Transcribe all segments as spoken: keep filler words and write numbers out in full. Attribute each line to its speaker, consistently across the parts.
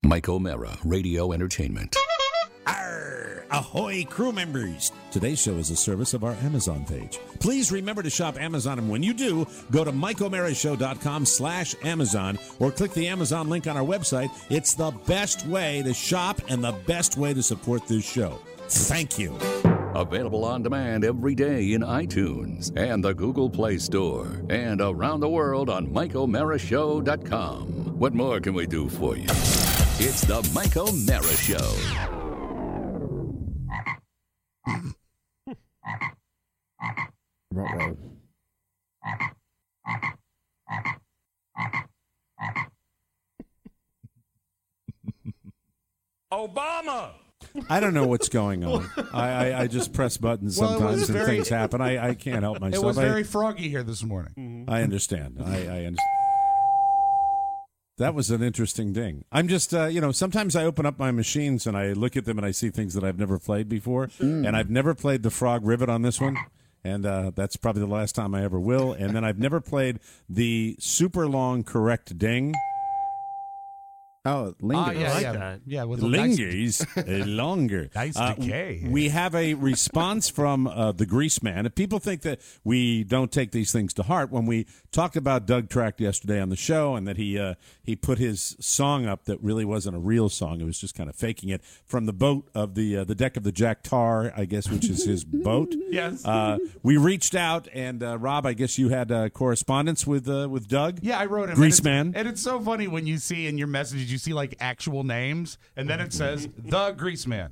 Speaker 1: Mike O'Mara, Radio Entertainment.
Speaker 2: Arr! Ahoy, crew members! Today's show is a service of our Amazon page. Please remember to shop Amazon, and when you do, go to mike o'mara show dot com slash Amazon or click the Amazon link on our website. It's the best way to shop and the best way to support this show. Thank you.
Speaker 1: Available on demand every day in iTunes and the Google Play Store and around the world on mike o'mara show dot com. What more can we do for you? It's the Mike O'Mara Show.
Speaker 3: Right,
Speaker 2: Obama! I don't know what's going on. I, I, I just press buttons
Speaker 4: Well, it
Speaker 2: sometimes
Speaker 4: was
Speaker 2: and
Speaker 4: very-
Speaker 2: things happen. I, I can't help myself.
Speaker 4: It was
Speaker 2: I-
Speaker 4: very froggy here this morning.
Speaker 2: I understand. I, I understand. That was an interesting ding. I'm just, uh, you know, sometimes I open up my machines and I look at them and I see things that I've never played before.
Speaker 3: Mm.
Speaker 2: And I've never played the Frog Rivet on this one. And uh, that's probably the last time I ever will. And then I've never played the super long correct ding.
Speaker 3: Oh, linger.
Speaker 4: Ah, yeah,
Speaker 5: I like
Speaker 4: yeah.
Speaker 5: that.
Speaker 4: Yeah, with a nice-
Speaker 2: Lingers longer.
Speaker 4: Nice
Speaker 2: Uh,
Speaker 4: decay.
Speaker 2: We have a response from uh, the Grease Man. If people think that we don't take these things to heart, when we talked about Doug Track yesterday on the show and that he uh, he put his song up that really wasn't a real song, it was just kind of faking it from the boat of the uh, the deck of the Jack Tar, I guess, which is his boat.
Speaker 4: Yes.
Speaker 2: Uh, we reached out and uh, Rob, I guess you had uh, correspondence with uh, with Doug.
Speaker 4: Yeah, I wrote him.
Speaker 2: Grease
Speaker 4: and it's-
Speaker 2: Man.
Speaker 4: And it's so funny when you see in your messages, you see like actual names, and then it says the Grease Man.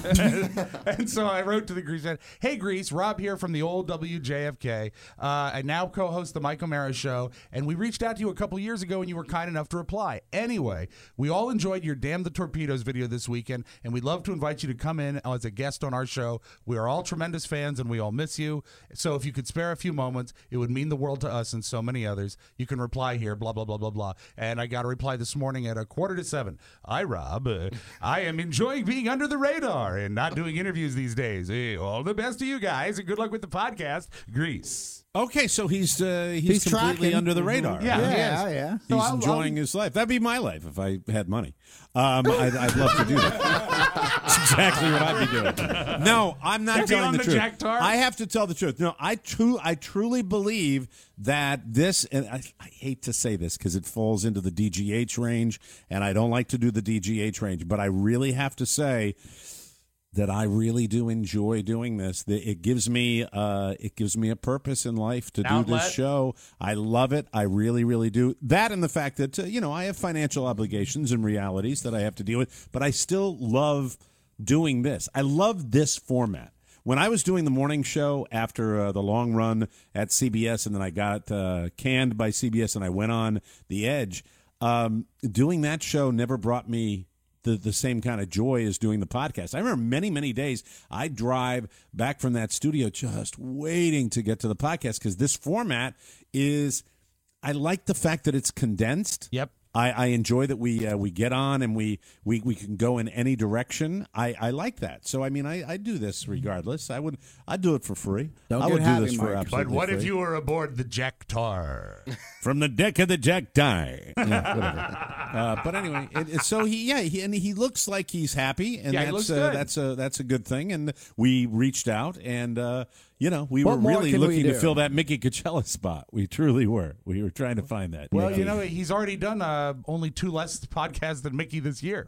Speaker 4: And so I wrote to the Grease Man, hey Grease, Rob here from the old W J F K. Uh, I now co-host the Mike O'Mara Show, and we reached out to you a couple years ago, and you were kind enough to reply. Anyway, we all enjoyed your Damn the Torpedoes video this weekend, and we'd love to invite you to come in as a guest on our show. We are all tremendous fans, and we all miss you. So if you could spare a few moments, it would mean the world to us and so many others. You can reply here, blah, blah, blah, blah, blah. And I got a reply this morning at a quarter to seven. Hi, Rob. Uh, I am enjoying being under the radar and not doing interviews these days. Hey, all the best to you guys, and good luck with the podcast. Grease.
Speaker 2: Okay, so he's uh, he's,
Speaker 3: He's
Speaker 2: completely
Speaker 3: tracking.
Speaker 2: under the radar.
Speaker 4: Yeah,
Speaker 3: Yeah,
Speaker 4: he is.
Speaker 3: yeah, yeah.
Speaker 4: So
Speaker 2: He's
Speaker 4: I'll-
Speaker 2: enjoying his life. That'd be my life if I had money. Um, I'd, I'd love to do that. That's exactly what I'd be doing. No, I'm not
Speaker 4: Get me
Speaker 2: telling
Speaker 4: on
Speaker 2: the,
Speaker 4: the
Speaker 2: truth.
Speaker 4: Jack Tar?
Speaker 2: I have to tell the truth. No, I true, I truly believe that this, and I, I hate to say this because it falls into the D G H range, and I don't like to do the D G H range, but I really have to say that I really do enjoy doing this. That It gives me uh, it gives me a purpose in life to do
Speaker 4: Outlet.
Speaker 2: this show. I love it. I really, really do. That and the fact that, uh, you know, I have financial obligations and realities that I have to deal with, but I still love doing this. I love this format. When I was doing the morning show after uh, the long run at C B S and then I got uh, canned by C B S and I went on The Edge, um, doing that show never brought me the, the same kind of joy as doing the podcast. I remember many, many days I drive back from that studio just waiting to get to the podcast because this format is, I like the fact that it's condensed.
Speaker 4: Yep.
Speaker 2: I, I enjoy that we uh, we get on and we, we, we can go in any direction. I, I like that. So I mean, I, I do this regardless. I would I'd do it for free.
Speaker 3: Don't
Speaker 2: I
Speaker 3: get
Speaker 2: would do
Speaker 3: happy,
Speaker 2: this for
Speaker 3: Mike.
Speaker 2: absolutely
Speaker 4: But what
Speaker 2: free.
Speaker 4: if you were aboard the Jack Tar?
Speaker 2: From the deck of the Jack Die. Yeah, whatever. Uh, but anyway, it, it, so he yeah he, and he looks like he's happy, and
Speaker 4: Yeah, he
Speaker 2: that's
Speaker 4: looks
Speaker 2: uh,
Speaker 4: good.
Speaker 2: that's a that's a good thing. And we reached out, and uh, you know we
Speaker 3: What
Speaker 2: were
Speaker 3: more
Speaker 2: really
Speaker 3: can we
Speaker 2: looking to
Speaker 3: do?
Speaker 2: fill that Mickey Coachella spot. We truly were. We were trying to find that.
Speaker 4: Well,
Speaker 2: Mickey.
Speaker 4: you know, he's already done uh, only two less podcasts than Mickey this year.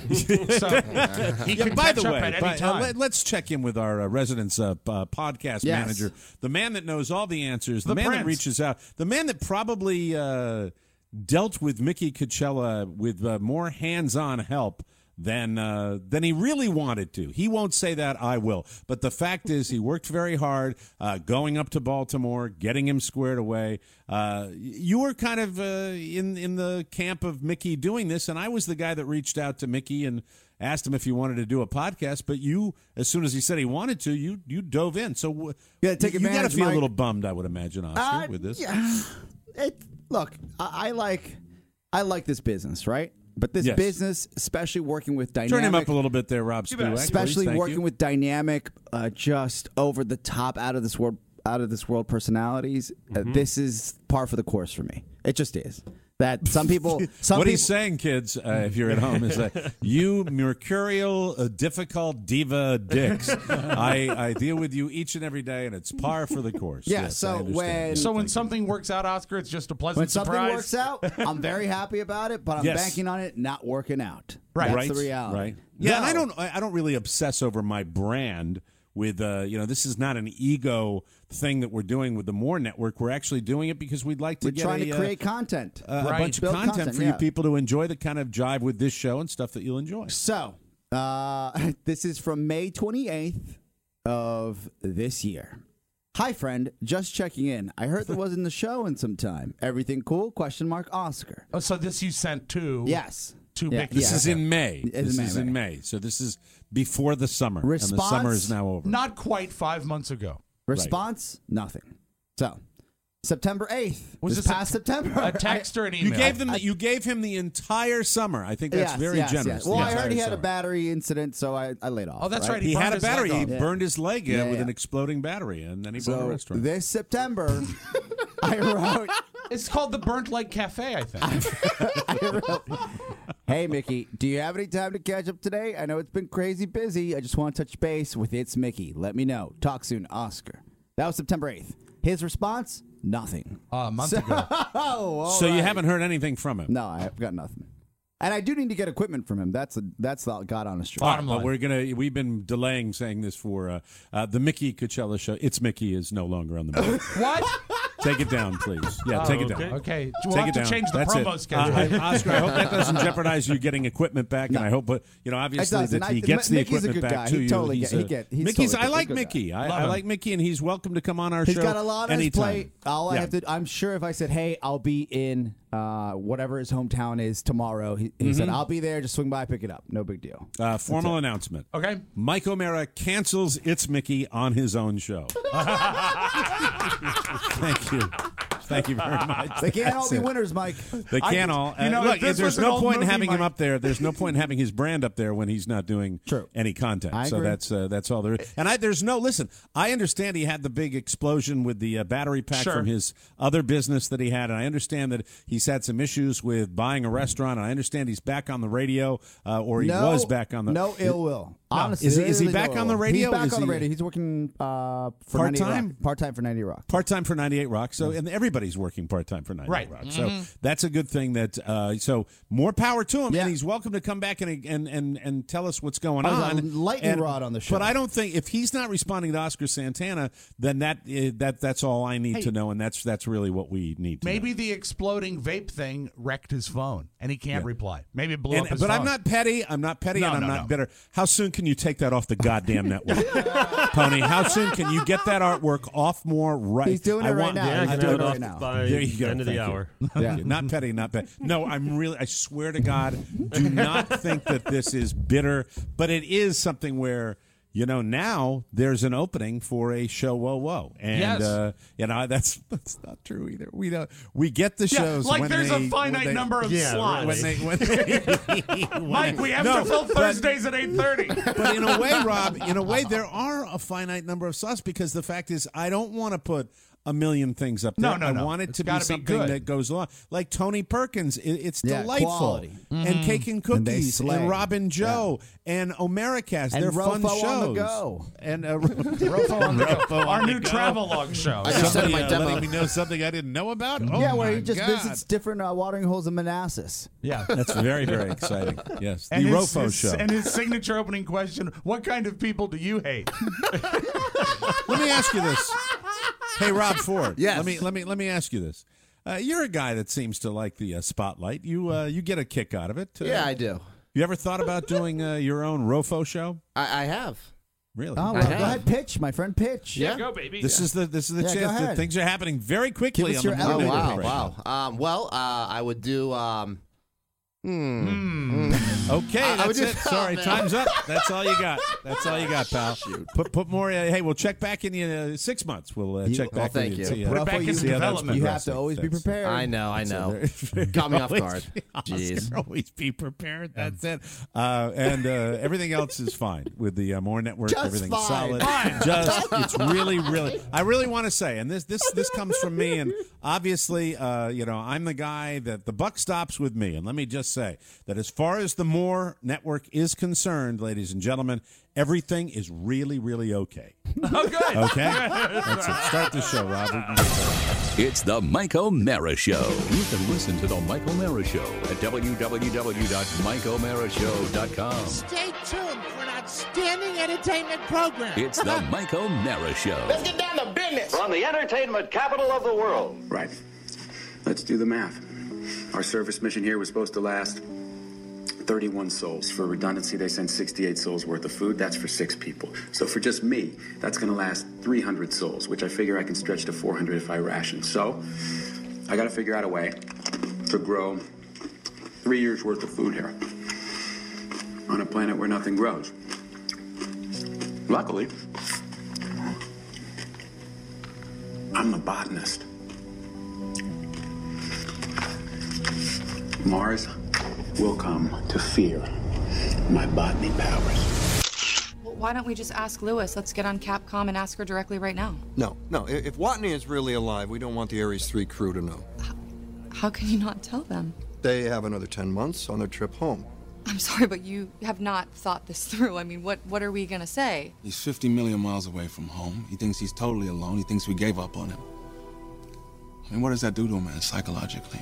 Speaker 4: So he
Speaker 2: Yeah,
Speaker 4: can
Speaker 2: by
Speaker 4: catch
Speaker 2: the
Speaker 4: up
Speaker 2: way,
Speaker 4: at any
Speaker 2: by- uh,
Speaker 4: time.
Speaker 2: let, us check in with our uh, residence uh, p- uh, podcast
Speaker 3: Yes.
Speaker 2: manager, the man that knows all the answers, the,
Speaker 4: The
Speaker 2: man that
Speaker 4: Prince.
Speaker 2: reaches out, the man that probably uh, dealt with Mickey Coachella with uh, more hands-on help than uh, than he really wanted to. He won't say that, I will. But the fact is, he worked very hard uh, going up to Baltimore, getting him squared away. Uh, you were kind of uh, in in the camp of Mickey doing this, and I was the guy that reached out to Mickey and asked him if he wanted to do a podcast. But you, as soon as he said he wanted to, you you dove in. So uh,
Speaker 3: Yeah, take
Speaker 2: you got to
Speaker 3: advantage,
Speaker 2: feel
Speaker 3: Mike.
Speaker 2: a little bummed, I would imagine, Oscar,
Speaker 3: Uh,
Speaker 2: with this.
Speaker 3: Yeah. It, look, I, I like I like this business, right? But this
Speaker 2: Yes.
Speaker 3: business, especially working with dynamic,
Speaker 2: Turn him up a little bit there, Rob
Speaker 4: You bet.
Speaker 2: Spewak.
Speaker 3: especially
Speaker 2: please. Thank
Speaker 3: working
Speaker 2: you.
Speaker 3: with dynamic, uh, just over the top, out of this world, out of this world personalities. Uh, this is par for the course for me. It just is. That some people, some
Speaker 2: what
Speaker 3: people,
Speaker 2: he's saying, kids, uh, if you're at home, is that you mercurial, uh, difficult diva dicks. I, I deal with you each and every day, and it's par for the course.
Speaker 3: Yeah,
Speaker 2: Yes,
Speaker 3: so
Speaker 2: I understand.
Speaker 3: when-
Speaker 4: So when something works out, Oscar, it's just a pleasant
Speaker 3: when something
Speaker 4: surprise.
Speaker 3: works out, I'm very happy about it, but I'm
Speaker 2: Yes.
Speaker 3: banking on it not working out.
Speaker 4: Right.
Speaker 3: That's
Speaker 2: right,
Speaker 3: the reality.
Speaker 2: right. Yeah, and
Speaker 3: No.
Speaker 2: I don't, I I don't really obsess over my brand. With uh, you know, this is not an ego thing that we're doing with the More Network. We're actually doing it because we'd like to
Speaker 3: We're
Speaker 2: get
Speaker 3: trying
Speaker 2: a,
Speaker 3: to create content.
Speaker 2: uh, a
Speaker 4: Right.
Speaker 2: bunch of
Speaker 3: Build
Speaker 2: content,
Speaker 3: content,
Speaker 2: for
Speaker 3: yeah.
Speaker 2: you people to enjoy that kind of jive with this show and stuff that you'll enjoy.
Speaker 3: So, uh, this is from May twenty-eighth of this year. Hi, friend. Just checking in. I heard there wasn't the show in some time. Everything cool? Question mark. Oscar.
Speaker 4: Oh, so this you sent to
Speaker 3: Yes.
Speaker 4: to
Speaker 3: Yeah,
Speaker 4: Mickey.
Speaker 2: This
Speaker 3: yeah.
Speaker 2: is in May.
Speaker 3: It's
Speaker 2: This
Speaker 3: May,
Speaker 2: is in
Speaker 3: May.
Speaker 2: May. So this is before the summer, and the
Speaker 3: Response?
Speaker 2: summer is now over.
Speaker 4: Not quite five months ago.
Speaker 3: Response? Nothing. So, September eighth.
Speaker 4: Was
Speaker 3: this
Speaker 4: this a
Speaker 3: past
Speaker 4: t-
Speaker 3: September.
Speaker 4: A text or an email?
Speaker 2: You gave them. The, you gave him the entire summer. I think that's
Speaker 3: Yes,
Speaker 2: very
Speaker 3: yes,
Speaker 2: generous.
Speaker 3: yes.
Speaker 2: the
Speaker 3: Well, I
Speaker 2: entire
Speaker 3: heard he had a
Speaker 2: summer.
Speaker 3: battery incident, so I, I laid off.
Speaker 4: Oh, that's right.
Speaker 2: He
Speaker 4: burned
Speaker 2: had a
Speaker 4: his
Speaker 2: battery.
Speaker 4: leg
Speaker 2: He
Speaker 4: off.
Speaker 3: Yeah.
Speaker 2: burned his leg
Speaker 3: Yeah,
Speaker 2: uh, with
Speaker 3: yeah.
Speaker 2: an exploding battery, and then he burned a
Speaker 3: So,
Speaker 2: restaurant.
Speaker 3: this September, I wrote.
Speaker 4: It's called the Burnt Leg Cafe, I think.
Speaker 3: I wrote, hey, Mickey, do you have any time to catch up today? I know it's been crazy busy. I just want to touch base with It's Mickey. Let me know. Talk soon, Oscar. That was September eighth. His response? Nothing.
Speaker 4: Uh, a month ago.
Speaker 3: Oh, all
Speaker 2: so you
Speaker 3: right.
Speaker 2: haven't heard anything from him.
Speaker 3: No, I've got nothing. And I do need to get equipment from him. That's a, that's the God honest truth.
Speaker 4: Bottom
Speaker 2: But
Speaker 4: line.
Speaker 2: we're gonna. We've been delaying saying this for uh, uh, the Mickey Coachella show. It's Mickey is no longer on the board.
Speaker 4: What?
Speaker 2: Take it down, please. Yeah,
Speaker 4: Oh,
Speaker 2: take it
Speaker 4: okay.
Speaker 2: down.
Speaker 4: Okay. We'll
Speaker 2: Take
Speaker 4: have
Speaker 2: it
Speaker 4: to
Speaker 2: down.
Speaker 4: change the
Speaker 2: That's
Speaker 4: promo
Speaker 2: it.
Speaker 4: schedule.
Speaker 2: Uh, I- Oscar, I hope that doesn't jeopardize you getting equipment back, and I hope, but you know, obviously
Speaker 3: doesn't.
Speaker 2: that
Speaker 3: I-
Speaker 2: he gets the
Speaker 3: Mickey's a
Speaker 2: equipment
Speaker 3: good
Speaker 2: back
Speaker 3: guy.
Speaker 2: to
Speaker 3: He
Speaker 2: you.
Speaker 3: totally
Speaker 2: He's
Speaker 3: get- he
Speaker 2: a-
Speaker 3: get- he's
Speaker 2: Mickey's.
Speaker 3: totally
Speaker 2: I
Speaker 3: good.
Speaker 2: like
Speaker 3: Good guy.
Speaker 2: Mickey. I,
Speaker 4: Love
Speaker 2: I
Speaker 4: him.
Speaker 2: like Mickey, and he's welcome to come on our
Speaker 3: He's
Speaker 2: show.
Speaker 3: got a lot on his
Speaker 2: anytime.
Speaker 3: plate. All I
Speaker 2: Yeah.
Speaker 3: have to, I'm sure if I said, hey, I'll be in uh, whatever his hometown is tomorrow, he, he
Speaker 2: Mm-hmm.
Speaker 3: said, I'll be there. Just swing by, pick it up. No big deal.
Speaker 2: Uh, formal announcement.
Speaker 4: Okay.
Speaker 2: Mike O'Mara cancels It's Mickey on his own show. Thank you. Thank you very much.
Speaker 3: They can't all
Speaker 2: That's
Speaker 3: be
Speaker 2: it.
Speaker 3: winners, Mike.
Speaker 2: They
Speaker 4: I-
Speaker 2: can't all.
Speaker 4: you know,
Speaker 2: uh,
Speaker 4: if
Speaker 2: look,
Speaker 4: this
Speaker 2: there's
Speaker 4: was an
Speaker 2: no
Speaker 4: old
Speaker 2: point in
Speaker 4: movie,
Speaker 2: having him
Speaker 4: Mike-
Speaker 2: up there. There's no point in having his brand up there when he's not doing
Speaker 3: True.
Speaker 2: any content.
Speaker 3: I
Speaker 2: so
Speaker 3: agree.
Speaker 2: that's uh, that's all there is. And I, there's no listen. I understand he had the big explosion with the uh, battery pack
Speaker 4: Sure.
Speaker 2: from his other business that he had, and I understand that he's had some issues with buying a restaurant. And I understand he's back on the radio, uh, or he
Speaker 3: no,
Speaker 2: was back on the
Speaker 3: no ill will. Honestly,
Speaker 2: Is he-
Speaker 3: there
Speaker 2: is he
Speaker 3: really
Speaker 2: back
Speaker 3: no
Speaker 2: on
Speaker 3: ill
Speaker 2: the
Speaker 3: will.
Speaker 2: radio?
Speaker 3: He's back
Speaker 2: Is
Speaker 3: on the
Speaker 2: he-
Speaker 3: radio. He's working uh, for
Speaker 2: Part-time?
Speaker 3: Part time for ninety Rock.
Speaker 2: part time for ninety-eight Rock. So, and everybody's working part time for ninety-eight
Speaker 4: Right.
Speaker 2: Rock. So that's a good thing. That uh, so more power to him,
Speaker 3: Yeah.
Speaker 2: and he's welcome to come back and and and, and tell us what's going
Speaker 3: I was
Speaker 2: on.
Speaker 3: a lightning
Speaker 2: And-
Speaker 3: rod on the show.
Speaker 2: But I don't think if he's not responding to Oscar Santana, then that uh, that that's all I need
Speaker 4: Hey.
Speaker 2: to know, and that's that's really what we need. to
Speaker 4: Maybe
Speaker 2: know.
Speaker 4: the exploding vape thing wrecked his phone, and he can't reply. Maybe it blew
Speaker 2: And-
Speaker 4: up his
Speaker 2: but
Speaker 4: phone.
Speaker 2: I'm not petty. I'm not petty,
Speaker 4: No,
Speaker 2: and I'm
Speaker 4: no,
Speaker 2: not
Speaker 4: no.
Speaker 2: bitter. How soon can you take that off the goddamn network, Pony? How soon can you get that artwork off more right?
Speaker 3: He's doing it
Speaker 2: I
Speaker 3: right
Speaker 2: want-
Speaker 3: now.
Speaker 5: Yeah, I
Speaker 3: He's
Speaker 5: can
Speaker 3: doing
Speaker 5: have
Speaker 3: it
Speaker 5: it
Speaker 3: right
Speaker 5: off
Speaker 3: now.
Speaker 5: by
Speaker 2: There you go.
Speaker 5: the end of the
Speaker 2: Thank you.
Speaker 5: hour.
Speaker 2: Thank you. Not petty, not petty. No, I'm really, I swear to God, do not think that this is bitter, but it is something where, you know, now there's an opening for a show, whoa, whoa. And,
Speaker 4: Yes.
Speaker 2: uh, you know, that's that's not true either. We don't, we get the
Speaker 4: Yeah,
Speaker 2: shows.
Speaker 4: like
Speaker 2: when
Speaker 4: there's
Speaker 2: they,
Speaker 4: a
Speaker 2: when
Speaker 4: finite
Speaker 2: they-
Speaker 4: number of
Speaker 5: Yeah,
Speaker 4: slots.
Speaker 2: When they, when they, when
Speaker 4: Mike,
Speaker 2: they-
Speaker 4: we have
Speaker 2: No,
Speaker 4: to fill
Speaker 2: but-
Speaker 4: Thursdays at eight thirty.
Speaker 2: but in a way, Rob, in a way, there are a finite number of slots because the fact is, I don't want to put a million things up there.
Speaker 4: No, no,
Speaker 2: I
Speaker 4: no.
Speaker 2: want it
Speaker 4: It's
Speaker 2: to be
Speaker 4: gotta be
Speaker 2: something
Speaker 4: good.
Speaker 2: that goes along. Like Tony Perkins, it, it's
Speaker 3: Yeah,
Speaker 2: delightful.
Speaker 3: quality.
Speaker 2: And Cake and
Speaker 3: And they
Speaker 2: Cookies, and,
Speaker 3: slay.
Speaker 2: Robin Joe, and Omericast.
Speaker 3: And
Speaker 2: They're
Speaker 3: Rofo
Speaker 2: fun shows.
Speaker 3: on the go.
Speaker 2: And uh,
Speaker 4: Rofo on the go.
Speaker 2: Rofo
Speaker 4: Our
Speaker 2: on
Speaker 4: new
Speaker 2: the go.
Speaker 4: travel log show.
Speaker 6: I just sent
Speaker 2: Somebody,
Speaker 6: my
Speaker 2: uh,
Speaker 6: demo.
Speaker 2: letting me know something I didn't know about. Oh
Speaker 3: yeah, where
Speaker 2: my
Speaker 3: he just
Speaker 2: God.
Speaker 3: visits different uh, watering holes in Manassas.
Speaker 4: Yeah.
Speaker 2: That's very, very exciting. Yes, the
Speaker 4: And his,
Speaker 2: Rofo
Speaker 4: his-
Speaker 2: show.
Speaker 4: and his signature opening question: what kind of people do you hate?
Speaker 2: Let me ask you this. Hey, Rob Ford.
Speaker 6: Yes.
Speaker 2: Let me let me let me ask you this. Uh, you're a guy that seems to like the uh, spotlight. You uh, you get a kick out of it. Uh,
Speaker 6: Yeah, I do.
Speaker 2: You ever thought about doing uh, your own Rofo show?
Speaker 6: I, I have.
Speaker 2: Really?
Speaker 3: Oh,
Speaker 6: I
Speaker 3: well, go
Speaker 6: have.
Speaker 3: ahead, pitch, my friend, pitch.
Speaker 6: Yeah.
Speaker 4: Go, baby.
Speaker 2: This is the this is the
Speaker 3: Yeah, go
Speaker 2: chance that
Speaker 3: ahead.
Speaker 2: things are happening very quickly
Speaker 3: Give us
Speaker 2: on
Speaker 3: your
Speaker 2: the
Speaker 6: Oh,
Speaker 2: morning.
Speaker 3: elevator
Speaker 6: wow,
Speaker 2: right
Speaker 6: wow.
Speaker 2: now.
Speaker 6: Um, well, uh, I would do. Um, hmm.
Speaker 2: Oh, Okay,
Speaker 5: I- I
Speaker 2: that's
Speaker 5: would
Speaker 2: it.
Speaker 5: just-
Speaker 2: Sorry,
Speaker 5: oh, man.
Speaker 2: time's up. That's all you got. That's all you got, pal. Put put more. Uh, hey, we'll check back in uh, six months. We'll uh,
Speaker 3: You-
Speaker 2: check
Speaker 5: well,
Speaker 2: back.
Speaker 5: thank
Speaker 2: in
Speaker 5: you.
Speaker 2: See, uh,
Speaker 3: Put
Speaker 4: back
Speaker 3: you,
Speaker 4: into
Speaker 2: see how that's
Speaker 4: development.
Speaker 3: you have
Speaker 2: progressing.
Speaker 3: to always be
Speaker 2: That's-
Speaker 3: prepared.
Speaker 5: I know, I know.
Speaker 2: So
Speaker 5: Got me off
Speaker 2: always
Speaker 5: guard.
Speaker 2: be-
Speaker 5: Jeez.
Speaker 2: Oscar, always be prepared. That's it. Uh, and uh, everything else is fine with the uh, More Network.
Speaker 3: Just
Speaker 2: Everything's
Speaker 3: fine.
Speaker 2: solid.
Speaker 3: Fine.
Speaker 2: Just it's really, really. I really want to say, and this this this comes from me, and obviously, uh, you know, I'm the guy that the buck stops with me. And let me just say that as far as the More Network is concerned, ladies and gentlemen, everything is really, really okay.
Speaker 4: Oh, good.
Speaker 2: Okay, that's it. Start the show, Rob. We can get started.
Speaker 1: It's the Mike O'Mara Show. You can listen to the Mike O'Mara Show at w w w dot mike o'mara show dot com.
Speaker 6: Stay tuned for an outstanding entertainment program.
Speaker 1: It's the Mike O'Mara Show.
Speaker 7: Let's get down to business. From the entertainment capital of the world.
Speaker 8: Right. Let's do the math. Our service mission here was supposed to last thirty-one souls. For redundancy, they sent sixty-eight souls worth of food. That's for six people. So for just me, that's going to last three hundred souls, which I figure I can stretch to four hundred if I ration. So I got to figure out a way to grow three years worth of food here on a planet where nothing grows. Luckily, I'm a botanist. Mars will come to fear my botany powers.
Speaker 9: Well, why don't we just ask Lewis? Let's get on Capcom and ask her directly right now.
Speaker 10: No, no. i- If Watney is really alive, we don't want the Ares three crew to know.
Speaker 9: How can you not tell them?
Speaker 10: They have another ten months on their trip home.
Speaker 9: I'm sorry, but you have not thought this through. I mean, what, what are we going to say?
Speaker 11: He's fifty million miles away from home. He thinks he's totally alone. He thinks we gave up on him. I mean, what does that do to him, man, psychologically?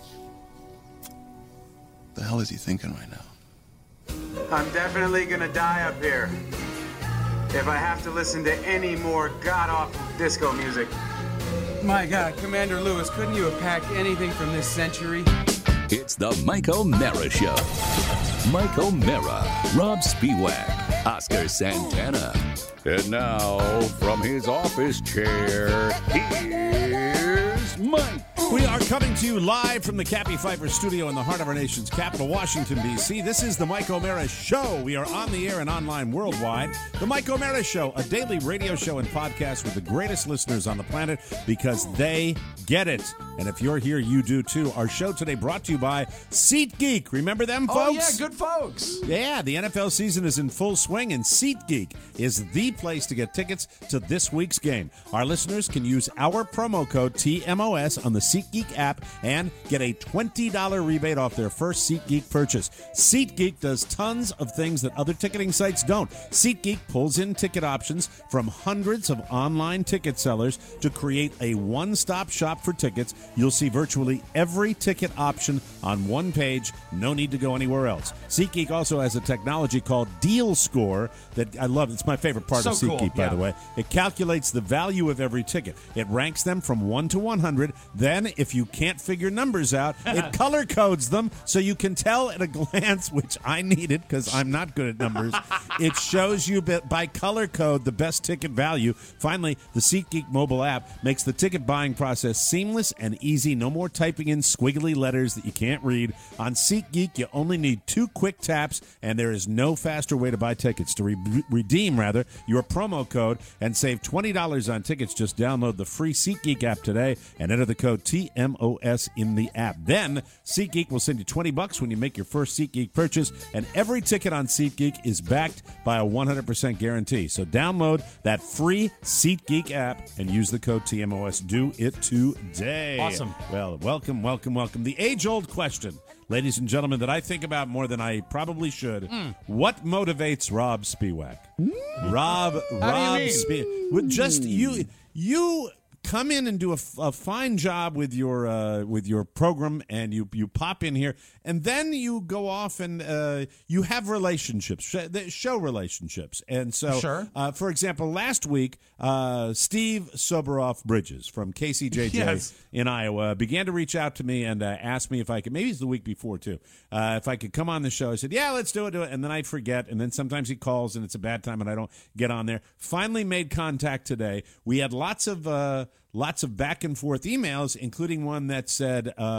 Speaker 11: The hell is he thinking right now?
Speaker 12: I'm definitely gonna die up here if I have to listen to any more god-awful disco music.
Speaker 13: My God, Commander Lewis, couldn't you have packed anything from this century?
Speaker 1: It's the Mike O'Mara Show. Mike O'Mara, Rob Spiewak, Oscar Santana. And now, from his office chair, here's Mike.
Speaker 2: We are coming to you live from the Cappy Pfeiffer studio in the heart of our nation's capital, Washington, D C This is the Mike O'Mara Show. We are on the air and online worldwide. The Mike O'Mara Show, a daily radio show and podcast with the greatest listeners on the planet because they get it. And if you're here, you do too. Our show today brought to you by SeatGeek. Remember them, folks?
Speaker 4: Oh, yeah, good folks.
Speaker 2: Yeah, the N F L season is in full swing, and SeatGeek is the place to get tickets to this week's game. Our listeners can use our promo code T M O S on the SeatGeek app and get a twenty dollars rebate off their first SeatGeek purchase. SeatGeek does tons of things that other ticketing sites don't. SeatGeek pulls in ticket options from hundreds of online ticket sellers to create a one-stop shop for tickets. You'll see virtually every ticket option on one page. No need to go anywhere else. SeatGeek also has a technology called Deal Score that I love. It's my favorite part
Speaker 4: So
Speaker 2: of SeatGeek,
Speaker 4: cool,
Speaker 2: by
Speaker 4: yeah.
Speaker 2: the way. It calculates the value of every ticket. It ranks them from one to one hundred. Then, if you can't figure numbers out, it color codes them so you can tell at a glance, which I needed because I'm not good at numbers. It shows you bi- by color code the best ticket value. Finally, the SeatGeek mobile app makes the ticket buying process seamless and easy. No more typing in squiggly letters that you can't read. On SeatGeek, you only need two quick taps, and there is no faster way to buy tickets. To re- redeem, rather, your promo code and save twenty dollars on tickets, just download the free SeatGeek app today and enter the code T M O S in the app. Then, SeatGeek will send you twenty bucks when you make your first SeatGeek purchase, and every ticket on SeatGeek is backed by a one hundred percent guarantee. So download that free SeatGeek app and use the code T M O S. Do it today.
Speaker 4: Awesome.
Speaker 2: Well, welcome, welcome, welcome. The age-old question, ladies and gentlemen, that I think about more than I probably should.
Speaker 4: Mm.
Speaker 2: What motivates Rob Spiewak? Rob,
Speaker 4: How do you
Speaker 2: Rob
Speaker 4: mean?
Speaker 2: Spiewak. Well, just you, you come in and do a, a fine job with your uh, with your program, and you you pop in here, and then you go off and uh, you have relationships, sh- that show relationships, and so,
Speaker 4: Sure.
Speaker 2: uh, for example, last week, uh, Steve Soberoff Bridges from K C J J
Speaker 4: Yes.
Speaker 2: in Iowa began to reach out to me and uh, ask me if I could, maybe it's the week before too, uh, if I could come on the show. I said, yeah, let's do it, do it. And then I forget. And then sometimes he calls and it's a bad time and I don't get on there. Finally made contact today. We had lots of, uh, lots of back and forth emails, including one that said, uh,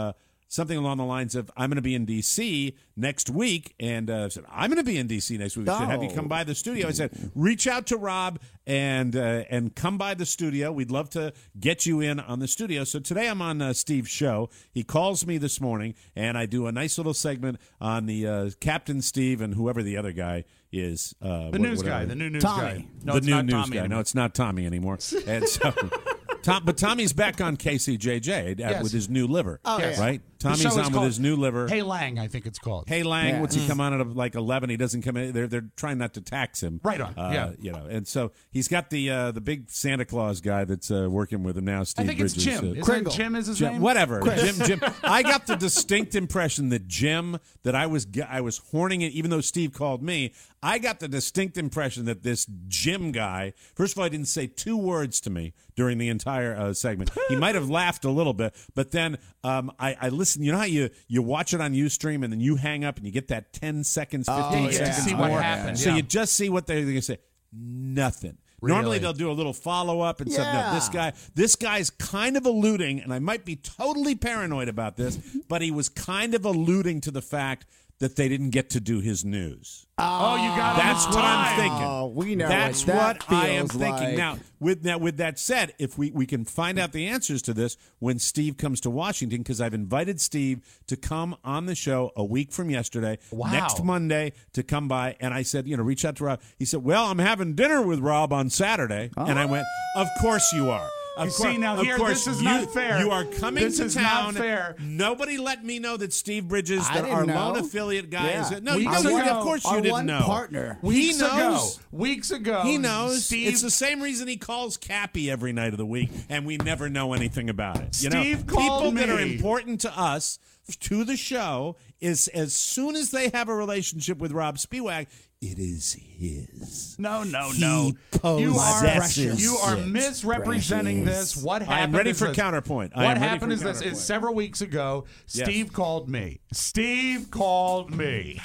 Speaker 2: something along the lines of, I'm going to be in D C next week. And uh, I said, I'm going to be in D C next week. I should have you come by the studio. I said, reach out to Rob and uh, and come by the studio. We'd love to get you in on the studio. So today I'm on uh, Steve's show. He calls me this morning, and I do a nice little segment on the uh, Captain Steve and whoever the other guy is. Uh,
Speaker 4: the
Speaker 2: what,
Speaker 4: news
Speaker 2: whatever.
Speaker 4: guy. The new news
Speaker 3: Tommy.
Speaker 4: guy. No,
Speaker 2: the
Speaker 4: it's
Speaker 2: new
Speaker 4: not
Speaker 2: news
Speaker 4: Tommy
Speaker 2: guy.
Speaker 4: anymore.
Speaker 2: No, it's not Tommy anymore. And so, Tom, but Tommy's back on K C J J uh,
Speaker 4: Yes.
Speaker 2: with his new liver.
Speaker 3: Oh,
Speaker 4: Yes.
Speaker 3: yeah.
Speaker 2: Right?
Speaker 4: The
Speaker 2: Tommy's
Speaker 4: show is
Speaker 2: on with
Speaker 4: called
Speaker 2: his new liver.
Speaker 4: Hey Lang, I think it's called.
Speaker 2: Hey Lang,
Speaker 3: Yeah.
Speaker 2: what's he come on at like eleven? He doesn't come in. They're they're trying not to tax him.
Speaker 4: Right on,
Speaker 2: Uh,
Speaker 4: yeah.
Speaker 2: You know, and so he's got the uh, the big Santa Claus guy that's uh, working with him now. Steve
Speaker 4: I think
Speaker 2: Bridges.
Speaker 4: it's Jim.
Speaker 2: uh,
Speaker 4: Isn't
Speaker 3: Kringle.
Speaker 4: it Jim is his
Speaker 2: Jim,
Speaker 4: name?
Speaker 2: whatever. Jim, Jim. I got the distinct impression that Jim, that I was, I was horning it, even though Steve called me. I got the distinct impression that this Jim guy, first of all, he didn't say two words to me during the entire uh, segment. He might have laughed a little bit, but then um, I, I listened. You know how you, you watch it on Ustream and then you hang up and you get that ten seconds, fifteen
Speaker 3: Oh, yeah.
Speaker 2: seconds
Speaker 4: See what
Speaker 2: more.
Speaker 4: happened,
Speaker 2: So
Speaker 4: yeah.
Speaker 2: you just see what they're going to say. Nothing. Normally
Speaker 4: Really?
Speaker 2: they'll do a little follow up and stuff. No,
Speaker 3: Yeah.
Speaker 2: this guy, this guy's kind of alluding, and I might be totally paranoid about this, but he was kind of alluding to the fact that they didn't get to do his news.
Speaker 4: Oh, you got it.
Speaker 2: That's
Speaker 4: on
Speaker 2: what I'm
Speaker 4: time.
Speaker 2: thinking.
Speaker 3: Oh, we know
Speaker 2: That's
Speaker 3: what that
Speaker 2: what I am
Speaker 3: feels
Speaker 2: thinking.
Speaker 3: like.
Speaker 2: Now, with that, with that said, if we, we can find out the answers to this when Steve comes to Washington, because I've invited Steve to come on the show a week from yesterday,
Speaker 4: Wow.
Speaker 2: next Monday, to come by. And I said, you know, reach out to Rob. He said, well, I'm having dinner with Rob on Saturday. And I went, of course you are. Of
Speaker 4: You
Speaker 2: course,
Speaker 4: see, now
Speaker 2: of
Speaker 4: here,
Speaker 2: course,
Speaker 4: this is
Speaker 2: you,
Speaker 4: not fair.
Speaker 2: You are coming
Speaker 4: This
Speaker 2: to
Speaker 4: is
Speaker 2: town.
Speaker 4: not fair.
Speaker 2: Nobody let me know that Steve Bridges,
Speaker 3: I
Speaker 2: that
Speaker 3: didn't
Speaker 2: our
Speaker 3: know.
Speaker 2: lone affiliate guy,
Speaker 3: Yeah.
Speaker 2: is. No,
Speaker 4: Weeks
Speaker 2: you know,
Speaker 4: ago,
Speaker 2: of course you
Speaker 3: our
Speaker 2: didn't
Speaker 3: one
Speaker 2: know.
Speaker 3: partner.
Speaker 2: He
Speaker 4: Weeks
Speaker 2: knows.
Speaker 4: ago, weeks ago,
Speaker 2: He knows.
Speaker 4: Steve,
Speaker 2: It's the same reason he calls Cappy every night of the week, and we never know anything about it. You
Speaker 4: Steve
Speaker 2: know,
Speaker 4: called
Speaker 2: people that are
Speaker 4: me.
Speaker 2: important to us, to the show, is as soon as they have a relationship with Rob Spiewak, it is his.
Speaker 4: No, no,
Speaker 2: He
Speaker 4: no. You are
Speaker 2: possesses
Speaker 4: you are
Speaker 2: it.
Speaker 4: misrepresenting
Speaker 3: Precious.
Speaker 4: this. What
Speaker 2: I
Speaker 4: happened?
Speaker 2: am ready
Speaker 4: is
Speaker 2: for
Speaker 4: this.
Speaker 2: counterpoint. I
Speaker 4: What
Speaker 2: am ready
Speaker 4: happened
Speaker 2: for
Speaker 4: is this:
Speaker 2: counterpoint.
Speaker 4: is several weeks ago,
Speaker 2: Yes.
Speaker 4: Steve called me. Steve called me.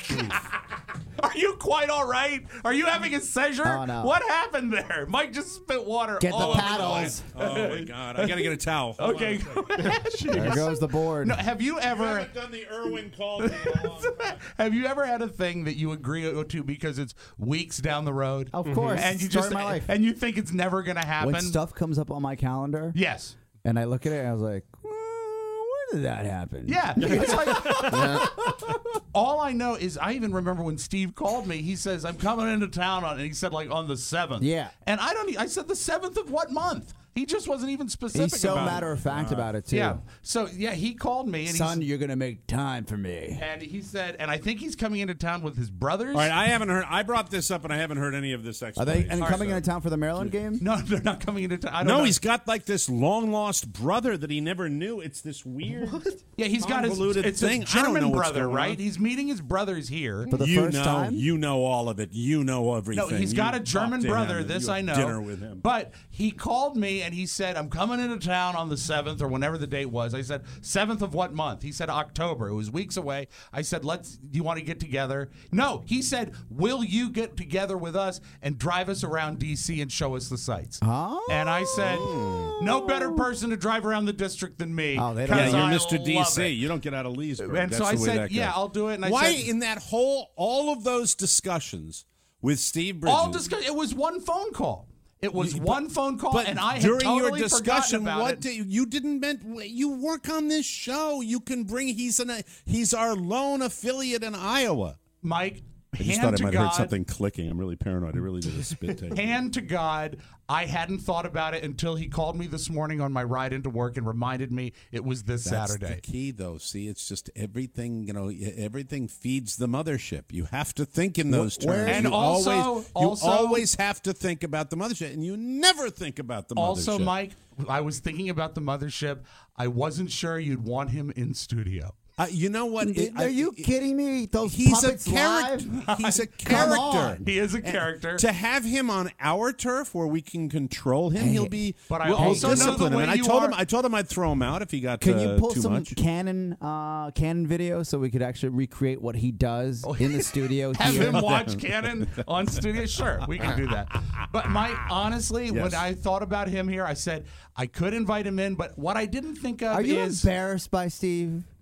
Speaker 4: Are you quite all right? Are you having a seizure?
Speaker 3: Oh, no.
Speaker 4: What happened there? Mike just spit water
Speaker 3: Get the
Speaker 4: all over
Speaker 3: paddles.
Speaker 4: the place.
Speaker 2: Oh my God! I gotta get a towel. Hold
Speaker 4: Okay.
Speaker 2: on.
Speaker 3: There goes the board.
Speaker 4: No, have you
Speaker 2: I
Speaker 4: ever
Speaker 2: haven't done the Irwin call in a long time.
Speaker 4: have you ever had a thing that you agree to because it's weeks down the road?
Speaker 3: Of course.
Speaker 4: And you
Speaker 3: Story
Speaker 4: just
Speaker 3: of my life.
Speaker 4: and you think it's never going to happen?
Speaker 3: When stuff comes up on my calendar,
Speaker 4: Yes.
Speaker 3: and I look at it, and I was like, "Uh, where did that happen?
Speaker 4: Yeah. It's like, all I know is I even remember when Steve called me, he says, I'm coming into town on, and he said like on the seventh.
Speaker 3: Yeah.
Speaker 4: And I don't, e- I said the seventh of what month? He just wasn't even specific
Speaker 3: He's so
Speaker 4: about
Speaker 3: matter
Speaker 4: it.
Speaker 3: of fact about it too.
Speaker 4: Yeah. So yeah, he called me and
Speaker 3: Son,
Speaker 4: he's,
Speaker 3: you're gonna make time for me.
Speaker 4: and he said, and I think he's coming into town with his brothers.
Speaker 2: All right, I haven't heard. I brought this up, and I haven't heard any of this
Speaker 3: Are
Speaker 2: explanation.
Speaker 3: they and coming into town for the Maryland game?
Speaker 4: No, they're not coming into town. I don't
Speaker 2: No,
Speaker 4: know.
Speaker 2: he's got like this long lost brother that he never knew. It's this weird.
Speaker 4: Yeah, he's got his.
Speaker 2: convoluted
Speaker 4: It's
Speaker 2: thing.
Speaker 4: his
Speaker 2: I don't
Speaker 4: German
Speaker 2: know what's
Speaker 4: brother,
Speaker 2: going
Speaker 4: right?
Speaker 2: on.
Speaker 4: He's meeting his brothers here.
Speaker 3: For the
Speaker 2: you
Speaker 3: first
Speaker 2: know,
Speaker 3: time?
Speaker 2: you know all of it. You know everything.
Speaker 4: No, he's got
Speaker 2: You
Speaker 4: a German
Speaker 2: talked to
Speaker 4: brother.
Speaker 2: him and
Speaker 4: This
Speaker 2: you
Speaker 4: I
Speaker 2: had
Speaker 4: know.
Speaker 2: Dinner with him.
Speaker 4: But he called me and he said, "I'm coming into town on the seventh or whenever the date was." I said, seventh of what month?" He said, "October." It was weeks away. I said, "Let's. Do you want to get together?" No, he said, "Will you get together with us and drive us around D C and show us the sights?"
Speaker 3: Oh.
Speaker 4: And I said, "No better person to drive around the district than me."
Speaker 3: Oh, they don't-
Speaker 2: yeah,
Speaker 4: 'cause
Speaker 2: you're
Speaker 4: I
Speaker 2: Mister
Speaker 4: love
Speaker 2: D C.
Speaker 4: it."
Speaker 2: You don't get out of Leesburg.
Speaker 4: And
Speaker 2: That's
Speaker 4: so I
Speaker 2: the way
Speaker 4: said,
Speaker 2: that
Speaker 4: "Yeah,
Speaker 2: goes.
Speaker 4: I'll do it." And I
Speaker 2: Why
Speaker 4: said,
Speaker 2: in that whole all of those discussions with Steve Bridges?
Speaker 4: all discuss- It was one phone call. It was
Speaker 2: You-
Speaker 4: one phone call,
Speaker 2: But
Speaker 4: and I had
Speaker 2: during
Speaker 4: totally
Speaker 2: your discussion,
Speaker 4: forgotten about
Speaker 2: what
Speaker 4: it.
Speaker 2: do you, you didn't meant you work on this show? You can bring. He's an he's our lone affiliate in Iowa.
Speaker 4: Mike,
Speaker 2: I just
Speaker 4: hand
Speaker 2: thought I
Speaker 4: to
Speaker 2: might have
Speaker 4: God,
Speaker 2: heard something clicking. I'm really paranoid. I really did a spit take.
Speaker 4: hand to God, I hadn't thought about it until he called me this morning on my ride into work and reminded me it was this
Speaker 2: That's
Speaker 4: Saturday.
Speaker 2: the key, though. See, it's just everything. You know, everything feeds the mothership. You have to think in those
Speaker 3: Wh- where-
Speaker 2: terms.
Speaker 4: And
Speaker 2: you
Speaker 4: also-
Speaker 2: always, you
Speaker 4: also-
Speaker 2: always have to think about the mothership, and you never think about the mothership.
Speaker 4: Also, Mike, I was thinking about the mothership. I wasn't sure you'd want him in studio.
Speaker 2: Uh, you know what? It-
Speaker 3: Are
Speaker 2: I-
Speaker 3: you
Speaker 2: it-
Speaker 3: kidding me? Those
Speaker 2: He's a
Speaker 3: puppets
Speaker 2: character.
Speaker 3: live?
Speaker 2: He's a
Speaker 3: Come
Speaker 2: character.
Speaker 3: on.
Speaker 4: He is a character.
Speaker 2: To have him on our turf where we can control him, he'll be.
Speaker 4: But I
Speaker 2: we'll
Speaker 4: also know the
Speaker 2: discipline him.
Speaker 4: way
Speaker 2: And I
Speaker 4: you
Speaker 2: told
Speaker 4: are-
Speaker 2: him. I told him I'd throw him out if he got
Speaker 3: Can
Speaker 2: uh,
Speaker 3: you pull
Speaker 2: too
Speaker 3: some
Speaker 2: much.
Speaker 3: Canon uh, Canon video so we could actually recreate what he does in the studio
Speaker 4: Have
Speaker 3: here?
Speaker 4: him watch Cannon on studio? Sure, we can do that. But Mike, honestly,
Speaker 2: Yes.
Speaker 4: when I thought about him here, I said I could invite him in, but what I didn't think of
Speaker 3: Are you
Speaker 4: is
Speaker 3: embarrassed by Steve?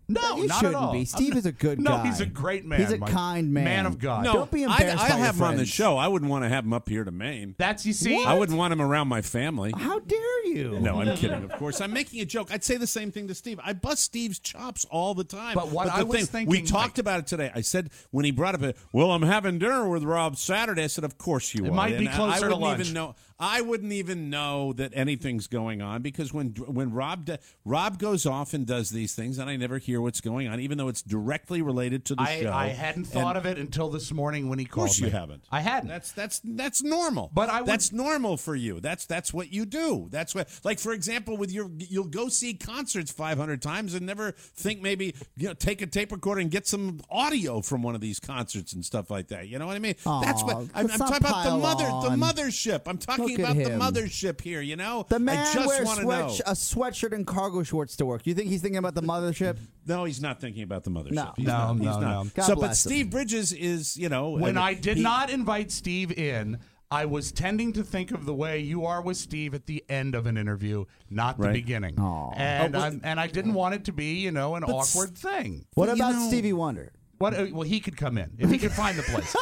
Speaker 4: No,
Speaker 3: you
Speaker 4: not
Speaker 3: shouldn't
Speaker 4: at all.
Speaker 3: be. Steve is a good
Speaker 4: no,
Speaker 3: guy.
Speaker 4: he's a great man.
Speaker 3: He's a
Speaker 4: Mike.
Speaker 3: kind man.
Speaker 4: Man of God.
Speaker 2: No,
Speaker 3: Don't be
Speaker 2: I'd,
Speaker 3: embarrassed
Speaker 2: I'd
Speaker 3: by your
Speaker 2: have him on the
Speaker 3: friends.
Speaker 2: show. I wouldn't want to have him up here to Maine.
Speaker 4: That's, you see.
Speaker 2: I wouldn't want him around my family.
Speaker 3: How dare you?
Speaker 2: No, I'm kidding. Of course, I'm making a joke. I'd say the same thing to Steve. I bust Steve's chops all the time.
Speaker 4: But what
Speaker 2: the
Speaker 4: I was
Speaker 2: thing,
Speaker 4: thinking,
Speaker 2: we talked
Speaker 4: Mike-
Speaker 2: about it today. I said when he brought up, a, well, I'm having dinner with Rob Saturday. I said, of course you
Speaker 4: It
Speaker 2: are.
Speaker 4: might be
Speaker 2: And I-
Speaker 4: closer
Speaker 2: I
Speaker 4: to
Speaker 2: wouldn't
Speaker 4: lunch.
Speaker 2: even know. I wouldn't even know that anything's going on because when when Rob de, Rob goes off and does these things, and I never hear what's going on, even though it's directly related to the
Speaker 4: I,
Speaker 2: show.
Speaker 4: I hadn't thought of it until this morning when he
Speaker 2: Of
Speaker 4: called
Speaker 2: course
Speaker 4: me.
Speaker 2: you haven't.
Speaker 4: I hadn't.
Speaker 2: That's that's that's normal.
Speaker 4: But I would-
Speaker 2: that's normal for you. That's that's what you do. That's what, like for example, with your you'll go see concerts five hundred times and never think maybe you know take a tape recorder and get some audio from one of these concerts and stuff like that. You know what I mean?
Speaker 3: Aw,
Speaker 2: that's what I'm,
Speaker 3: let's
Speaker 2: I'm
Speaker 3: not
Speaker 2: talking about. The
Speaker 3: pile
Speaker 2: mother, the
Speaker 3: on.
Speaker 2: mothership. I'm talking
Speaker 3: Look at
Speaker 2: about the
Speaker 3: him.
Speaker 2: mothership here. You know,
Speaker 3: The man
Speaker 2: I just
Speaker 3: wears
Speaker 2: want to know.
Speaker 3: sweat- a sweatshirt and cargo shorts to work. You think he's thinking about the mothership?
Speaker 2: No, he's not thinking about the mothership.
Speaker 3: No.
Speaker 2: He's
Speaker 4: No,
Speaker 2: not. He's
Speaker 4: no,
Speaker 2: not.
Speaker 4: no.
Speaker 3: God
Speaker 2: So, but
Speaker 3: bless him.
Speaker 2: Steve Bridges is, you know,
Speaker 4: When
Speaker 2: uh,
Speaker 4: I did
Speaker 2: he-
Speaker 4: not invite Steve in, I was tending to think of the way you are with Steve at the end of an interview, not the
Speaker 2: Right.
Speaker 4: beginning.
Speaker 3: Aw.
Speaker 4: And
Speaker 2: Oh, well-
Speaker 4: I'm, and I didn't want it to be, you know, an
Speaker 2: But
Speaker 4: awkward thing.
Speaker 3: What
Speaker 2: But you
Speaker 3: about
Speaker 2: know-
Speaker 3: Stevie Wonder?
Speaker 4: What? uh, Well, he could come in if he could find the place.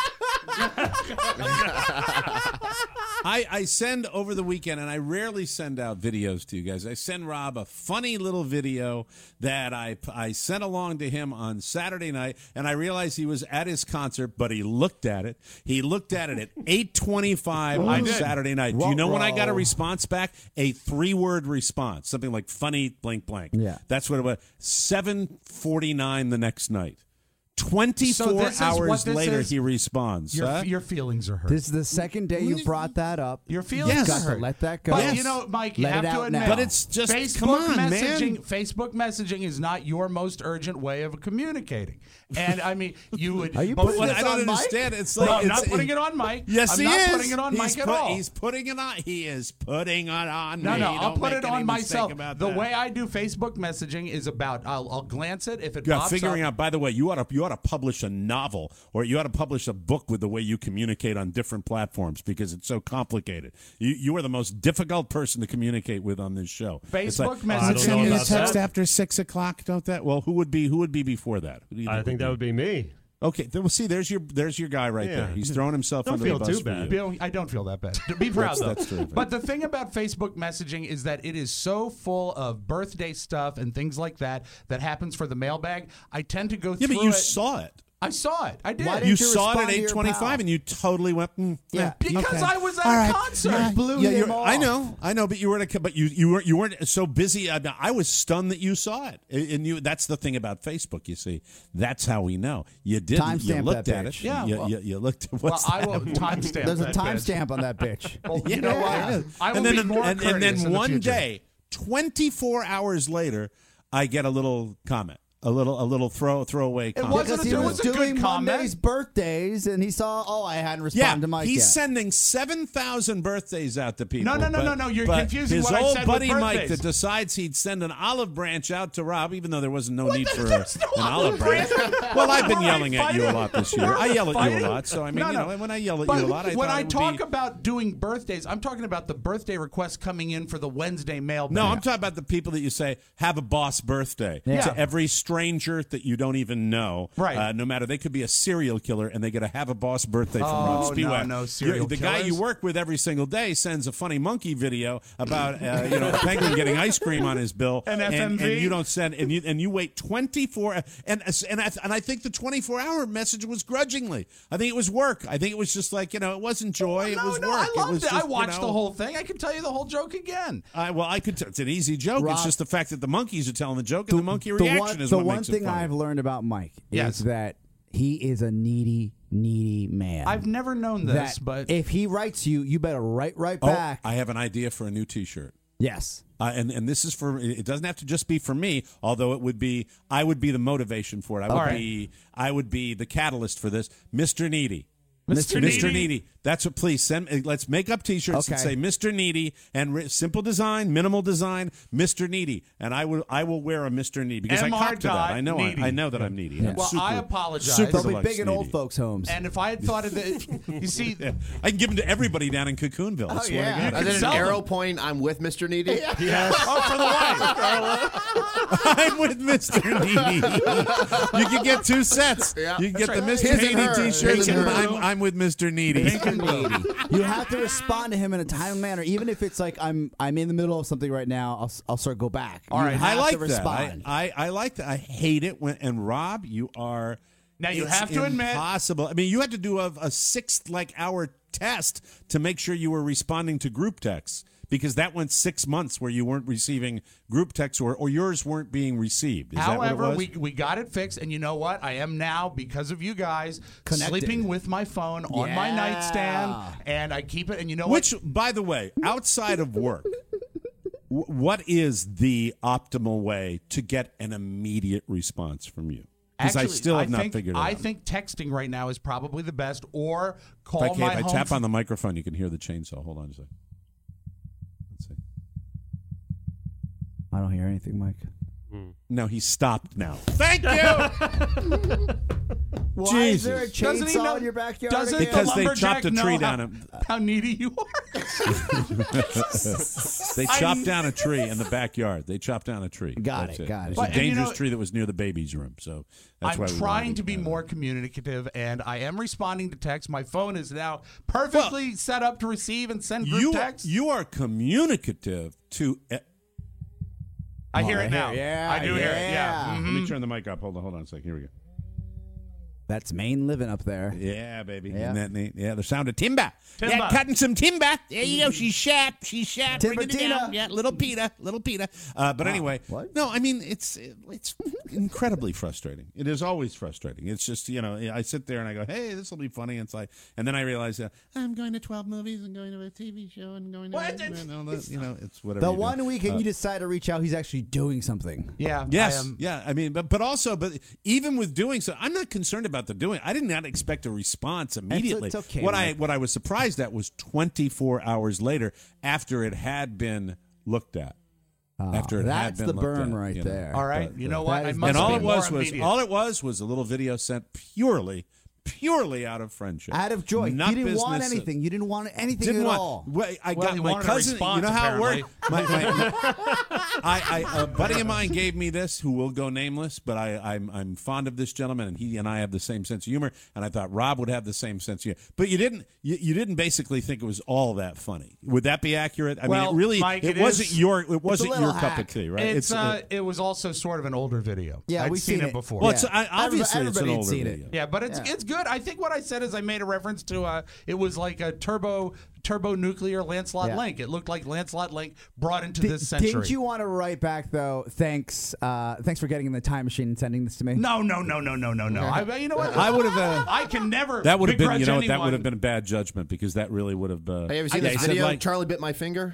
Speaker 2: I, I send over the weekend, and I rarely send out videos to you guys. I send Rob a funny little video that I, I sent along to him on Saturday night, and I realized he was at his concert, but he looked at it. He looked at it at eight twenty-five on
Speaker 4: did.
Speaker 2: Saturday night. Do you know when I got a
Speaker 3: Ruh-roh.
Speaker 2: response back? A three-word response, something like funny blank blank.
Speaker 3: Yeah.
Speaker 2: That's what it was. seven forty-nine the next night. twenty-four
Speaker 4: So this is what
Speaker 2: hours
Speaker 4: this
Speaker 2: later,
Speaker 4: is?
Speaker 2: he responds.
Speaker 4: Your,
Speaker 2: huh?
Speaker 4: your feelings are hurt.
Speaker 3: This is the second day you brought that up.
Speaker 4: Your feelings
Speaker 2: Yes.
Speaker 4: are
Speaker 3: Got to
Speaker 4: hurt.
Speaker 3: let that go.
Speaker 4: But
Speaker 2: Yes.
Speaker 4: you know, Mike, you
Speaker 3: Let
Speaker 4: have
Speaker 3: it
Speaker 4: to
Speaker 3: out
Speaker 4: admit,
Speaker 3: now.
Speaker 2: But it's just-
Speaker 4: Facebook
Speaker 2: come on, man.
Speaker 4: messaging. Facebook messaging is not your most urgent way of communicating. And I mean, you would.
Speaker 3: Are you
Speaker 4: but
Speaker 3: putting
Speaker 2: What
Speaker 3: this
Speaker 2: I don't
Speaker 3: on Mike?
Speaker 2: understand. It's
Speaker 4: No,
Speaker 2: like
Speaker 4: I'm
Speaker 2: it's,
Speaker 4: not putting it on Mike.
Speaker 2: Yes,
Speaker 4: I'm
Speaker 2: he
Speaker 4: not
Speaker 2: is.
Speaker 4: putting it on
Speaker 2: he's
Speaker 4: Mike at
Speaker 2: put-
Speaker 4: all.
Speaker 2: He's putting it on. He is putting it on.
Speaker 4: No,
Speaker 2: me.
Speaker 4: no, I'll
Speaker 2: Don't
Speaker 4: put
Speaker 2: make
Speaker 4: it
Speaker 2: any
Speaker 4: on
Speaker 2: mistake
Speaker 4: myself.
Speaker 2: about
Speaker 4: The
Speaker 2: that.
Speaker 4: way I do Facebook messaging is about I'll, I'll glance it if it
Speaker 2: Yeah,
Speaker 4: pops
Speaker 2: figuring
Speaker 4: up.
Speaker 2: out. By the way, you ought to you ought to publish a novel, or you ought to publish a book with the way you communicate on different platforms because it's so complicated. You you are the most difficult person to communicate with on this show. It's
Speaker 4: Facebook
Speaker 2: like,
Speaker 4: messaging
Speaker 2: "Oh, send me a
Speaker 5: about
Speaker 2: text
Speaker 5: that."
Speaker 2: after six o'clock. Don't that? Well, who would be who would be before that? Who do you
Speaker 5: I think that would be me.
Speaker 2: Okay, then we'll see. There's your there's your guy right
Speaker 5: Yeah.
Speaker 2: there. He's throwing himself
Speaker 5: Don't
Speaker 2: under
Speaker 5: feel
Speaker 2: the bus
Speaker 5: too
Speaker 2: for
Speaker 5: bad.
Speaker 2: you.
Speaker 4: Bill, I don't feel that bad. Be proud,
Speaker 2: That's-
Speaker 4: though.
Speaker 2: that's terrific.
Speaker 4: But the thing about Facebook messaging is that it is so full of birthday stuff and things like that that happens for the mailbag. I tend to go
Speaker 2: Yeah,
Speaker 4: through
Speaker 2: but you
Speaker 4: it.
Speaker 2: saw it.
Speaker 4: I saw it. I did.
Speaker 3: Why
Speaker 2: You
Speaker 3: didn't you
Speaker 2: saw it
Speaker 3: respond
Speaker 2: at
Speaker 3: to your
Speaker 2: eight twenty-five,
Speaker 3: pal?
Speaker 2: and you totally went. Mm,
Speaker 3: Yeah.
Speaker 2: eh,
Speaker 4: Because
Speaker 2: okay.
Speaker 4: I was at
Speaker 2: All
Speaker 4: a
Speaker 2: right.
Speaker 4: concert.
Speaker 2: Yeah.
Speaker 3: Blew
Speaker 2: Yeah,
Speaker 3: him
Speaker 2: you're- I
Speaker 3: off.
Speaker 2: know, I know, but you weren't. A, but you you weren't you weren't so busy. I, I was stunned that you saw it, and you. That's the thing about Facebook. You see, that's how we know you didn't. You
Speaker 3: Timestamp
Speaker 2: looked
Speaker 3: that
Speaker 2: at
Speaker 3: bitch.
Speaker 2: it.
Speaker 4: Yeah,
Speaker 2: you,
Speaker 4: well-
Speaker 2: you, you looked.
Speaker 4: Well,
Speaker 2: What's
Speaker 4: I
Speaker 2: that?
Speaker 4: will timestamp.
Speaker 3: There's a
Speaker 4: that bitch.
Speaker 3: timestamp on that bitch.
Speaker 4: Well, you know what? I will
Speaker 2: and then
Speaker 4: be more
Speaker 2: and, and
Speaker 4: courteous
Speaker 2: then
Speaker 4: in the
Speaker 2: one
Speaker 4: future.
Speaker 2: day, twenty-four hours later, I get a little comment, a little a little throw throwaway comment.
Speaker 4: wasn't
Speaker 3: Because
Speaker 4: a-
Speaker 3: he
Speaker 4: it
Speaker 3: was
Speaker 4: was a good
Speaker 3: doing
Speaker 4: comment.
Speaker 3: Monday's birthdays, and he saw, oh, I hadn't responded
Speaker 2: Yeah,
Speaker 3: to Mike
Speaker 2: he's
Speaker 3: yet.
Speaker 2: sending seven thousand birthdays out to people.
Speaker 4: No, no, no,
Speaker 2: but-
Speaker 4: no, no, you're
Speaker 2: but
Speaker 4: confusing
Speaker 2: his
Speaker 4: what I
Speaker 2: old
Speaker 4: said with
Speaker 2: buddy Mike
Speaker 4: birthdays.
Speaker 2: that decides he'd send an olive branch out to Rob, even though there wasn't no need
Speaker 4: the-
Speaker 2: for a,
Speaker 4: there's no
Speaker 2: an
Speaker 4: olive
Speaker 2: olive branch.
Speaker 4: branch.
Speaker 2: Well, I've been
Speaker 4: We're
Speaker 2: yelling at you a
Speaker 4: fighting.
Speaker 2: lot this year.
Speaker 4: We're
Speaker 2: I yell at you
Speaker 4: fighting.
Speaker 2: a lot, so I mean,
Speaker 4: No,
Speaker 2: you
Speaker 4: no.
Speaker 2: know, when I yell at
Speaker 4: But
Speaker 2: you a lot, I
Speaker 4: when
Speaker 2: thought
Speaker 4: I
Speaker 2: it would
Speaker 4: talk
Speaker 2: be,
Speaker 4: about doing birthdays, I'm talking about the birthday requests coming in for the Wednesday mailbag.
Speaker 2: No, I'm talking about the people that you say have a boss birthday
Speaker 3: Yeah.
Speaker 2: to every stranger that you don't even know.
Speaker 4: Right.
Speaker 2: Uh, no matter, they could be a serial killer, and they get to have a boss birthday from
Speaker 4: Oh,
Speaker 2: Rob Spiewak.
Speaker 4: no, no, serial
Speaker 2: You're- The guy you
Speaker 4: killers?
Speaker 2: work with every single day sends a funny monkey video about uh, you know a penguin getting ice cream on his bill,
Speaker 4: And
Speaker 2: and,
Speaker 4: F M V?
Speaker 2: and you don't send, and you and you wait twenty-four, and and I, and I think the twenty-four hour message was grudgingly. I think it was work. I think it was just like you know, it wasn't joy, it
Speaker 4: no,
Speaker 2: was
Speaker 4: no,
Speaker 2: work.
Speaker 4: I
Speaker 2: it
Speaker 4: loved
Speaker 2: was
Speaker 4: it. I
Speaker 2: just, you
Speaker 4: watched
Speaker 2: know,
Speaker 4: the whole thing. I can tell you the whole joke again.
Speaker 2: I, well, I could. T- it's an easy joke.
Speaker 3: Rob-
Speaker 2: it's just the fact that the monkeys are telling the joke, and the monkey
Speaker 3: the
Speaker 2: reaction
Speaker 3: one,
Speaker 2: is
Speaker 3: the
Speaker 2: what
Speaker 3: one
Speaker 2: makes
Speaker 3: thing
Speaker 2: it funny.
Speaker 3: I've learned about Mike
Speaker 4: Yes.
Speaker 3: is that he is a needy, needy man.
Speaker 4: I've never known this,
Speaker 3: that
Speaker 4: but
Speaker 3: if he writes you, you better write right
Speaker 2: Oh,
Speaker 3: back.
Speaker 2: I have an idea for a new T-shirt.
Speaker 3: yes.
Speaker 2: Uh, and and this is for it doesn't have to just be for me, although it would be I would be the motivation for it. I would
Speaker 4: All right.
Speaker 2: be I would be the catalyst for this. Mister Needy.
Speaker 4: Mister
Speaker 2: Mister
Speaker 4: Needy?
Speaker 2: Needy. That's what. Please send. uh, Let's make up T-shirts that
Speaker 3: Okay.
Speaker 2: say Mister Needy and re- simple design, minimal design, Mister Needy, and I will. I will wear a Mister Needy because I
Speaker 4: M R
Speaker 2: cop to that.
Speaker 4: dot
Speaker 2: I know. I,
Speaker 4: needy.
Speaker 2: I know that I'm needy. I'm
Speaker 4: Well,
Speaker 2: super,
Speaker 4: I apologize.
Speaker 2: Super
Speaker 3: They'll be
Speaker 2: deluxe
Speaker 3: big in old
Speaker 2: needy.
Speaker 3: folks' homes.
Speaker 4: and if I had thought of it, you see,
Speaker 2: Yeah. I can give them to everybody down in Cocoonville. I swear
Speaker 3: yeah.
Speaker 2: to God.
Speaker 4: You
Speaker 14: Is it an
Speaker 4: sell
Speaker 14: arrow
Speaker 4: them.
Speaker 14: point? I'm with Mister Needy.
Speaker 4: yes. Oh, for the wife.
Speaker 2: I'm with Mister Needy. You can get two sets.
Speaker 5: Yeah.
Speaker 2: You can get
Speaker 5: That's
Speaker 2: the
Speaker 5: right.
Speaker 2: Mister
Speaker 5: His and
Speaker 2: Needy
Speaker 5: her.
Speaker 2: T-shirts,
Speaker 5: His and
Speaker 2: and
Speaker 5: her.
Speaker 2: I'm, I'm with Mister Needy.
Speaker 3: You have to respond to him in a timely manner, even if it's like I'm I'm in the middle of something right now. I'll I'll sort of go back.
Speaker 2: All right,
Speaker 3: You
Speaker 2: I
Speaker 3: have
Speaker 2: like
Speaker 3: to
Speaker 2: that. I,
Speaker 3: respond.
Speaker 2: I I like that. I hate it when. And Rob, you are.
Speaker 4: Now, you
Speaker 2: it's
Speaker 4: have to admit-
Speaker 2: impossible. I mean, you had to do a, a six like hour test to make sure you were responding to group texts, because that went six months where you weren't receiving group texts, or, or yours weren't being received. Is
Speaker 4: However,
Speaker 2: that what it was?
Speaker 4: we we got it fixed, and you know what? I am now, because of you guys,
Speaker 3: Connected.
Speaker 4: sleeping with my phone on my
Speaker 3: Yeah.
Speaker 4: nightstand, and I keep it. And you know
Speaker 2: Which,
Speaker 4: what?
Speaker 2: by the way, outside of work, w- what is the optimal way to get an immediate response from you? Because I
Speaker 4: Actually,
Speaker 2: still have not
Speaker 4: think,
Speaker 2: figured it
Speaker 4: I
Speaker 2: out.
Speaker 4: think texting right now is probably the best, or
Speaker 2: If
Speaker 4: call
Speaker 2: I, can't-
Speaker 4: my
Speaker 2: if I
Speaker 4: home.
Speaker 2: tap on the microphone, you can hear the chainsaw. Hold on a second. Let's see.
Speaker 3: I don't hear anything, Mike.
Speaker 2: No, he stopped now. Thank you.
Speaker 3: Why
Speaker 2: Jesus.
Speaker 3: is there a
Speaker 4: Doesn't he
Speaker 3: chainsaw
Speaker 4: know-
Speaker 3: in your backyard?
Speaker 4: doesn't
Speaker 3: again?
Speaker 2: Because
Speaker 4: the
Speaker 2: they
Speaker 4: lumberjack
Speaker 2: chopped a
Speaker 4: know
Speaker 2: tree
Speaker 4: how,
Speaker 2: down.
Speaker 4: How needy you are.
Speaker 2: They
Speaker 4: I-
Speaker 2: chopped down a tree in the backyard. They chopped down a tree.
Speaker 3: Got
Speaker 2: That's
Speaker 3: it, got it.
Speaker 2: It's
Speaker 4: But-
Speaker 2: a
Speaker 4: and you
Speaker 2: dangerous
Speaker 4: know-
Speaker 2: tree that was near the baby's room. So that's
Speaker 4: I'm
Speaker 2: why we
Speaker 4: trying
Speaker 2: wanted
Speaker 4: to be
Speaker 2: get that
Speaker 4: more
Speaker 2: out.
Speaker 4: communicative, and I am responding to text. My phone is now perfectly set up to receive and send group
Speaker 2: You
Speaker 4: text.
Speaker 2: you are communicative to. e-
Speaker 4: I
Speaker 3: Oh,
Speaker 4: hear
Speaker 3: I
Speaker 4: it
Speaker 3: hear
Speaker 4: now.
Speaker 3: it. Yeah,
Speaker 4: I do hear it.
Speaker 3: yeah.
Speaker 4: Yeah.
Speaker 2: Let
Speaker 4: Mhm.
Speaker 2: me turn the mic up. Hold on, hold on a second. Here we go.
Speaker 3: That's Maine living up there.
Speaker 2: Yeah, baby.
Speaker 3: Yeah.
Speaker 2: Isn't that neat? Yeah, the sound of timber.
Speaker 4: Timber.
Speaker 2: Yeah, cutting some timber. There you go. She's sharp. She's sharp. Bringing it
Speaker 3: Timbertina.
Speaker 2: down. Yeah, little Peter. Little Peter. Uh, but anyway,
Speaker 3: what?
Speaker 2: no, I mean, it's it's incredibly frustrating. It is always frustrating. It's just, you know, I sit there and I go, hey, this will be funny. And it's like, and then I realize, uh, I'm going to twelve movies and going to a T V show and going to,
Speaker 4: What?
Speaker 2: and all that, you know, it's whatever.
Speaker 3: The
Speaker 2: you do.
Speaker 3: one weekend
Speaker 2: Uh,
Speaker 3: you decide to reach out, he's actually doing something.
Speaker 4: Yeah.
Speaker 2: Yes,
Speaker 4: I am.
Speaker 2: yeah. I mean, but but also, but even with doing so, I'm not concerned about the doing. I did not expect a response immediately.
Speaker 3: it's okay,
Speaker 2: what I
Speaker 3: Mike.
Speaker 2: what I was surprised at was twenty-four hours later, after it had been looked at. After it had
Speaker 3: that's
Speaker 2: been
Speaker 3: the
Speaker 2: looked
Speaker 3: burn
Speaker 2: at,
Speaker 3: right
Speaker 2: you know.
Speaker 3: there.
Speaker 4: All right.
Speaker 2: But,
Speaker 4: You
Speaker 2: uh,
Speaker 4: know what?
Speaker 3: that
Speaker 4: I
Speaker 3: is-
Speaker 4: must
Speaker 2: And all
Speaker 4: be
Speaker 2: it
Speaker 4: more
Speaker 2: was was
Speaker 4: immediate.
Speaker 2: all it was was a little video sent purely, purely out of friendship,
Speaker 3: Out of joy.
Speaker 2: Not
Speaker 3: You didn't want
Speaker 2: business.
Speaker 3: anything. You didn't want anything
Speaker 2: Didn't
Speaker 3: at
Speaker 2: want.
Speaker 3: all.
Speaker 2: Well, I
Speaker 4: Well,
Speaker 2: got
Speaker 4: he
Speaker 2: my
Speaker 4: wanted a
Speaker 2: cousin. You
Speaker 4: response,
Speaker 2: know how it worked.
Speaker 4: apparently.
Speaker 2: My, my, I, I, a buddy of mine gave me this, who will go nameless, but I, I'm, I'm fond of this gentleman, and he and I have the same sense of humor, and I thought Rob would have the same sense of humor. But you didn't. You, you didn't basically think it was all that funny. Would that be accurate? I
Speaker 4: Well,
Speaker 2: mean, it really,
Speaker 4: Mike,
Speaker 2: it,
Speaker 4: it
Speaker 2: wasn't
Speaker 4: is-
Speaker 2: your, it wasn't
Speaker 3: little
Speaker 2: your cup
Speaker 3: hack.
Speaker 2: of tea, right?
Speaker 4: It's, uh,
Speaker 2: it-
Speaker 4: it was also sort of an older video.
Speaker 3: Yeah,
Speaker 4: I'd
Speaker 3: we've
Speaker 4: seen,
Speaker 3: seen
Speaker 4: it
Speaker 3: it.
Speaker 4: before.
Speaker 2: well, it's,
Speaker 3: Yeah.
Speaker 2: I, obviously it's an
Speaker 3: Everybody had
Speaker 2: older
Speaker 3: seen it.
Speaker 2: video.
Speaker 4: Yeah, but it's
Speaker 3: Yeah.
Speaker 4: it's good. I think what I said is I made a reference to uh, it was like a turbo turbo nuclear Lancelot
Speaker 3: Yeah.
Speaker 4: Link. It looked like Lancelot Link brought into
Speaker 3: Di-
Speaker 4: this century.
Speaker 3: Didn't you want to write back though? Thanks, uh, thanks for getting in the time machine and sending this to me.
Speaker 4: No, no, no, no, no, no, no. I, you know what?
Speaker 2: I would have. Uh,
Speaker 4: I can never.
Speaker 2: that would have been,
Speaker 4: begrudge
Speaker 2: you know, what, that
Speaker 4: anyone.
Speaker 2: would have been a bad judgment, because that really would have. Uh,
Speaker 5: Have you ever seen
Speaker 2: yeah,
Speaker 5: this
Speaker 2: he said,
Speaker 5: video?
Speaker 2: like-
Speaker 5: Charlie bit my finger.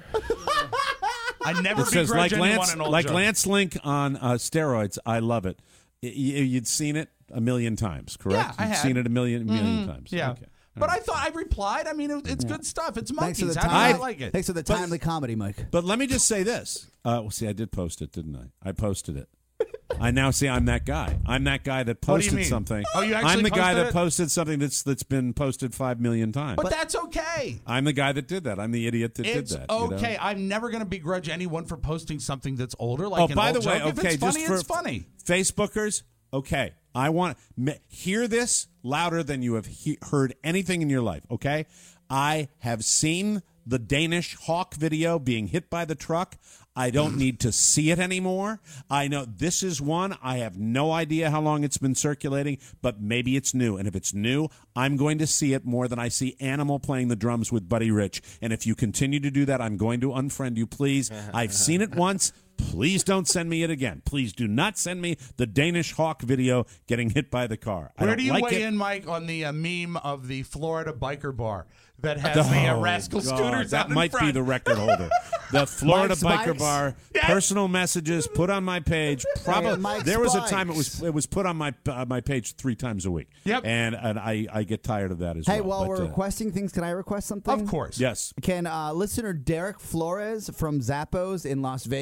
Speaker 4: I never
Speaker 2: It says
Speaker 4: begrudge
Speaker 2: like
Speaker 4: anyone
Speaker 2: Lance,
Speaker 4: an old
Speaker 2: like
Speaker 4: joke.
Speaker 2: Lance Link on uh, steroids. I love it. Y- y- You'd seen it a million times, correct?
Speaker 4: Yeah, I
Speaker 2: You'd
Speaker 4: had.
Speaker 2: seen it a million, million
Speaker 4: Mhm.
Speaker 2: times.
Speaker 4: Yeah.
Speaker 2: Okay.
Speaker 4: But I thought I replied. I mean, it, it's good stuff. It's
Speaker 3: Thanks for
Speaker 4: monkeys.
Speaker 3: the
Speaker 4: How do
Speaker 3: time.
Speaker 4: you not like it?
Speaker 3: Thanks for the timely comedy, Mike.
Speaker 2: But let me just say this. Uh, well, see, I did post it, didn't I? I posted it. I now see I'm that guy. I'm that guy that
Speaker 4: What do you
Speaker 2: posted
Speaker 4: mean?
Speaker 2: something.
Speaker 4: Oh, you actually
Speaker 2: I'm the guy
Speaker 4: posted
Speaker 2: that
Speaker 4: it?
Speaker 2: posted something that's that's been posted five million times.
Speaker 4: But that's okay.
Speaker 2: I'm the guy that did that. I'm the idiot that
Speaker 4: It's
Speaker 2: did that. you know?
Speaker 4: okay. I'm never going to begrudge anyone for posting something that's older. Like
Speaker 2: Oh,
Speaker 4: an
Speaker 2: by
Speaker 4: old
Speaker 2: the way,
Speaker 4: joke. If
Speaker 2: okay,
Speaker 4: it's funny,
Speaker 2: just for
Speaker 4: it's funny.
Speaker 2: Facebookers, okay, I want me, hear this louder than you have he, heard anything in your life. Okay, I have seen the Danish Hawk video being hit by the truck. I don't need to see it anymore. I know this is one. I have no idea how long it's been circulating, but maybe it's new. And if it's new, I'm going to see it more than I see Animal playing the drums with Buddy Rich. And if you continue to do that, I'm going to unfriend you, please. I've seen it once. Please don't send me it again. Please do not send me the Danish Hawk video getting hit by the car. I
Speaker 4: Where
Speaker 2: don't
Speaker 4: do you
Speaker 2: like
Speaker 4: weigh
Speaker 2: it.
Speaker 4: in, Mike, on the uh, meme of the Florida biker bar that has the uh,
Speaker 2: Oh,
Speaker 4: rascal
Speaker 2: God,
Speaker 4: scooters
Speaker 2: that
Speaker 4: out in
Speaker 2: might
Speaker 4: front?
Speaker 2: be the record holder. The Florida
Speaker 3: Mike's
Speaker 2: Biker
Speaker 3: Bikes?
Speaker 2: Bar.
Speaker 4: Yes.
Speaker 2: Personal messages put on my page. Probably
Speaker 3: Mike's
Speaker 2: there was a
Speaker 3: Bikes.
Speaker 2: time it was it was put on my uh, my page three times a week.
Speaker 4: Yep.
Speaker 2: And and I, I get tired of that as
Speaker 3: Hey,
Speaker 2: well.
Speaker 3: while
Speaker 2: But,
Speaker 3: we're
Speaker 2: uh,
Speaker 3: requesting things, can I request something?
Speaker 4: Of course.
Speaker 2: yes.
Speaker 3: Can uh, listener Derek Flores from Zappos in Las Vegas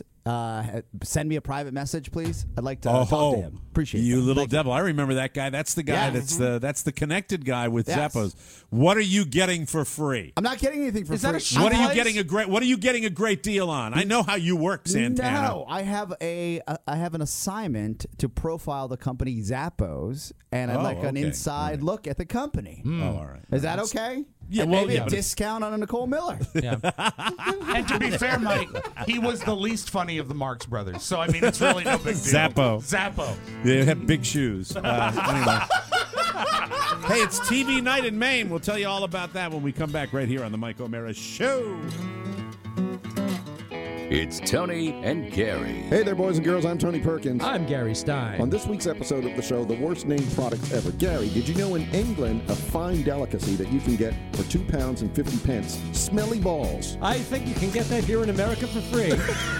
Speaker 3: Uh, send me a private message, please. I'd like to
Speaker 2: Oh,
Speaker 3: talk to him. Appreciate
Speaker 2: you
Speaker 3: that.
Speaker 2: little
Speaker 3: Thank
Speaker 2: devil. I remember that guy. That's the guy
Speaker 3: Yeah.
Speaker 2: that's the that's the connected guy with
Speaker 3: Yes.
Speaker 2: Zappos. What are you getting for free?
Speaker 3: I'm not getting anything for
Speaker 4: Is
Speaker 3: free.
Speaker 4: that a shoe
Speaker 2: What are you
Speaker 4: place?
Speaker 2: getting a great what are you getting a great deal on? I know how you work, Santana.
Speaker 3: No, I have a uh, I have an assignment to profile the company Zappos, and I'd
Speaker 2: Oh,
Speaker 3: like an
Speaker 2: okay.
Speaker 3: inside look at the company.
Speaker 2: Oh, all right.
Speaker 3: Is that okay?
Speaker 2: Yeah,
Speaker 3: And
Speaker 2: well,
Speaker 3: maybe
Speaker 2: yeah,
Speaker 3: a
Speaker 2: but it's-
Speaker 3: discount on a Nicole Miller.
Speaker 13: Yeah.
Speaker 4: And to be fair, Mike, he was the least funny of the Marx brothers. So, I mean, it's really no big deal.
Speaker 2: Zappo.
Speaker 4: Zappo.
Speaker 2: They have big shoes. Uh, anyway. Hey, it's T V night in Maine. We'll tell you all about that when we come back right here on the Mike O'Mara Show.
Speaker 1: It's Tony and Gary.
Speaker 5: Hey there, boys and girls. I'm Tony Perkins.
Speaker 13: I'm Gary Stein.
Speaker 5: On this week's episode of the show, The Worst Named Products Ever. Gary, did you know in England a fine delicacy that you can get for two pounds and fifty pence? Smelly balls.
Speaker 13: I think you can get that here in America for free.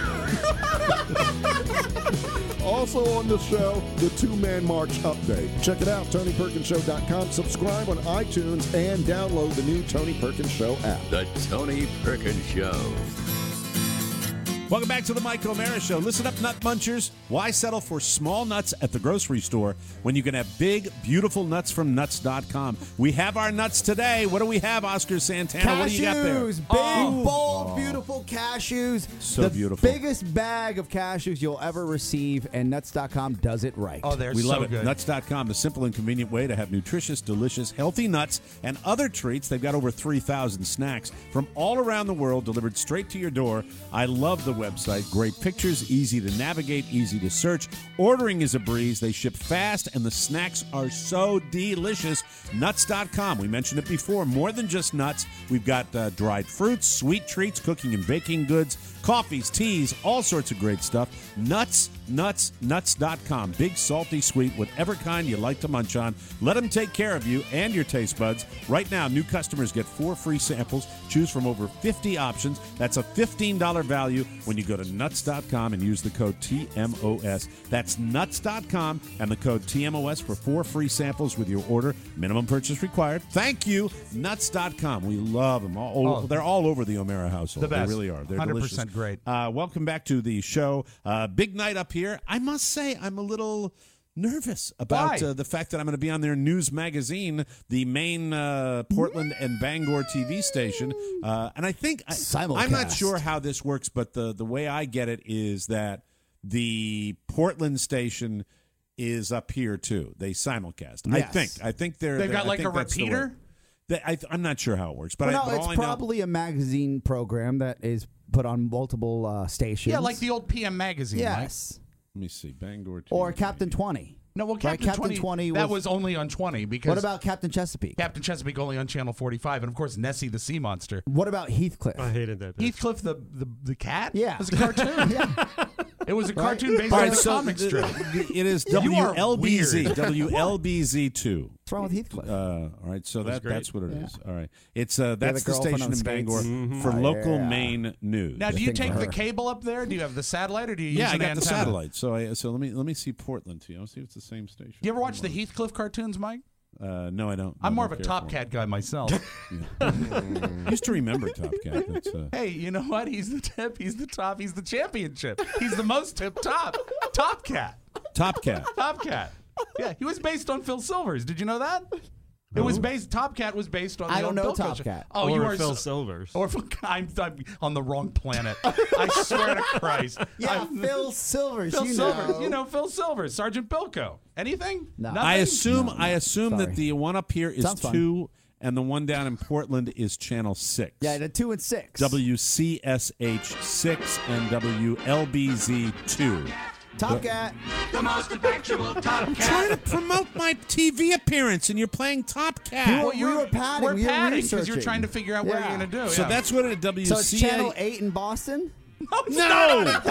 Speaker 5: Also on the show, the two-man march update. Check it out, Tony Perkins Show dot com. Subscribe on iTunes and download the new Tony Perkins Show app.
Speaker 1: The Tony Perkins Show.
Speaker 2: Welcome back to the Mike O'Mara Show. Listen up, nut munchers. Why settle for small nuts at the grocery store when you can have big, beautiful nuts from nuts dot com? We have our nuts today. What do we have, Oscar Santana?
Speaker 3: Cashews,
Speaker 2: What do you got there?
Speaker 3: big,
Speaker 2: Oh.
Speaker 3: bold, beautiful cashews.
Speaker 2: So
Speaker 3: the
Speaker 2: beautiful.
Speaker 3: biggest bag of cashews you'll ever receive, and nuts dot com does it right.
Speaker 4: Oh, they're
Speaker 2: We
Speaker 4: so
Speaker 2: love it.
Speaker 4: good.
Speaker 2: nuts dot com, the simple and convenient way to have nutritious, delicious, healthy nuts and other treats. They've got over three thousand snacks from all around the world delivered straight to your door. I love the website. Great pictures, easy to navigate, easy to search. Ordering is a breeze. They ship fast, and the snacks are so delicious. nuts dot com. We mentioned it before. More than just nuts. We've got uh, dried fruits, sweet treats, cooking and baking goods, coffees, teas, all sorts of great stuff. Nuts, nuts, nuts dot com. Big, salty, sweet, whatever kind you like to munch on. Let them take care of you and your taste buds. Right now, new customers get four free samples. Choose from over fifty options. That's a fifteen dollars value when you go to nuts dot com and use the code T M O S. That's nuts dot com and the code T M O S for four free samples with your order. Minimum purchase required. Thank you, nuts dot com. We love them. All,
Speaker 4: Oh.
Speaker 2: They're all over the O'Mara household.
Speaker 4: The best.
Speaker 2: They really are. They're
Speaker 4: one hundred
Speaker 2: delicious.
Speaker 4: percent great.
Speaker 2: Uh, welcome back to the show. Uh, big night up here. I must say, I'm a little nervous about
Speaker 4: Why?
Speaker 2: uh, the fact that I'm going to be on their news magazine, the main uh, Portland and Bangor T V station. Uh, and I think I, I'm not
Speaker 3: Simulcast.
Speaker 2: sure how this works, but the the way I get it is that the Portland station is up here too. They simulcast. I
Speaker 3: Yes.
Speaker 2: think. I think they're.
Speaker 4: They've
Speaker 2: they're-
Speaker 4: got
Speaker 2: I
Speaker 4: like
Speaker 2: think
Speaker 4: a
Speaker 2: that's the way.
Speaker 4: repeater?
Speaker 2: They, I, I'm not sure how it works, but,
Speaker 3: Well,
Speaker 2: I,
Speaker 3: no,
Speaker 2: but
Speaker 3: it's
Speaker 2: all I know.
Speaker 3: probably a magazine program that is put on multiple uh, stations.
Speaker 4: Yeah, like the old P M magazine. Mike.
Speaker 3: yes,
Speaker 2: Let me see. Bangor T V.
Speaker 3: or Captain twenty.
Speaker 4: No, well,
Speaker 3: Right,
Speaker 4: Captain,
Speaker 3: Captain
Speaker 4: twenty,
Speaker 3: twenty
Speaker 4: that
Speaker 3: was-
Speaker 4: was only on twenty because
Speaker 3: What about Captain Chesapeake?
Speaker 4: Captain Chesapeake only on channel forty-five, and of course Nessie the Sea Monster.
Speaker 3: What about Heathcliff?
Speaker 13: I hated that.
Speaker 4: Heathcliff the the, the cat.
Speaker 3: Yeah.
Speaker 4: it was a cartoon.
Speaker 3: yeah.
Speaker 4: It was a
Speaker 3: Right.
Speaker 4: cartoon based
Speaker 2: All
Speaker 4: on
Speaker 2: right,
Speaker 4: the
Speaker 2: so
Speaker 4: comic
Speaker 2: the-
Speaker 4: strip.
Speaker 2: the- it is
Speaker 4: You
Speaker 2: W
Speaker 4: are
Speaker 2: L B Z.
Speaker 4: weird.
Speaker 2: W L B Z two.
Speaker 3: What's wrong with Heathcliff?
Speaker 2: Uh, all right, so that,
Speaker 13: great.
Speaker 2: that's what it
Speaker 3: Yeah.
Speaker 2: is. All right, it's uh, that's
Speaker 3: the
Speaker 2: the
Speaker 3: girlfriend
Speaker 2: station
Speaker 3: on
Speaker 2: in
Speaker 3: skates?
Speaker 2: Bangor
Speaker 3: Mhm.
Speaker 2: for
Speaker 3: Oh,
Speaker 2: local
Speaker 3: yeah.
Speaker 2: Maine news.
Speaker 4: Now, do you
Speaker 3: thing
Speaker 4: take
Speaker 3: for
Speaker 4: the
Speaker 3: her.
Speaker 4: cable up there? Do you have the satellite, or do you
Speaker 2: yeah,
Speaker 4: use
Speaker 2: I
Speaker 4: an
Speaker 2: got the
Speaker 4: antenna?
Speaker 2: satellite. So I so let me let me see Portland to you. Let's see if it's the same station.
Speaker 4: Do you ever watch the Heathcliff cartoons, Mike?
Speaker 2: Uh, no, I don't.
Speaker 4: I'm
Speaker 2: I
Speaker 4: more
Speaker 2: don't
Speaker 4: of a
Speaker 2: care
Speaker 4: Top
Speaker 2: for
Speaker 4: Cat guy myself.
Speaker 2: them. I used to remember Top Cat. That's, uh,
Speaker 4: Hey, you know what? He's the tip. He's the top. He's the championship. He's the most tip top. Top Cat.
Speaker 2: Top Cat.
Speaker 4: Top Cat. Yeah, he was based on Phil Silvers. Did you know that? It was based. Top Cat was based on. The
Speaker 3: I don't
Speaker 4: old
Speaker 3: know
Speaker 4: Bill
Speaker 3: Top
Speaker 4: Cosby.
Speaker 3: Cat.
Speaker 4: Oh,
Speaker 13: or
Speaker 4: you are
Speaker 13: Phil
Speaker 4: so-
Speaker 13: Silvers.
Speaker 4: Or I'm, I'm on the wrong planet. I swear to Christ.
Speaker 3: Yeah,
Speaker 4: I'm-
Speaker 3: Phil Silvers.
Speaker 4: Phil
Speaker 3: you
Speaker 4: Silvers.
Speaker 3: know.
Speaker 4: You know Phil Silvers, Sergeant Bilko. Anything?
Speaker 3: No.
Speaker 4: Nothing?
Speaker 2: I assume
Speaker 3: No, no,
Speaker 2: I assume
Speaker 3: sorry.
Speaker 2: that the one up here is
Speaker 3: Sounds fun.
Speaker 2: two, and the one down in Portland is channel six.
Speaker 3: Yeah, the two and six.
Speaker 2: W C S H six and W L B Z two.
Speaker 3: Top Cat.
Speaker 7: The most effectual Top
Speaker 2: I'm trying to promote my T V appearance, and you're playing Top Cat.
Speaker 3: You
Speaker 4: Well, you're,
Speaker 3: we were padding.
Speaker 4: We're
Speaker 3: we were
Speaker 4: padding because you're
Speaker 3: researching.
Speaker 4: trying to figure out what
Speaker 3: Yeah.
Speaker 4: you're going to do.
Speaker 2: So
Speaker 4: yeah.
Speaker 2: that's what it W C.
Speaker 3: So it's Channel eight in Boston?
Speaker 2: No,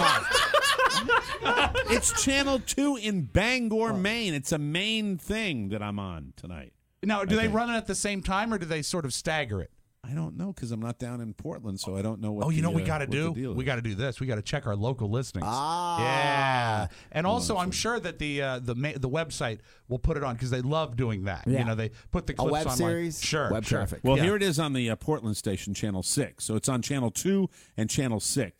Speaker 2: it's Channel Two in Bangor, Maine. It's a Maine thing that I'm on tonight.
Speaker 4: Now, do
Speaker 2: I
Speaker 4: they
Speaker 2: think.
Speaker 4: run it at the same time, or do they sort of stagger it?
Speaker 2: I don't know because I'm not down in Portland, so I don't know what.
Speaker 4: Oh, you
Speaker 2: the,
Speaker 4: know what we
Speaker 2: uh,
Speaker 4: got to
Speaker 2: what the
Speaker 4: do?
Speaker 2: deal
Speaker 4: We
Speaker 2: is.
Speaker 4: got to do this. We got to check our local listings.
Speaker 3: Ah.
Speaker 4: Yeah, and
Speaker 2: Hold
Speaker 4: also
Speaker 2: on a
Speaker 4: I'm
Speaker 2: second.
Speaker 4: sure that the uh, the ma- the website will put it on because they love doing that.
Speaker 3: Yeah.
Speaker 4: You know, they put the
Speaker 3: A
Speaker 4: clips
Speaker 3: web
Speaker 4: on.
Speaker 3: series?
Speaker 4: Sure,
Speaker 3: Web
Speaker 4: sure.
Speaker 3: traffic.
Speaker 2: Well,
Speaker 4: Yeah.
Speaker 2: here it is on the uh, Portland station, Channel Six. So it's on Channel Two and Channel Six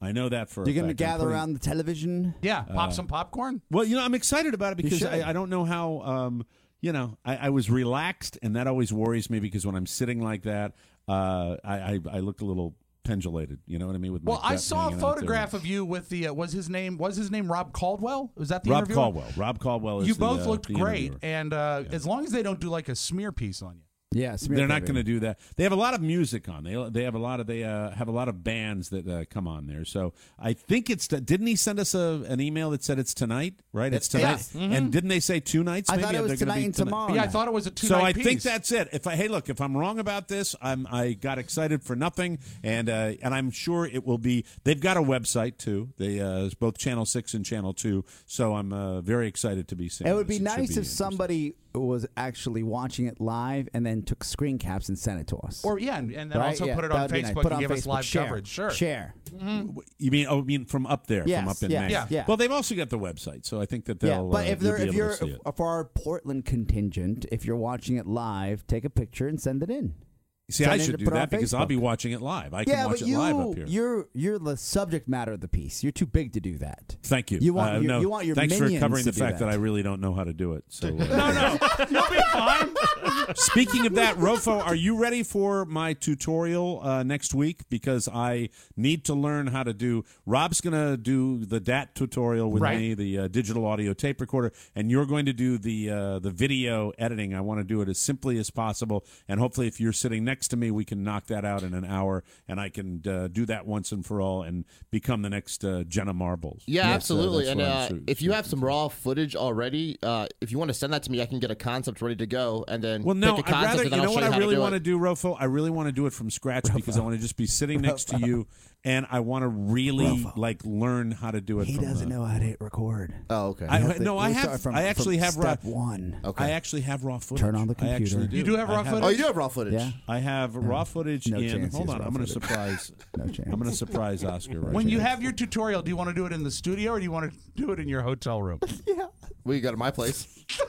Speaker 2: I know that for a
Speaker 3: You're going to
Speaker 2: fact. I'm
Speaker 3: gather
Speaker 2: putting-
Speaker 3: around the television?
Speaker 4: Yeah, pop some popcorn.
Speaker 2: Well, you know, I'm excited about it
Speaker 3: You
Speaker 2: because
Speaker 3: should.
Speaker 2: I, I don't know how, um, you know, I, I was relaxed, and that always worries me because when I'm sitting like that, uh, I, I, I look a little pendulated. You know what I mean? With my
Speaker 4: Well, I
Speaker 2: gut
Speaker 4: saw a
Speaker 2: hanging out there.
Speaker 4: photograph of you with the uh, was his name was his name Rob Caldwell? Was that the
Speaker 2: Rob
Speaker 4: interviewer?
Speaker 2: Caldwell. Rob Caldwell is
Speaker 4: You
Speaker 2: the,
Speaker 4: both
Speaker 2: uh,
Speaker 4: looked
Speaker 2: the
Speaker 4: great,
Speaker 2: interviewer.
Speaker 4: and uh, as long as they don't do like a smear piece on you.
Speaker 3: Yeah,
Speaker 2: They're not going to do that. They have a lot of music on. They they have a lot of they uh, have a lot of bands that uh, come on there. So I think it's didn't he send us a, an email that said it's tonight? Right, it's tonight.
Speaker 3: Yes. Mhm.
Speaker 2: And didn't they say two nights?
Speaker 3: I
Speaker 2: Maybe
Speaker 3: thought it was
Speaker 2: they're gonna
Speaker 3: tonight
Speaker 2: be
Speaker 3: and tomorrow.
Speaker 4: Yeah, I thought it was a two
Speaker 2: So
Speaker 4: night
Speaker 2: I
Speaker 4: piece.
Speaker 2: think that's it. If I hey look, if I'm wrong about this, I'm I got excited for nothing, and uh, and I'm sure it will be. They've got a website too. They uh, it's both Channel Six and Channel Two. So I'm uh, very excited to be seeing.
Speaker 3: It would
Speaker 2: this.
Speaker 3: be
Speaker 2: should
Speaker 3: nice if
Speaker 2: interesting.
Speaker 3: somebody was actually watching it live and then took screen caps and sent it to us.
Speaker 4: Or yeah, and, and then
Speaker 3: Right?
Speaker 4: also
Speaker 3: Yeah,
Speaker 4: put it
Speaker 3: that
Speaker 4: on
Speaker 3: would be nice.
Speaker 4: Facebook
Speaker 3: Put
Speaker 4: and
Speaker 3: on
Speaker 4: give us
Speaker 3: Facebook.
Speaker 4: live
Speaker 3: Share.
Speaker 4: coverage. Sure.
Speaker 3: Share.
Speaker 2: You mean oh, you mean from up there,
Speaker 3: Yes,
Speaker 2: from up in
Speaker 3: yes,
Speaker 2: Maine?
Speaker 3: yeah. yeah.
Speaker 2: Well, they've also got the website, so I think that
Speaker 3: Yeah,
Speaker 2: they'll.
Speaker 3: but
Speaker 2: uh,
Speaker 3: if
Speaker 2: you'll
Speaker 3: they're
Speaker 2: be
Speaker 3: if
Speaker 2: able
Speaker 3: you're
Speaker 2: to see it.
Speaker 3: if, for our Portland contingent, if you're watching it live, take a picture and send it in.
Speaker 2: See,
Speaker 3: Send
Speaker 2: I
Speaker 3: it
Speaker 2: should
Speaker 3: to
Speaker 2: do
Speaker 3: put it
Speaker 2: that
Speaker 3: on
Speaker 2: because I'll
Speaker 3: Facebook.
Speaker 2: be watching it live. I can
Speaker 3: yeah,
Speaker 2: watch
Speaker 3: but
Speaker 2: it
Speaker 3: you,
Speaker 2: live up here.
Speaker 3: you're you're the subject matter of the piece. You're too big to do that.
Speaker 2: Thank you.
Speaker 3: You want
Speaker 2: Uh,
Speaker 3: your,
Speaker 2: no,
Speaker 3: you want your
Speaker 2: thanks for
Speaker 3: minions
Speaker 2: covering
Speaker 3: to
Speaker 2: the
Speaker 3: do
Speaker 2: fact that.
Speaker 3: that
Speaker 2: I really don't know how to do it. So, uh,
Speaker 4: No, no, you'll be fine.
Speaker 2: Speaking of that, Rofo, are you ready for my tutorial uh, next week? Because I need to learn how to do. Rob's going to do the D A T tutorial with
Speaker 4: Right.
Speaker 2: me, the uh, digital audio tape recorder, and you're going to do the uh, the video editing. I want to do it as simply as possible, and hopefully, if you're sitting next to me, we can knock that out in an hour, and I can uh, do that once and for all, and become the next uh, Jenna Marbles.
Speaker 14: Yeah,
Speaker 2: Yes, uh,
Speaker 14: absolutely.
Speaker 2: that's
Speaker 14: and
Speaker 2: what I'm
Speaker 14: uh,
Speaker 2: su-
Speaker 14: if you have some raw footage already, uh, if you want to send that to me, I can get a concept ready to go, and then
Speaker 2: Well, no,
Speaker 14: pick a
Speaker 2: I'd
Speaker 14: concept,
Speaker 2: rather.
Speaker 14: and
Speaker 2: You
Speaker 14: then
Speaker 2: know
Speaker 14: I'll
Speaker 2: what
Speaker 14: show you
Speaker 2: I
Speaker 14: how
Speaker 2: really
Speaker 14: to do
Speaker 2: want to
Speaker 14: it.
Speaker 2: do, Rofo? I really want to do it from scratch because I want to just be sitting next to you, and I want to really
Speaker 3: Rofo.
Speaker 2: like learn how to do it.
Speaker 3: He
Speaker 2: from
Speaker 3: doesn't
Speaker 2: the,
Speaker 3: know how to hit record.
Speaker 14: Oh, okay.
Speaker 2: I,
Speaker 3: You have to-
Speaker 2: no, I
Speaker 3: you
Speaker 2: have.
Speaker 3: start from-
Speaker 2: I actually
Speaker 3: from
Speaker 2: have raw.
Speaker 3: step one.
Speaker 14: Okay.
Speaker 2: I actually have raw footage.
Speaker 3: Turn on the
Speaker 2: I actually
Speaker 3: computer.
Speaker 2: do.
Speaker 4: You do have raw
Speaker 2: I
Speaker 4: footage?
Speaker 14: Oh, you do have raw footage.
Speaker 3: Yeah.
Speaker 2: I have raw footage
Speaker 3: No
Speaker 2: in.
Speaker 3: chance
Speaker 2: Hold
Speaker 3: he has
Speaker 2: on,
Speaker 3: raw
Speaker 2: I'm going to
Speaker 3: footage.
Speaker 2: surprise.
Speaker 3: No chance.
Speaker 2: I'm going to surprise Oscar. Right
Speaker 4: When you
Speaker 2: now.
Speaker 4: have your tutorial, do you want to do it in the studio or do you want to do it in your hotel room?
Speaker 3: Yeah.
Speaker 14: Well, you got it at my place.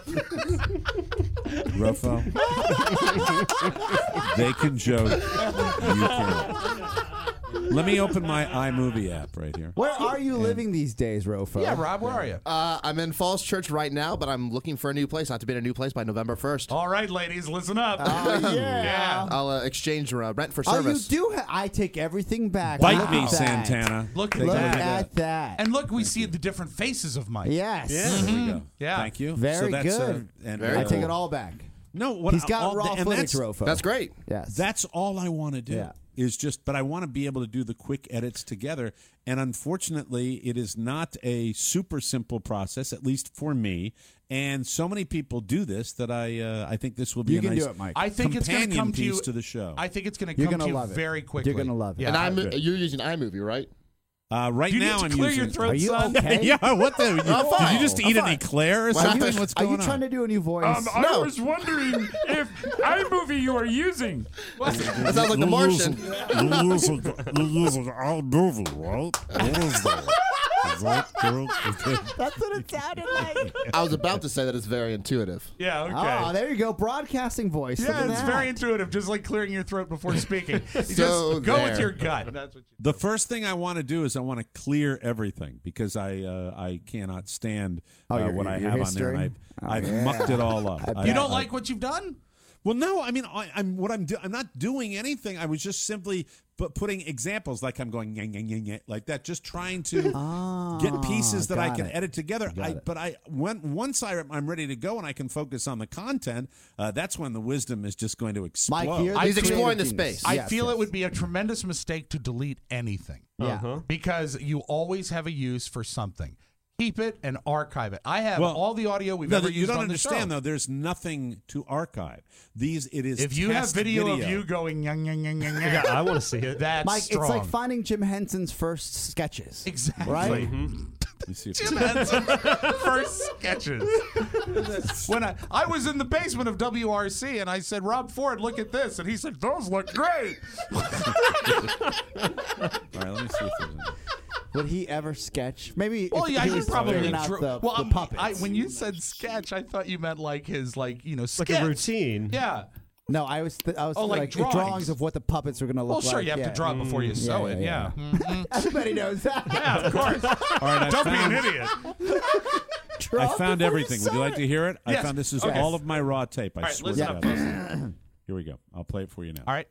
Speaker 2: Rofo, they can joke. You can't. Let me open my iMovie app right here.
Speaker 3: Where are you living these days, Rofo?
Speaker 4: Yeah, Rob, where are you?
Speaker 14: Uh, I'm in Falls Church right now, but I'm looking for a new place. I have to be in a new place by November first.
Speaker 4: All right, ladies, listen up.
Speaker 3: Oh, yeah.
Speaker 4: Yeah.
Speaker 14: I'll uh, exchange uh, rent for
Speaker 3: Oh, you
Speaker 14: service.
Speaker 3: do. Ha- I take everything back.
Speaker 2: Bite
Speaker 3: Look
Speaker 2: me,
Speaker 3: at that.
Speaker 2: Santana.
Speaker 4: Look at
Speaker 3: Look
Speaker 4: that.
Speaker 3: at that.
Speaker 4: And look, we see the different faces of Mike.
Speaker 3: Yes.
Speaker 2: There we go.
Speaker 4: Yeah.
Speaker 2: Thank you.
Speaker 3: Very
Speaker 2: so that's,
Speaker 3: good.
Speaker 2: Uh, and,
Speaker 14: Very
Speaker 3: I
Speaker 2: uh,
Speaker 3: take it all back.
Speaker 2: No, what
Speaker 3: He's got
Speaker 2: all,
Speaker 3: raw
Speaker 2: and
Speaker 3: footage,
Speaker 2: that's,
Speaker 3: Rofo.
Speaker 14: That's great.
Speaker 3: Yes.
Speaker 2: That's all I want to do.
Speaker 3: Yeah.
Speaker 2: Is just, but I want to be able to do the quick edits together. And unfortunately, it is not a super simple process, at least for me. And so many people do this that I, uh, I think this will be
Speaker 3: You
Speaker 2: a
Speaker 3: can
Speaker 2: nice
Speaker 3: do it, Mike.
Speaker 4: I think it's going to
Speaker 2: companion
Speaker 4: come to
Speaker 2: piece
Speaker 4: you
Speaker 2: to the show.
Speaker 4: I think it's going to
Speaker 3: You're
Speaker 4: come
Speaker 3: gonna
Speaker 4: to you
Speaker 3: love it.
Speaker 4: very quickly.
Speaker 3: You're gonna love it.
Speaker 4: Yeah.
Speaker 14: and I'm,
Speaker 2: good.
Speaker 14: you're using iMovie, right?
Speaker 2: Uh, right
Speaker 4: Do you
Speaker 2: now,
Speaker 4: need to
Speaker 2: I'm
Speaker 4: clear
Speaker 2: using.
Speaker 4: your throat,
Speaker 3: Are you
Speaker 4: son?
Speaker 3: okay?
Speaker 2: yeah, what the? You,
Speaker 14: I'm
Speaker 2: did
Speaker 14: fine.
Speaker 2: you just
Speaker 14: I'm
Speaker 2: eat an
Speaker 14: fine.
Speaker 2: eclair or
Speaker 14: What
Speaker 2: something?
Speaker 14: happened?
Speaker 2: What's
Speaker 3: Are
Speaker 2: going
Speaker 3: you trying
Speaker 2: on?
Speaker 3: to do a new voice?
Speaker 15: Um, I
Speaker 14: No.
Speaker 15: was wondering if iMovie you are using.
Speaker 14: That sounds like The Martian.
Speaker 2: You're using, you're using iMovie, right? What is that? Is that girl?
Speaker 3: That's what it sounded like.
Speaker 14: I was about to say that it's very intuitive.
Speaker 4: Yeah, okay.
Speaker 3: Oh, there you go. Broadcasting voice. Look
Speaker 4: yeah,
Speaker 3: at
Speaker 4: it's
Speaker 3: that.
Speaker 4: very intuitive, just like clearing your throat before speaking. You
Speaker 14: So
Speaker 4: just go with
Speaker 14: there.
Speaker 4: your gut. That's what you
Speaker 2: The first thing I want to do is I want to clear everything because I uh, I cannot stand uh,
Speaker 3: Oh, your-
Speaker 2: what I
Speaker 3: your
Speaker 2: have
Speaker 3: history?
Speaker 2: on there. And
Speaker 3: Oh,
Speaker 2: I've, I've
Speaker 3: yeah.
Speaker 2: mucked it all up. I-
Speaker 4: You don't
Speaker 2: I-
Speaker 4: like what you've done?
Speaker 2: Well, no. I mean, I, I'm what I'm. Do, I'm not doing anything. I was just simply but putting examples like I'm going yang, yang, yang, yang, like that, just trying to
Speaker 3: Ah,
Speaker 2: get pieces that I
Speaker 3: got
Speaker 2: can
Speaker 3: it.
Speaker 2: edit together.
Speaker 3: Got
Speaker 2: I,
Speaker 3: it.
Speaker 2: but I when once I, I'm ready to go and I can focus on the content, uh, that's when the wisdom is just going to explode.
Speaker 3: Mike, you're the
Speaker 14: He's exploring
Speaker 3: creative
Speaker 14: the
Speaker 3: genius.
Speaker 14: space.
Speaker 4: I
Speaker 3: Yes,
Speaker 4: feel
Speaker 3: yes.
Speaker 4: it would be a tremendous mistake to delete anything.
Speaker 3: Yeah.
Speaker 4: Because you always have a use for something. Keep it and archive it. I have
Speaker 2: Well,
Speaker 4: all the audio we've
Speaker 2: no,
Speaker 4: ever
Speaker 2: you
Speaker 4: used
Speaker 2: don't
Speaker 4: on
Speaker 2: understand
Speaker 4: the show.
Speaker 2: though. There's nothing to archive. These it is.
Speaker 4: If you have
Speaker 2: test
Speaker 4: video,
Speaker 2: video
Speaker 4: of you going yang yang yang yang, yang
Speaker 15: Yeah, I want to see it.
Speaker 4: that's
Speaker 3: Mike,
Speaker 4: strong.
Speaker 3: it's like finding Jim Henson's first sketches.
Speaker 4: Exactly.
Speaker 3: Right?
Speaker 2: Let me see if
Speaker 4: Jim Henson, first sketches. When I, I was in the basement of W R C and I said, Rob Ford, look at this. And he said, those look great.
Speaker 2: All right, let me see if there's any.
Speaker 3: Would he ever sketch? Maybe.
Speaker 4: Well,
Speaker 3: if
Speaker 4: yeah,
Speaker 3: he
Speaker 4: he
Speaker 3: was
Speaker 4: probably
Speaker 3: figuring out
Speaker 4: drew.
Speaker 3: the,
Speaker 4: well,
Speaker 3: the
Speaker 4: um,
Speaker 3: puppets.
Speaker 4: I, when you said sketch, I thought you meant like his, like, you know,
Speaker 15: Like
Speaker 4: sketch.
Speaker 15: a routine.
Speaker 4: Yeah.
Speaker 3: No, I was th- I was
Speaker 4: Oh,
Speaker 3: thinking,
Speaker 4: like
Speaker 3: like
Speaker 4: drawings.
Speaker 3: drawings of what the puppets are going to look
Speaker 4: Well,
Speaker 3: like.
Speaker 4: sure, you have
Speaker 3: yeah.
Speaker 4: to draw it before you sew it. Yeah. Mhm.
Speaker 3: Everybody knows that.
Speaker 4: Yeah, of course.
Speaker 2: All right, I
Speaker 4: Don't be
Speaker 2: found-
Speaker 4: an idiot.
Speaker 2: I found everything. Would you like to hear it? I
Speaker 4: Yes.
Speaker 2: found this is
Speaker 4: Okay.
Speaker 2: all of my raw tape. I
Speaker 4: All right,
Speaker 2: swear
Speaker 4: listen
Speaker 2: to
Speaker 4: up,
Speaker 2: God.
Speaker 4: listen.
Speaker 2: Here we go. I'll play it for you now.
Speaker 4: All right.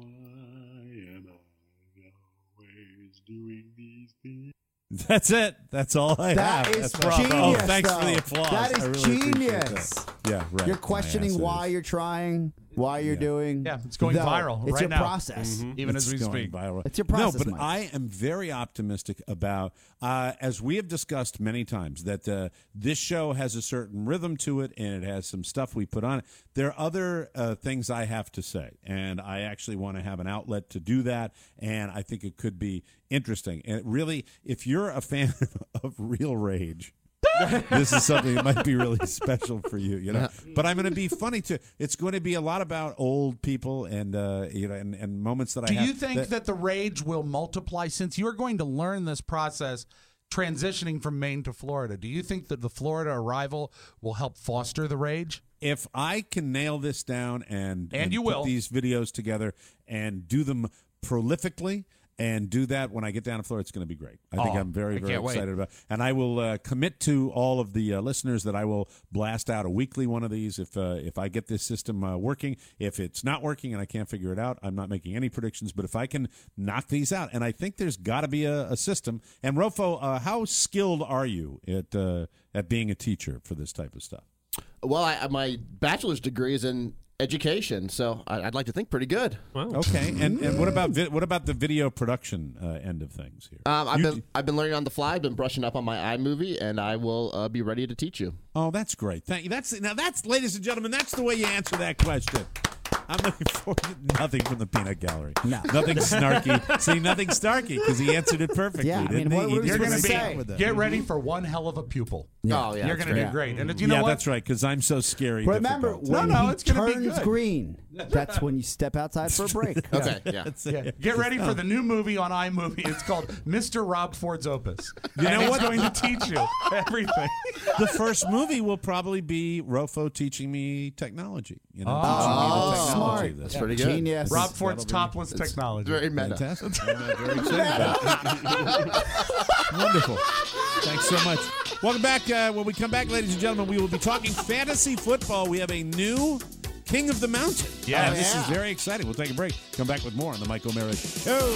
Speaker 2: That's it. That's all I
Speaker 3: That
Speaker 2: have.
Speaker 3: is
Speaker 2: That's raw.
Speaker 3: genius.
Speaker 2: Oh, thanks
Speaker 3: though.
Speaker 2: for the applause.
Speaker 3: That is
Speaker 2: I really appreciate
Speaker 3: genius.
Speaker 2: that. Yeah, right.
Speaker 3: You're
Speaker 2: My
Speaker 3: questioning
Speaker 2: ass it
Speaker 3: why
Speaker 2: is.
Speaker 3: you're trying, why you're doing.
Speaker 4: Yeah, it's going
Speaker 3: No,
Speaker 4: viral
Speaker 3: It's
Speaker 4: right
Speaker 3: your
Speaker 4: now.
Speaker 3: process.
Speaker 4: Mhm. Even
Speaker 2: It's
Speaker 4: as we
Speaker 2: going
Speaker 4: speak.
Speaker 2: viral.
Speaker 3: It's your process,
Speaker 2: No, but
Speaker 3: Mike.
Speaker 2: I am very optimistic about, uh, as we have discussed many times, that uh, this show has a certain rhythm to it, and it has some stuff we put on it. There are other uh, things I have to say, and I actually want to have an outlet to do that, and I think it could be interesting. And it really, if you're a fan of Real Rage, this is something that might be really special for you, you know. But I'm going to be funny too. It's going to be a lot about old people and uh, you know, and, and moments that
Speaker 4: Do
Speaker 2: I have.
Speaker 4: you think that, the rage will multiply since you're going to learn this process transitioning from Maine to Florida? Do you think that the Florida arrival will help foster the rage?
Speaker 2: If I can nail this down and
Speaker 4: And you
Speaker 2: put
Speaker 4: will.
Speaker 2: these videos together and do them prolifically and do that when I get down to Florida, it's going to be great. I think
Speaker 4: Oh,
Speaker 2: I'm very,
Speaker 4: I
Speaker 2: very
Speaker 4: can't wait.
Speaker 2: excited about it. And I will uh, commit to all of the uh, listeners that I will blast out a weekly one of these if uh, if I get this system uh, working. If it's not working and I can't figure it out, I'm not making any predictions. But if I can knock these out, and I think there's got to be a, a system. And Rofo, uh, how skilled are you at uh, at being a teacher for this type of stuff?
Speaker 14: Well, I, my bachelor's degree is in education, so I- I'd like to think pretty good.
Speaker 2: Okay, and and what about vi- what about the video production uh, end of things here?
Speaker 14: Um, I've
Speaker 2: You-
Speaker 14: been I've been learning on the fly. I've been brushing up on my iMovie, and I will uh, be ready to teach you.
Speaker 2: Oh, that's great. Thank you. That's now that's, ladies and gentlemen, that's the way you answer that question. I'm looking for nothing from the peanut gallery.
Speaker 3: No.
Speaker 2: Nothing snarky. See, nothing snarky because he answered it perfectly.
Speaker 3: Yeah, I mean,
Speaker 2: didn't
Speaker 3: what-
Speaker 2: he?
Speaker 3: what
Speaker 2: He
Speaker 3: was
Speaker 4: You're
Speaker 2: did
Speaker 4: going to
Speaker 2: a
Speaker 3: gonna
Speaker 2: great
Speaker 3: say?
Speaker 2: job with that.
Speaker 4: Get ready for one hell of a pupil.
Speaker 3: Yeah.
Speaker 14: Oh yeah,
Speaker 4: You're
Speaker 14: that's
Speaker 4: going to
Speaker 14: great.
Speaker 4: do great. And you know
Speaker 2: yeah,
Speaker 4: what?
Speaker 2: that's right. Because I'm so scary.
Speaker 3: Remember,
Speaker 2: difficult.
Speaker 3: when
Speaker 4: No, no,
Speaker 3: he
Speaker 4: it's gonna be
Speaker 3: turns
Speaker 4: good.
Speaker 3: green, that's when you step outside for a break.
Speaker 14: Okay, yeah.
Speaker 2: That's
Speaker 4: Yeah.
Speaker 2: it.
Speaker 4: Get ready for the new movie on iMovie. It's called Mister Rob Ford's Opus.
Speaker 2: You know
Speaker 4: and
Speaker 2: what?
Speaker 4: It's going to teach you everything.
Speaker 2: The first movie will probably be Rofo teaching me technology. You know,
Speaker 4: Oh.
Speaker 2: teaching me the
Speaker 3: Oh,
Speaker 2: technology
Speaker 3: smart.
Speaker 2: of this.
Speaker 14: That's pretty good.
Speaker 3: Genius.
Speaker 4: Rob Ford's
Speaker 2: that'll be-
Speaker 4: topless technology.
Speaker 14: Very meta.
Speaker 2: Fantastic. I'm uh, very excited about it. Wonderful. Thanks so much. Welcome back. Uh, when we come back, ladies and gentlemen, we will be talking fantasy football. We have a new King of the Mountain.
Speaker 4: Yes.
Speaker 2: Uh, this
Speaker 3: Yeah.
Speaker 2: is very exciting. We'll take a break. Come back with more on the Mike O'Mara Show.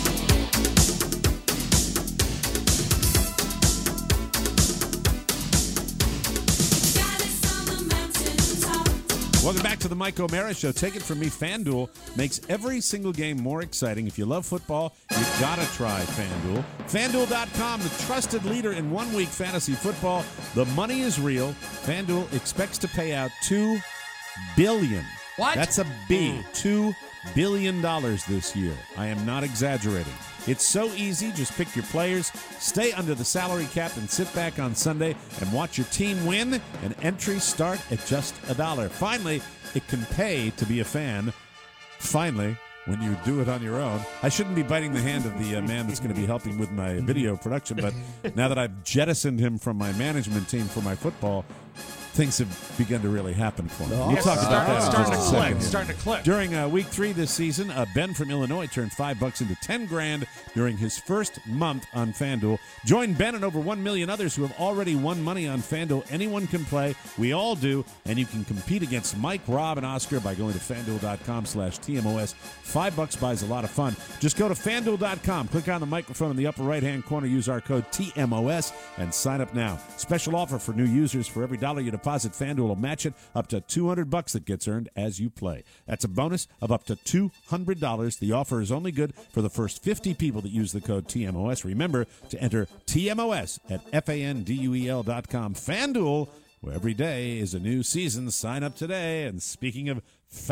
Speaker 2: Welcome back to the Mike O'Mara Show. Take it from me, FanDuel makes every single game more exciting. If you love football, you gotta try FanDuel. FanDuel dot com, the trusted leader in one-week fantasy football. The money is real. FanDuel expects to pay out two billion dollars.
Speaker 4: What?
Speaker 2: That's a B. Two billion dollars this year. I am not exaggerating. It's so easy. Just pick your players, stay under the salary cap, and sit back on Sunday and watch your team win. And entries start at just a dollar. Finally, it can pay to be a fan. Finally, when you do it on your own. I shouldn't be biting the hand of the uh, man that's going to be helping with my video production, but now that I've jettisoned him from my management team for my football, things have begun to really happen for me. We'll
Speaker 4: Yes,
Speaker 2: talk
Speaker 4: it's
Speaker 2: about
Speaker 4: starting-
Speaker 2: that in
Speaker 4: starting
Speaker 2: just
Speaker 4: to
Speaker 2: a
Speaker 4: click.
Speaker 2: second.
Speaker 4: It's starting to click.
Speaker 2: During uh, week three this season, uh, Ben from Illinois turned five bucks into ten grand during his first month on FanDuel. Join Ben and over one million others who have already won money on FanDuel. Anyone can play. We all do. And you can compete against Mike, Rob, and Oscar by going to FanDuel dot com slash T M O S. Five bucks buys a lot of fun. Just go to FanDuel dot com, click on the microphone in the upper right-hand corner, use our code T M O S, and sign up now. Special offer for new users. For every dollar you deposit, FanDuel will match it up to two hundred bucks that gets earned as you play. That's a bonus of up to two hundred dollars. The offer is only good for the first fifty people that use the code T M O S. Remember to enter T M O S at F A N D U E L dot com. FanDuel, where every day is a new season. Sign up today. And speaking of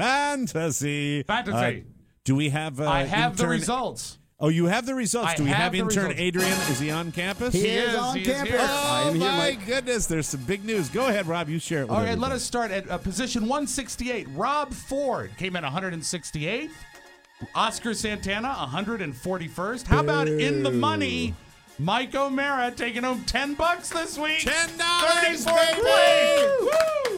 Speaker 2: fantasy.
Speaker 4: Fantasy.
Speaker 2: uh, do we have uh,
Speaker 4: I have the
Speaker 2: intern-
Speaker 4: results.
Speaker 2: Oh, you have the results.
Speaker 4: I
Speaker 2: Do we
Speaker 4: have
Speaker 2: have,
Speaker 4: the
Speaker 2: intern
Speaker 4: results.
Speaker 2: Adrian? Is he on campus?
Speaker 3: He,
Speaker 4: He
Speaker 3: is,
Speaker 4: is,
Speaker 3: on
Speaker 4: he is
Speaker 3: campus.
Speaker 4: here.
Speaker 2: Oh,
Speaker 5: am here,
Speaker 2: my
Speaker 5: Mike.
Speaker 2: goodness. There's some big news. Go ahead, Rob. You share it with
Speaker 4: All right, let
Speaker 2: everybody.
Speaker 4: us start at uh, position one sixty-eight. Rob Ford came in one hundred sixty-eighth. Oscar Santana, one hundred forty-first. How about in the money? Mike O'Mara taking home ten bucks this week.
Speaker 2: ten dollars,
Speaker 4: thirty-fourth
Speaker 2: baby!
Speaker 4: place. Woo!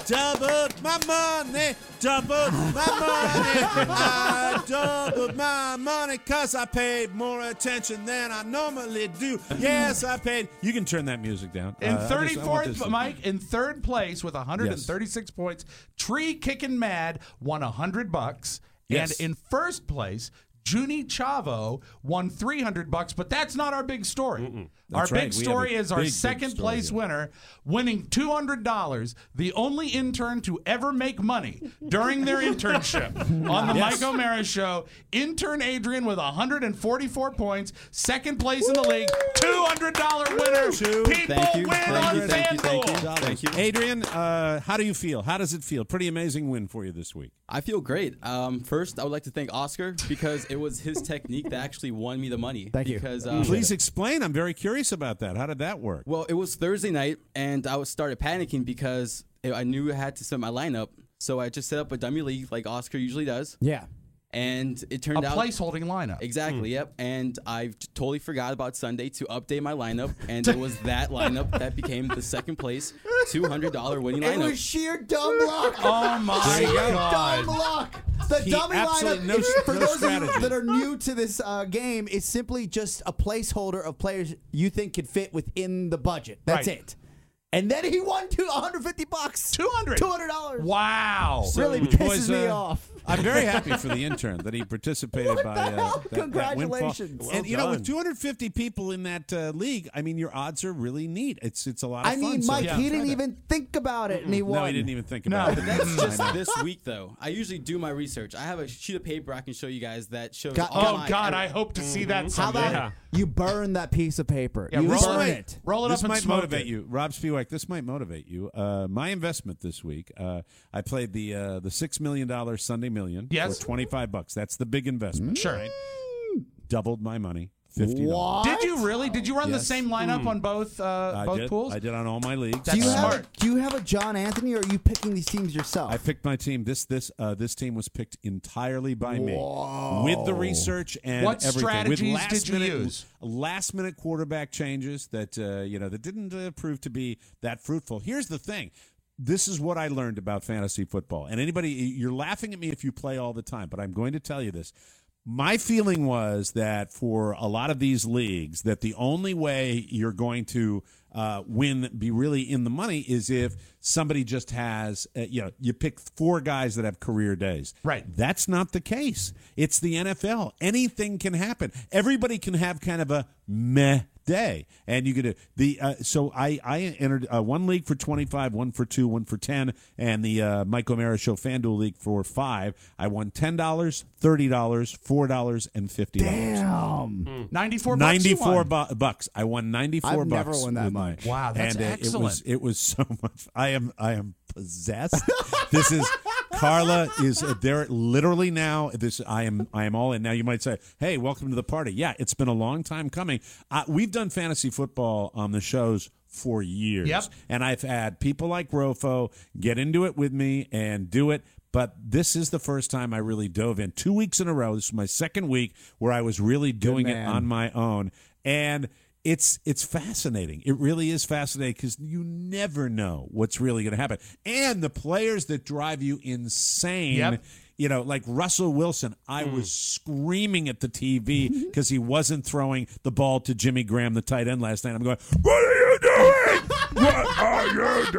Speaker 2: doubled my money, doubled my money. I doubled my money because I paid more attention than I normally do. Yes, I paid. You can turn that music down.
Speaker 4: In
Speaker 2: Uh, I just- I want
Speaker 4: thirty-fourth,
Speaker 2: this to-
Speaker 4: Mike, in third place with one hundred thirty-six points, Tree Kickin' Mad won one hundred bucks.
Speaker 2: Yes.
Speaker 4: And in first place, Junie Chavo won three hundred bucks, but that's not our big story.
Speaker 2: Mm-mm.
Speaker 4: Our
Speaker 2: That's
Speaker 4: big
Speaker 2: right. We
Speaker 4: story
Speaker 2: have a
Speaker 4: is our
Speaker 2: big, big
Speaker 4: second
Speaker 2: story
Speaker 4: place
Speaker 2: here.
Speaker 4: winner winning two hundred dollars, the only intern to ever make money during their internship on the
Speaker 2: Yes.
Speaker 4: Mike O'Mara Show. Intern Adrian with one hundred forty-four points, second place in the league, two hundred dollars winner.
Speaker 2: Two.
Speaker 4: People
Speaker 2: Thank you.
Speaker 4: win
Speaker 2: Thank
Speaker 4: on
Speaker 2: you. Thank you. Thank you.
Speaker 4: FanDuel.
Speaker 2: Thank you. Adrian, uh, how do you feel? How does it feel? Pretty amazing win for you this week.
Speaker 16: I feel great. Um, first, I would like to thank Oscar because it was his technique that actually won me the money.
Speaker 3: Thank you.
Speaker 16: Because, um,
Speaker 2: Please explain. I'm very curious about that. How did that work?
Speaker 16: Well, it was Thursday night, and I was started panicking because I knew I had to set my lineup. So I just set up a dummy league like Oscar usually does.
Speaker 3: Yeah.
Speaker 16: And it turned
Speaker 4: A
Speaker 16: out
Speaker 4: placeholding lineup.
Speaker 16: Exactly. Yep. And I totally forgot about Sunday to update my lineup, and it was that lineup that became the second place two hundred dollars winning
Speaker 3: It
Speaker 16: lineup.
Speaker 3: was sheer dumb luck.
Speaker 4: Oh my
Speaker 3: sheer
Speaker 4: God.
Speaker 3: dumb luck. The
Speaker 2: He
Speaker 3: dummy
Speaker 2: absolutely-
Speaker 3: lineup,
Speaker 2: no-
Speaker 3: if- for
Speaker 2: no
Speaker 3: those of you
Speaker 2: strategy.
Speaker 3: that are new to this uh, game, is simply just a placeholder of players you think could fit within the budget. That's
Speaker 4: Right.
Speaker 3: it. And then he won two, one hundred fifty bucks.
Speaker 4: two hundred.
Speaker 3: two hundred dollars.
Speaker 4: Wow.
Speaker 3: Really
Speaker 2: It
Speaker 3: pisses
Speaker 2: was,
Speaker 3: me
Speaker 2: uh,
Speaker 3: off.
Speaker 2: I'm very happy for the intern that he participated
Speaker 3: What
Speaker 2: by
Speaker 3: the
Speaker 2: uh,
Speaker 3: hell?
Speaker 2: that, that windfall.
Speaker 3: Congratulations.
Speaker 2: and you know,
Speaker 3: Well
Speaker 2: with
Speaker 3: done.
Speaker 2: two hundred fifty people in that uh, league, I mean, your odds are really neat. It's it's a lot of
Speaker 3: I
Speaker 2: fun.
Speaker 3: mean,
Speaker 2: so
Speaker 3: Mike,
Speaker 2: yeah,
Speaker 3: he
Speaker 2: try
Speaker 3: didn't
Speaker 2: that.
Speaker 3: even think about it, and he won.
Speaker 2: No, he didn't even think
Speaker 4: No.
Speaker 2: about
Speaker 16: But
Speaker 2: it.
Speaker 16: that's just
Speaker 2: I know.
Speaker 16: this week, though. I usually do my research. I have a sheet of paper I can show you guys that shows
Speaker 3: God-
Speaker 16: all
Speaker 4: Oh,
Speaker 16: my.
Speaker 4: God, I hope to see that
Speaker 3: How
Speaker 4: someday.
Speaker 3: about you burn that piece of paper?
Speaker 4: Yeah,
Speaker 3: you
Speaker 4: roll
Speaker 3: burn
Speaker 4: it.
Speaker 3: it.
Speaker 4: Roll it
Speaker 2: This
Speaker 4: up and
Speaker 2: might
Speaker 4: smoke
Speaker 2: motivate
Speaker 4: it.
Speaker 2: you, Rob Spiewak. This might motivate you. Uh, my investment this week, uh, I played the uh, the six million dollar Sunday Million
Speaker 4: Yes.
Speaker 2: for twenty five bucks. That's the big investment.
Speaker 4: Sure.
Speaker 2: right? Doubled my money, fifty dollars.
Speaker 4: Did you really? Did you run the
Speaker 2: Yes.
Speaker 4: same lineup on both uh,
Speaker 2: I
Speaker 4: both
Speaker 2: did.
Speaker 4: pools?
Speaker 2: I did on all my leagues.
Speaker 4: That's
Speaker 3: do you
Speaker 4: smart.
Speaker 3: Have, do you have a John Anthony, or are you picking these teams yourself?
Speaker 2: I picked my team. This this uh, this team was picked entirely by me,
Speaker 3: Whoa.
Speaker 2: with the research and
Speaker 4: What
Speaker 2: everything.
Speaker 4: strategies
Speaker 2: with last
Speaker 4: did you
Speaker 2: minute,
Speaker 4: use?
Speaker 2: Last minute quarterback changes that uh, you know that didn't uh, prove to be that fruitful. Here's the thing. This is what I learned about fantasy football. And anybody, you're laughing at me if you play all the time, but I'm going to tell you this. My feeling was that for a lot of these leagues, that the only way you're going to uh, win, be really in the money, is if somebody just has, uh, you know, you pick four guys that have career days.
Speaker 4: Right.
Speaker 2: That's not the case. It's the N F L. Anything can happen. Everybody can have kind of a meh day, and you could the uh, so I I entered uh, one league for twenty-five, one for two, one for ten, and the uh, Mike O'Mara Show FanDuel league for five. I won ten dollars, thirty dollars, four dollars, and fifty dollars.
Speaker 3: Damn.
Speaker 4: ninety-four bucks. you
Speaker 2: Ninety-four
Speaker 4: won.
Speaker 2: bu- bucks. I won ninety-four
Speaker 3: I've
Speaker 2: bucks.
Speaker 3: never won that
Speaker 2: with my-
Speaker 3: much.
Speaker 4: Wow, that's
Speaker 2: and, uh,
Speaker 4: excellent.
Speaker 2: It was it was so much. I am I am possessed. This is Carla is uh, there literally now. This I am I am all in now. You might say, "Hey, welcome to the party." Yeah, it's been a long time coming. Uh, we've done fantasy football on the shows for years,
Speaker 4: Yep.
Speaker 2: and I've had people like Rofo get into it with me and do it. But this is the first time I really dove in. Two weeks in a row. This is my second week where I was really doing it
Speaker 3: man.
Speaker 2: on my own, and it's it's fascinating. It really is fascinating because you never know what's really going to happen. And the players that drive you insane,
Speaker 4: Yep.
Speaker 2: you know, like Russell Wilson, I was screaming at the T V because he wasn't throwing the ball to Jimmy Graham, the tight end, last night. I'm going, what are you doing? What are you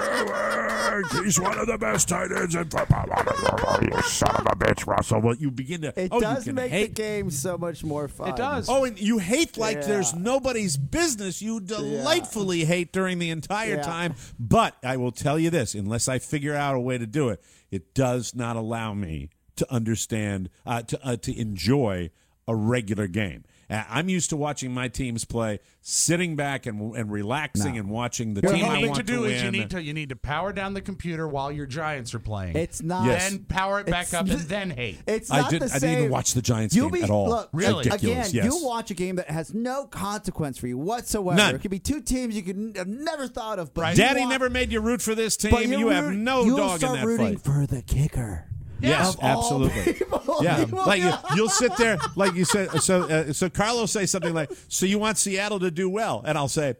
Speaker 2: doing? He's one of the best tight ends in football. You son of a bitch, Russell. Well, you begin to.
Speaker 3: It
Speaker 2: oh,
Speaker 3: does
Speaker 2: you can
Speaker 3: make
Speaker 2: hate
Speaker 3: the game so much more fun.
Speaker 4: It does.
Speaker 2: Oh, and you hate like
Speaker 3: Yeah.
Speaker 2: there's nobody's business. You delightfully hate during the entire
Speaker 3: Yeah.
Speaker 2: time. But I will tell you this, unless I figure out a way to do it, it does not allow me to understand, uh, to uh, to enjoy a regular game. Uh, I'm used to watching my teams play, sitting back and and relaxing
Speaker 3: No.
Speaker 2: and watching the
Speaker 4: What
Speaker 2: team
Speaker 4: you
Speaker 2: I
Speaker 4: need
Speaker 2: want
Speaker 4: to do
Speaker 2: win.
Speaker 4: is you need to you need to power down the computer while your Giants are playing.
Speaker 3: It's not.
Speaker 2: Yes.
Speaker 4: Then power it back
Speaker 3: It's
Speaker 4: up
Speaker 3: n-
Speaker 4: and then hate.
Speaker 3: It's
Speaker 2: I
Speaker 3: not
Speaker 2: did-
Speaker 3: the
Speaker 2: I
Speaker 3: same.
Speaker 2: didn't even watch the Giants
Speaker 3: You'll
Speaker 2: game
Speaker 3: be,
Speaker 2: at all.
Speaker 3: Look,
Speaker 4: Really?
Speaker 2: Ridiculous,
Speaker 3: Again,
Speaker 2: yes.
Speaker 3: you watch a game that has no consequence for you whatsoever.
Speaker 2: None.
Speaker 3: It could be two teams you could have never thought of. But
Speaker 4: Right.
Speaker 3: you
Speaker 2: Daddy
Speaker 3: want-
Speaker 2: never made you root for this
Speaker 3: but
Speaker 2: team.
Speaker 3: you're
Speaker 2: You have
Speaker 3: root-
Speaker 2: no
Speaker 3: you'll
Speaker 2: dog in
Speaker 3: start
Speaker 2: that
Speaker 3: rooting
Speaker 2: fight.
Speaker 3: for the kicker.
Speaker 2: Yes,
Speaker 3: Of all
Speaker 2: absolutely.
Speaker 3: people.
Speaker 2: Yeah,
Speaker 3: You will
Speaker 2: like you,
Speaker 3: not.
Speaker 2: you'll sit there, like you said. So, uh, so Carlos say something like, "So you want Seattle to do well?" And I'll say,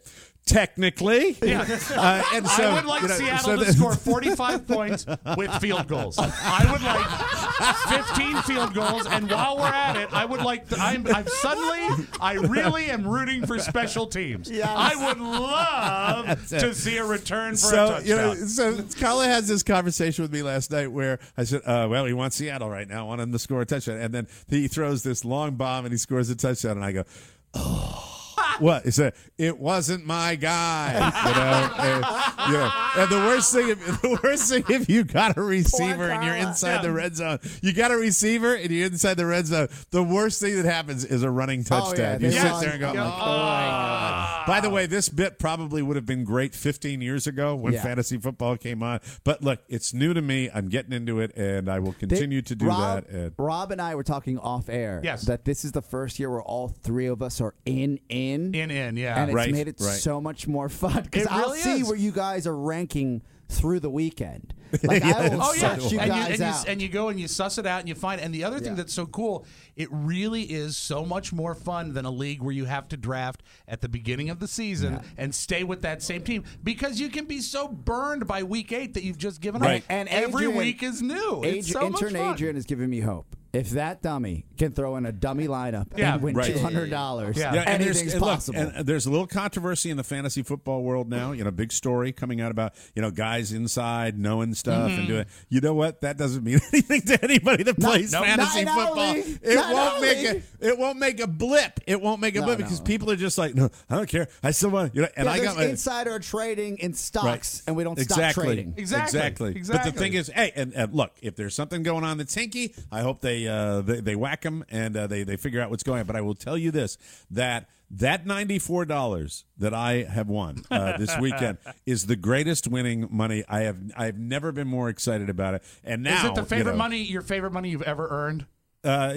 Speaker 2: Technically,
Speaker 4: Yeah.
Speaker 2: Uh, and so,
Speaker 4: I would like
Speaker 2: you know,
Speaker 4: Seattle
Speaker 2: so
Speaker 4: to
Speaker 2: the-
Speaker 4: score forty-five points with field goals. I would like fifteen field goals, and while we're at it, I would like. To, I'm, I'm suddenly, I really am rooting for special teams.
Speaker 2: Yes.
Speaker 4: I would love
Speaker 2: That's it.
Speaker 4: to see a return for
Speaker 2: so,
Speaker 4: a touchdown.
Speaker 2: you know, so Colin has this conversation with me last night where I said, uh, well, he wants Seattle right now. I want him to score a touchdown. And then he throws this long bomb and he scores a touchdown. And I go, oh. What? He said, it wasn't my guy. You know, and, you know, and the worst thing, if, the worst thing, if you got a receiver and you're inside
Speaker 4: Yeah.
Speaker 2: the red zone, you got a receiver and you're inside the red zone. The worst thing that happens is a running touchdown.
Speaker 3: Oh, yeah,
Speaker 2: you
Speaker 3: they
Speaker 2: sit
Speaker 3: run.
Speaker 2: there and go,
Speaker 3: Yeah.
Speaker 2: oh, my God. By the way, this bit probably would have been great fifteen years ago when
Speaker 3: Yeah.
Speaker 2: fantasy football came on. But look, it's new to me. I'm getting into it, and I will continue to do
Speaker 3: Rob,
Speaker 2: that. And
Speaker 3: Rob and I were talking off air.
Speaker 4: Yes.
Speaker 3: That this is the first year where all three of us are in in
Speaker 4: in in yeah,
Speaker 3: and it's
Speaker 2: Right,
Speaker 3: made it
Speaker 2: right.
Speaker 3: so much more fun because
Speaker 4: It
Speaker 3: I'll
Speaker 4: really
Speaker 3: see
Speaker 4: is.
Speaker 3: where you guys are ranking through the weekend. Like
Speaker 2: Yeah,
Speaker 3: I will
Speaker 4: Oh yeah,
Speaker 3: search you
Speaker 4: and, you,
Speaker 3: guys
Speaker 4: and, you,
Speaker 3: out.
Speaker 4: and you go and you suss it out and you find. And the other thing
Speaker 3: Yeah.
Speaker 4: that's so cool, it really is so much more fun than a league where you have to draft at the beginning of the season and stay with that same team because you can be so burned by week eight that you've just given
Speaker 2: Right.
Speaker 4: up.
Speaker 3: And
Speaker 4: every
Speaker 3: Adrian-
Speaker 4: week is new. It's
Speaker 3: Adri-
Speaker 4: so much
Speaker 3: intern
Speaker 4: fun.
Speaker 3: Adrian is giving me hope. If that dummy can throw in a dummy lineup
Speaker 4: Yeah,
Speaker 3: and win
Speaker 2: right.
Speaker 3: two hundred dollars,
Speaker 4: Yeah.
Speaker 2: Yeah, and there's,
Speaker 3: anything's
Speaker 2: and look,
Speaker 3: possible.
Speaker 2: and there's a little controversy in the fantasy football world now. You know, big story coming out about you know guys inside knowing stuff
Speaker 3: Mm-hmm.
Speaker 2: and doing. You know what? That doesn't mean anything to anybody that
Speaker 3: Not-
Speaker 2: plays
Speaker 3: no,
Speaker 2: fantasy
Speaker 3: not in our
Speaker 2: football.
Speaker 3: league.
Speaker 2: It
Speaker 3: Not in
Speaker 2: won't
Speaker 3: our
Speaker 2: make
Speaker 3: league.
Speaker 2: a. It won't make a blip. It won't make a
Speaker 3: No,
Speaker 2: blip
Speaker 3: no.
Speaker 2: because people are just like, no, I don't care. I still want. You know, and
Speaker 3: yeah,
Speaker 2: I
Speaker 3: there's
Speaker 2: got my
Speaker 3: insider trading in stocks,
Speaker 2: Right.
Speaker 3: and we don't
Speaker 2: exactly.
Speaker 3: stop trading.
Speaker 4: Exactly.
Speaker 2: Exactly.
Speaker 4: Exactly.
Speaker 2: But the thing is, hey, and, and look, if there's something going on that's hinky, I hope they uh, they, they whack them and uh, they they figure out what's going on. But I will tell you this: that that ninety-four dollars that I have won uh, this weekend is the greatest winning money I have. I have never been more excited about it. And now,
Speaker 4: Is it the
Speaker 2: you
Speaker 4: favorite
Speaker 2: know,
Speaker 4: money? Your favorite money you've ever earned
Speaker 2: Uh,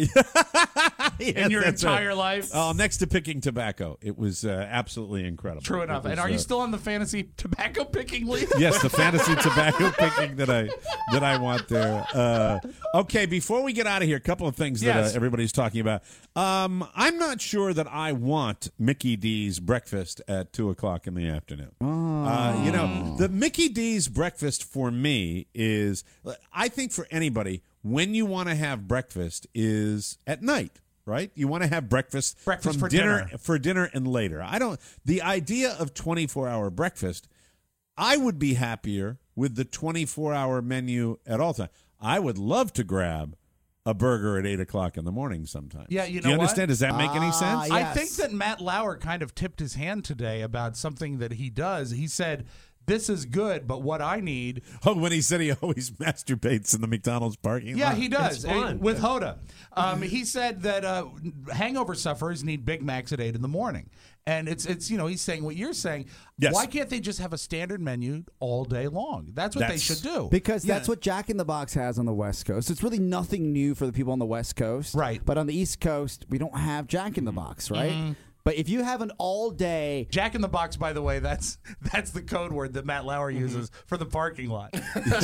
Speaker 2: yes,
Speaker 4: in your
Speaker 2: that's right.
Speaker 4: entire life?
Speaker 2: Oh, next to picking tobacco, it was uh, absolutely incredible.
Speaker 4: True
Speaker 2: It
Speaker 4: enough.
Speaker 2: was,
Speaker 4: And are you
Speaker 2: uh,
Speaker 4: still on the fantasy tobacco picking league?
Speaker 2: Yes, the fantasy tobacco picking that I that I want there. Uh, okay, before we get out of here, a couple of things that
Speaker 4: Yes.
Speaker 2: uh, everybody's talking about. Um, I'm not sure that I want Mickey D's breakfast at two o'clock in the afternoon. Uh, you know, the Mickey D's breakfast for me is, I think for anybody, when you want to have breakfast is at night. Right, you want to have breakfast,
Speaker 4: Breakfast
Speaker 2: from
Speaker 4: for
Speaker 2: dinner,
Speaker 4: dinner.
Speaker 2: for dinner and later. I don't. The idea of twenty-four hour breakfast, I would be happier with the twenty-four hour menu at all times. I would love to grab a burger at eight o'clock in the morning sometime.
Speaker 4: Yeah, you know
Speaker 2: Do you
Speaker 4: what?
Speaker 2: understand? Does that make any
Speaker 3: Ah,
Speaker 2: sense?
Speaker 3: yeah.
Speaker 4: I
Speaker 3: Yes.
Speaker 4: think that Matt Lauer kind of tipped his hand today about something that he does. He said, "This is good, but what I need."
Speaker 2: Oh, when he said he always masturbates in the McDonald's parking
Speaker 4: Yeah,
Speaker 2: lot.
Speaker 4: he does.
Speaker 17: It's fun.
Speaker 4: Uh, With Hoda. Um, he said that uh, hangover sufferers need Big Macs at eight in the morning. And it's, it's you know, he's saying what you're saying.
Speaker 2: Yes.
Speaker 4: Why can't they just have a standard menu all day long? That's what
Speaker 2: That's-
Speaker 4: they should do.
Speaker 3: Because
Speaker 2: Yeah.
Speaker 3: that's what Jack in the Box has on the West Coast. It's really nothing new for the people on the West Coast.
Speaker 4: Right.
Speaker 3: But on the East Coast, we don't have Jack in the Box, right?
Speaker 4: Mm-hmm.
Speaker 3: But if you have an all day.
Speaker 4: Jack in the Box, by the way, that's that's the code word that Matt Lauer uses for the parking lot.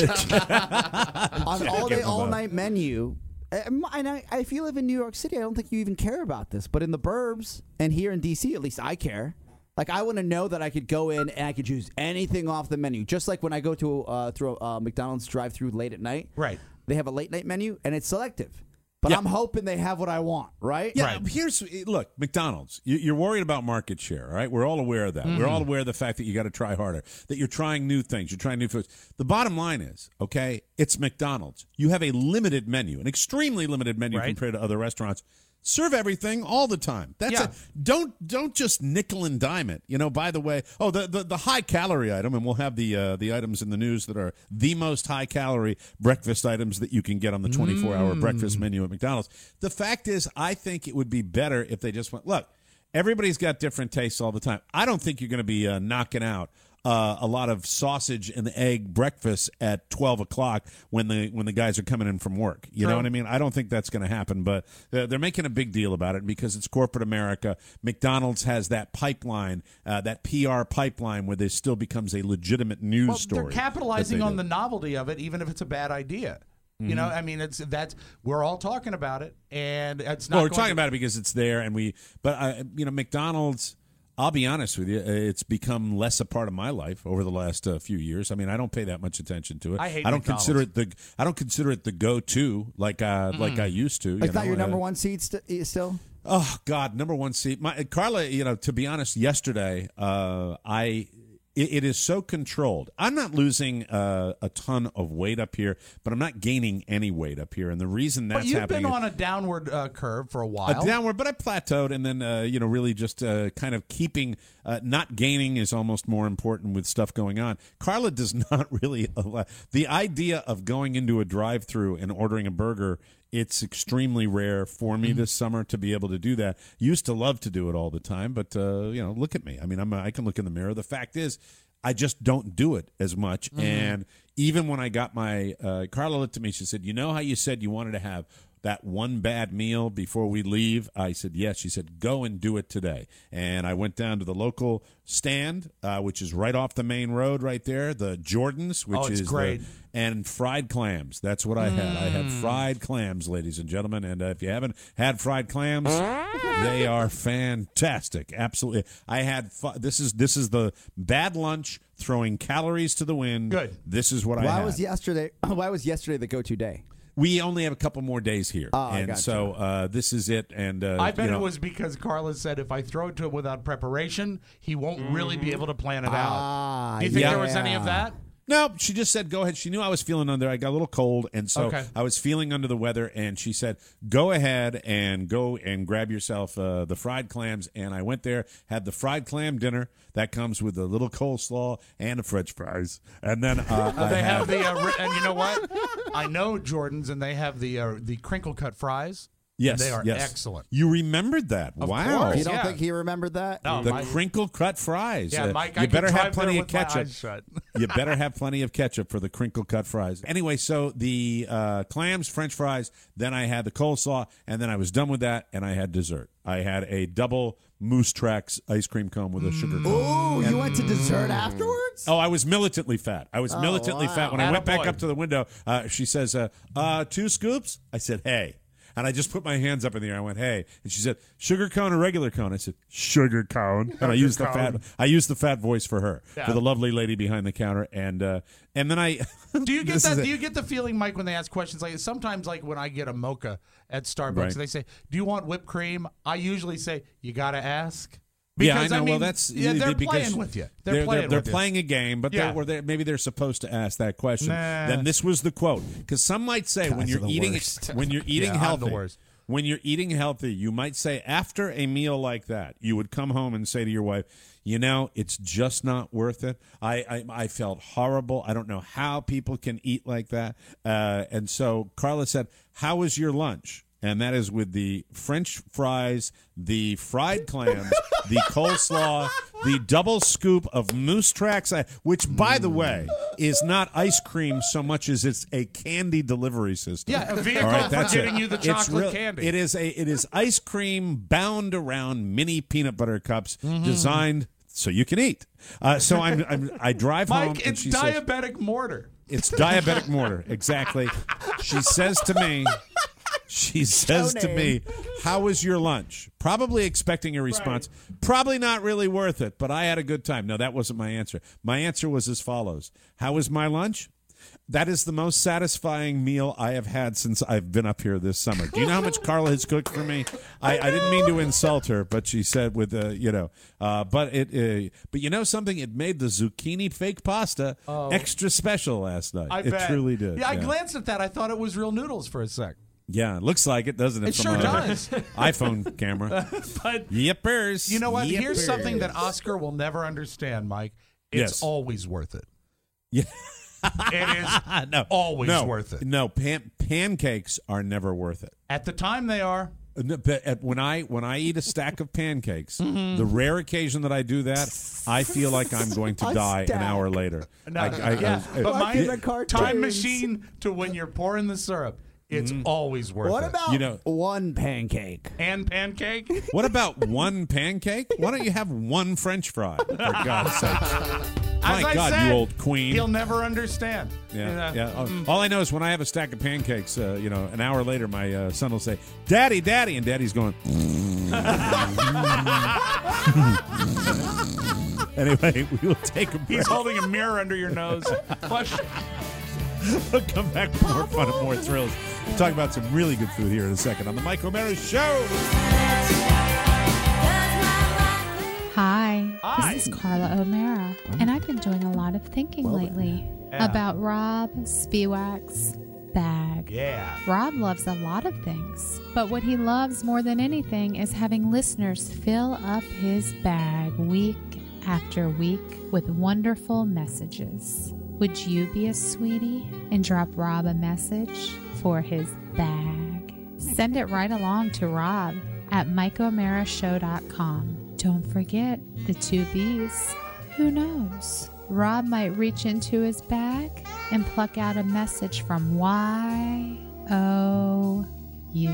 Speaker 3: on all
Speaker 2: in
Speaker 3: day,
Speaker 2: the
Speaker 3: all
Speaker 2: Box.
Speaker 3: night menu. um, And I, if you live in New York City, I don't think you even care about this. But in the burbs and here in D C, at least I care. Like I want to know that I could go in and I could choose anything off the menu. Just like when I go to uh, through a uh, McDonald's drive-through late at night.
Speaker 4: Right.
Speaker 3: They have a late night menu and it's selective. But
Speaker 2: Yeah.
Speaker 3: I'm hoping they have what I want, right?
Speaker 2: Yeah,
Speaker 4: Right.
Speaker 2: here's look, McDonald's. You, you're worried about market share, all right? We're all aware of that. We're all aware of the fact that you got to try harder, that you're trying new things, you're trying new foods. The bottom line is, okay, it's McDonald's. You have a limited menu, an extremely limited menu
Speaker 4: Right.
Speaker 2: compared to other restaurants. Serve everything all the time. That's
Speaker 4: Yeah.
Speaker 2: it. Don't don't just nickel and dime it. You know. By the way, oh the the, the high calorie item, and we'll have the uh, the items in the news that are the most high calorie breakfast items that you can get on the twenty-four hour breakfast menu at McDonald's. The fact is, I think it would be better if they just went, look, everybody's got different tastes all the time. I don't think you're going to be uh, knocking out Uh, a lot of sausage and egg breakfast at twelve o'clock when the when the guys are coming in from work. You know
Speaker 4: True.
Speaker 2: what I mean? I don't think that's going to happen, but uh, they're making a big deal about it because it's corporate America. McDonald's has that pipeline, uh, that P R pipeline where this still becomes a legitimate news
Speaker 4: Well,
Speaker 2: story.
Speaker 4: they're capitalizing
Speaker 2: that they
Speaker 4: on
Speaker 2: do.
Speaker 4: the novelty of it, even if it's a bad idea. You know, I mean, it's that's we're all talking about it, and it's not.
Speaker 2: Well, we're
Speaker 4: going
Speaker 2: talking
Speaker 4: to-
Speaker 2: about it because it's there, and we. But uh, you know, McDonald's. I'll be honest with you, it's become less a part of my life over the last uh, few years. I mean, I don't pay that much attention to it.
Speaker 4: I hate
Speaker 2: I don't
Speaker 4: McDonald's.
Speaker 2: consider it the I don't consider it the go-to like uh,
Speaker 4: Mm.
Speaker 2: like I used to.
Speaker 3: It's
Speaker 2: you
Speaker 3: not
Speaker 2: know,
Speaker 3: your number
Speaker 2: uh,
Speaker 3: one seat st- still?
Speaker 2: Oh God, number one seat. My Carla, you know, to be honest, yesterday, uh, I it, it is so controlled. I'm not losing uh, a ton of weight up here, but I'm not gaining any weight up here, and the reason that's
Speaker 4: But you've
Speaker 2: happening
Speaker 4: been
Speaker 2: is-
Speaker 4: on a downward uh, curve for a while.
Speaker 2: a downward, but I plateaued, and then uh, you know, really just uh, kind of keeping, uh, not gaining is almost more important with stuff going on. Carla does not really allow the idea of going into a drive-through and ordering a burger. It's extremely rare for me this summer to be able to do that. Used to love to do it all the time, but uh, you know, look at me. I mean, I'm I can look in the mirror. The fact is, I just don't do it as much.
Speaker 4: Mhm.
Speaker 2: And even when I got my uh, Carla looked at me, she said, "You know how you said you wanted to have that one bad meal before we leave?" I said, yes. She said, go and do it today. And I went down to the local stand, uh, which is right off the main road right there, the Jordan's, which
Speaker 4: Oh, it's
Speaker 2: is
Speaker 4: great.
Speaker 2: The, and fried clams. That's what I had. I had
Speaker 4: Mm.
Speaker 2: fried clams, ladies and gentlemen. And uh, if you haven't had fried clams, they are fantastic. Absolutely. I had fu- this is this is the bad lunch throwing calories to the wind.
Speaker 3: Good.
Speaker 2: This is what I
Speaker 3: Why
Speaker 2: had.
Speaker 3: was yesterday? Why was yesterday the go-to day?
Speaker 2: We only have a couple more days here,
Speaker 3: Oh, I
Speaker 2: and
Speaker 3: gotcha.
Speaker 2: so uh, this is it. And uh,
Speaker 4: I bet
Speaker 2: you know,
Speaker 4: it was because Carla said if I throw it to him without preparation, he won't really be able to plan it
Speaker 3: Ah,
Speaker 4: out. Do you think
Speaker 2: yeah.
Speaker 4: there was any of that?
Speaker 2: No, she just said, go ahead. She knew I was feeling under. I got a little cold, and so
Speaker 4: Okay.
Speaker 2: I was feeling under the weather, and she said, go ahead and go and grab yourself uh, the fried clams. And I went there, had the fried clam dinner. That comes with a little coleslaw and a French fries. And then uh, I
Speaker 4: they
Speaker 2: had,
Speaker 4: have the uh, ri- and you know what? I know Jordans, and they have the uh, the crinkle cut fries.
Speaker 2: yes,
Speaker 4: they are
Speaker 2: yes.
Speaker 4: excellent.
Speaker 2: You remembered that.
Speaker 4: Of
Speaker 2: wow.
Speaker 4: course,
Speaker 3: You don't
Speaker 4: yeah.
Speaker 3: think he remembered that?
Speaker 4: No,
Speaker 2: the
Speaker 4: Mike-
Speaker 2: crinkle cut fries.
Speaker 4: Yeah,
Speaker 2: Uh,
Speaker 4: Mike,
Speaker 2: you
Speaker 4: I could
Speaker 2: better
Speaker 4: drive
Speaker 2: have plenty
Speaker 4: there
Speaker 2: of
Speaker 4: with my
Speaker 2: ketchup.
Speaker 4: eyes shut.
Speaker 2: You better have plenty of ketchup for the crinkle cut fries. Anyway, so the uh, clams, French fries, then I had the coleslaw, and then I was done with that, and I had dessert. I had a double Moose Tracks ice cream cone with a sugar cone.
Speaker 3: Oh,
Speaker 2: And-
Speaker 3: you went to dessert afterwards?
Speaker 2: Oh, I was militantly fat. I was
Speaker 3: Oh,
Speaker 2: militantly
Speaker 3: wow.
Speaker 2: fat. When I went back
Speaker 4: Attaboy.
Speaker 2: up to the window, uh, she says, uh, uh, two scoops? I said, hey. And I just put my hands up in the air. I went, hey. And she said, sugar cone or regular cone? I said, sugar cone. And I
Speaker 4: Sugar
Speaker 2: used the fat
Speaker 4: cone.
Speaker 2: I used the fat voice for her,
Speaker 4: Yeah.
Speaker 2: for the lovely lady behind the counter. And uh, and then I
Speaker 4: Do you get
Speaker 2: This is
Speaker 4: that?
Speaker 2: it.
Speaker 4: Do you get the feeling, Mike, when they ask questions like sometimes, like when I get a mocha at Starbucks,
Speaker 2: Right.
Speaker 4: they say, "Do you want whipped cream?" I usually say, "You got to ask."
Speaker 2: Yeah, I
Speaker 4: Because,
Speaker 2: know.
Speaker 4: I mean,
Speaker 2: well, that's
Speaker 4: yeah, they're
Speaker 2: because
Speaker 4: playing with you. They're,
Speaker 2: They're,
Speaker 4: playing
Speaker 2: they're, they're
Speaker 4: with you.
Speaker 2: playing a game, but
Speaker 4: Yeah.
Speaker 2: they're, or they're, maybe they're supposed to ask that question.
Speaker 4: Nah.
Speaker 2: Then this was the quote, because some might say when
Speaker 3: Guys
Speaker 2: you're
Speaker 3: are the
Speaker 2: eating
Speaker 3: worst.
Speaker 2: when you're eating
Speaker 4: Yeah, I'm the
Speaker 2: healthy,
Speaker 4: worst.
Speaker 2: when you're eating healthy, you might say after a meal like that, you would come home and say to your wife, you know, it's just not worth it. I I, I felt horrible. I don't know how people can eat like that. Uh, and so Carla said, how was your lunch? And that is with the French fries, the fried clams, the coleslaw, the double scoop of Moose Tracks, uh, which, by the way, is not ice cream so much as it's a candy delivery system.
Speaker 4: Yeah, a vehicle
Speaker 2: All right,
Speaker 4: for
Speaker 2: that's
Speaker 4: getting
Speaker 2: it.
Speaker 4: you the
Speaker 2: It's
Speaker 4: chocolate
Speaker 2: real-
Speaker 4: candy.
Speaker 2: It is a it is ice cream bound around mini peanut butter cups,
Speaker 4: Mm-hmm.
Speaker 2: designed so you can eat. Uh, so I'm, I'm I drive home
Speaker 4: Mike,
Speaker 2: and
Speaker 4: it's
Speaker 2: she says,
Speaker 4: diabetic mortar.
Speaker 2: it's diabetic mortar. Exactly. She says to me, she says to me, how was your lunch? Probably expecting a response. Probably not really worth it, but I had a good time. No, that wasn't my answer. My answer was as follows. How was my lunch? That is the most satisfying meal I have had since I've been up here this summer. Do you know how much Carla has cooked for me? I, I didn't mean to insult her, but she said with uh, you know, uh, but it, uh, but you know something? It made the zucchini fake pasta
Speaker 4: Oh.
Speaker 2: extra special last night.
Speaker 4: I
Speaker 2: it
Speaker 4: bet.
Speaker 2: truly did.
Speaker 4: Yeah, I glanced at that. I thought it was real noodles for a sec.
Speaker 2: Yeah, it looks like it, doesn't it?
Speaker 4: It
Speaker 2: from
Speaker 4: sure
Speaker 2: a
Speaker 4: does.
Speaker 2: iPhone camera.
Speaker 4: But
Speaker 2: Yippers.
Speaker 4: you know what? Here's
Speaker 2: Yippers.
Speaker 4: something that Oscar will never understand, Mike. It's
Speaker 2: Yes.
Speaker 4: always worth it.
Speaker 2: Yeah.
Speaker 4: It is
Speaker 2: no,
Speaker 4: always
Speaker 2: no,
Speaker 4: worth it.
Speaker 2: No, pan- pancakes are never worth it.
Speaker 4: At the time, they are.
Speaker 2: No, but at- when I when I eat a stack of pancakes,
Speaker 4: Mm-hmm.
Speaker 2: the rare occasion that I do that, I feel like I'm going to
Speaker 3: A
Speaker 2: die
Speaker 3: stack.
Speaker 2: an hour later.
Speaker 4: No,
Speaker 2: I, I,
Speaker 4: yeah,
Speaker 2: I-
Speaker 4: but
Speaker 3: Like
Speaker 4: my
Speaker 3: in the cartoons.
Speaker 4: time machine to when you're pouring the syrup, it's always worth
Speaker 3: What
Speaker 4: it.
Speaker 3: about
Speaker 2: You know-
Speaker 3: one pancake?
Speaker 4: and pancake?
Speaker 2: what about one pancake? Why don't you have one French fry? For God's sake!
Speaker 4: As
Speaker 2: My
Speaker 4: I
Speaker 2: God,
Speaker 4: said,
Speaker 2: you old queen!
Speaker 4: He'll never understand.
Speaker 2: Yeah,
Speaker 4: You
Speaker 2: yeah.
Speaker 4: know,
Speaker 2: All-
Speaker 4: mm.
Speaker 2: All I know is when I have a stack of pancakes, uh, you know, an hour later, my uh, son will say, "Daddy, Daddy," and Daddy's going. Anyway, we will take a break.
Speaker 4: He's holding a mirror under your nose. Flush.
Speaker 2: We'll come back with more fun and more thrills. We'll talk about some really good food here in a second on the Mike O'Mara Show.
Speaker 17: Hi,
Speaker 4: Hi.
Speaker 17: this is Carla O'Mara, and I've been doing a lot of thinking lately
Speaker 4: Yeah.
Speaker 17: about Rob Spiewak's bag.
Speaker 4: Yeah.
Speaker 17: Rob loves a lot of things, but what he loves more than anything is having listeners fill up his bag week after week with wonderful messages. Would you be a sweetie and drop Rob a message for his bag? Send it right along to Rob at mike o'mara show dot com. Don't forget the two B's. Who knows? Rob might reach into his bag and pluck out a message from Y O U.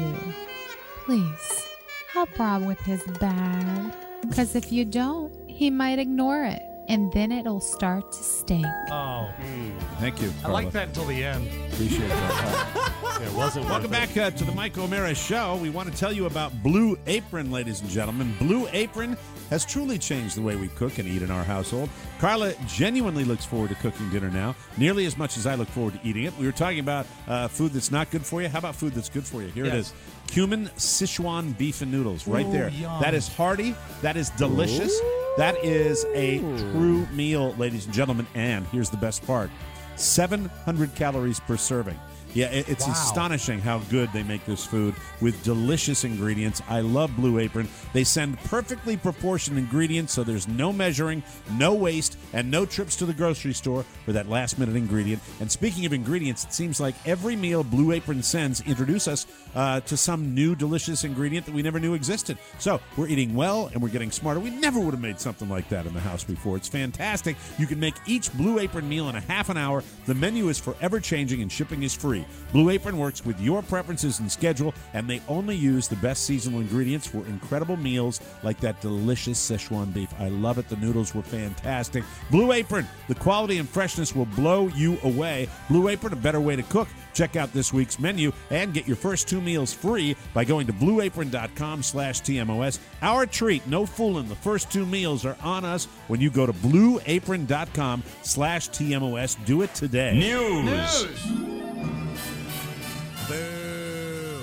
Speaker 17: Please, help Rob with his bag. Because if you don't, he might ignore it. And then it'll start to stink.
Speaker 4: Oh.
Speaker 2: Thank you,
Speaker 4: I
Speaker 2: Carla.
Speaker 4: like that until the end.
Speaker 2: Appreciate that.
Speaker 18: It wasn't
Speaker 2: Welcome back uh, to the Mike O'Mara Show. We want to tell you about Blue Apron, ladies and gentlemen. Blue Apron has truly changed the way we cook and eat in our household. Carla genuinely looks forward to cooking dinner now, nearly as much as I look forward to eating it. We were talking about uh, food that's not good for you. How about food that's good for you? Here it
Speaker 4: Yes.
Speaker 2: is. Cumin Sichuan beef and noodles right
Speaker 4: Ooh,
Speaker 2: there.
Speaker 4: yum.
Speaker 2: That is hearty. That is delicious. That is a true meal, ladies and gentlemen. And here's the best part. seven hundred calories per serving. Yeah, it, it's
Speaker 4: Wow.
Speaker 2: astonishing how good they make this food with delicious ingredients. I love Blue Apron. They send perfectly proportioned ingredients, so there's no measuring, no waste, and no trips to the grocery store for that last-minute ingredient. And speaking of ingredients, it seems like every meal Blue Apron sends introduce us uh, to some new delicious ingredient that we never knew existed. So we're eating well, and we're getting smarter. We never would have made something like that in the house before. It's fantastic. You can make each Blue Apron meal in a half an hour. The menu is forever changing, and shipping is free. Blue Apron works with your preferences and schedule, and they only use the best seasonal ingredients for incredible meals like that delicious Szechuan beef. I love it. The noodles were fantastic. Blue Apron, the quality and freshness will blow you away. Blue Apron, a better way to cook. Check out this week's menu and get your first two meals free by going to blueapron.com slash TMOS. Our treat, no fooling, the first two meals are on us when you go to blueapron.com slash TMOS. Do it today.
Speaker 18: News.
Speaker 4: News.
Speaker 2: Boo.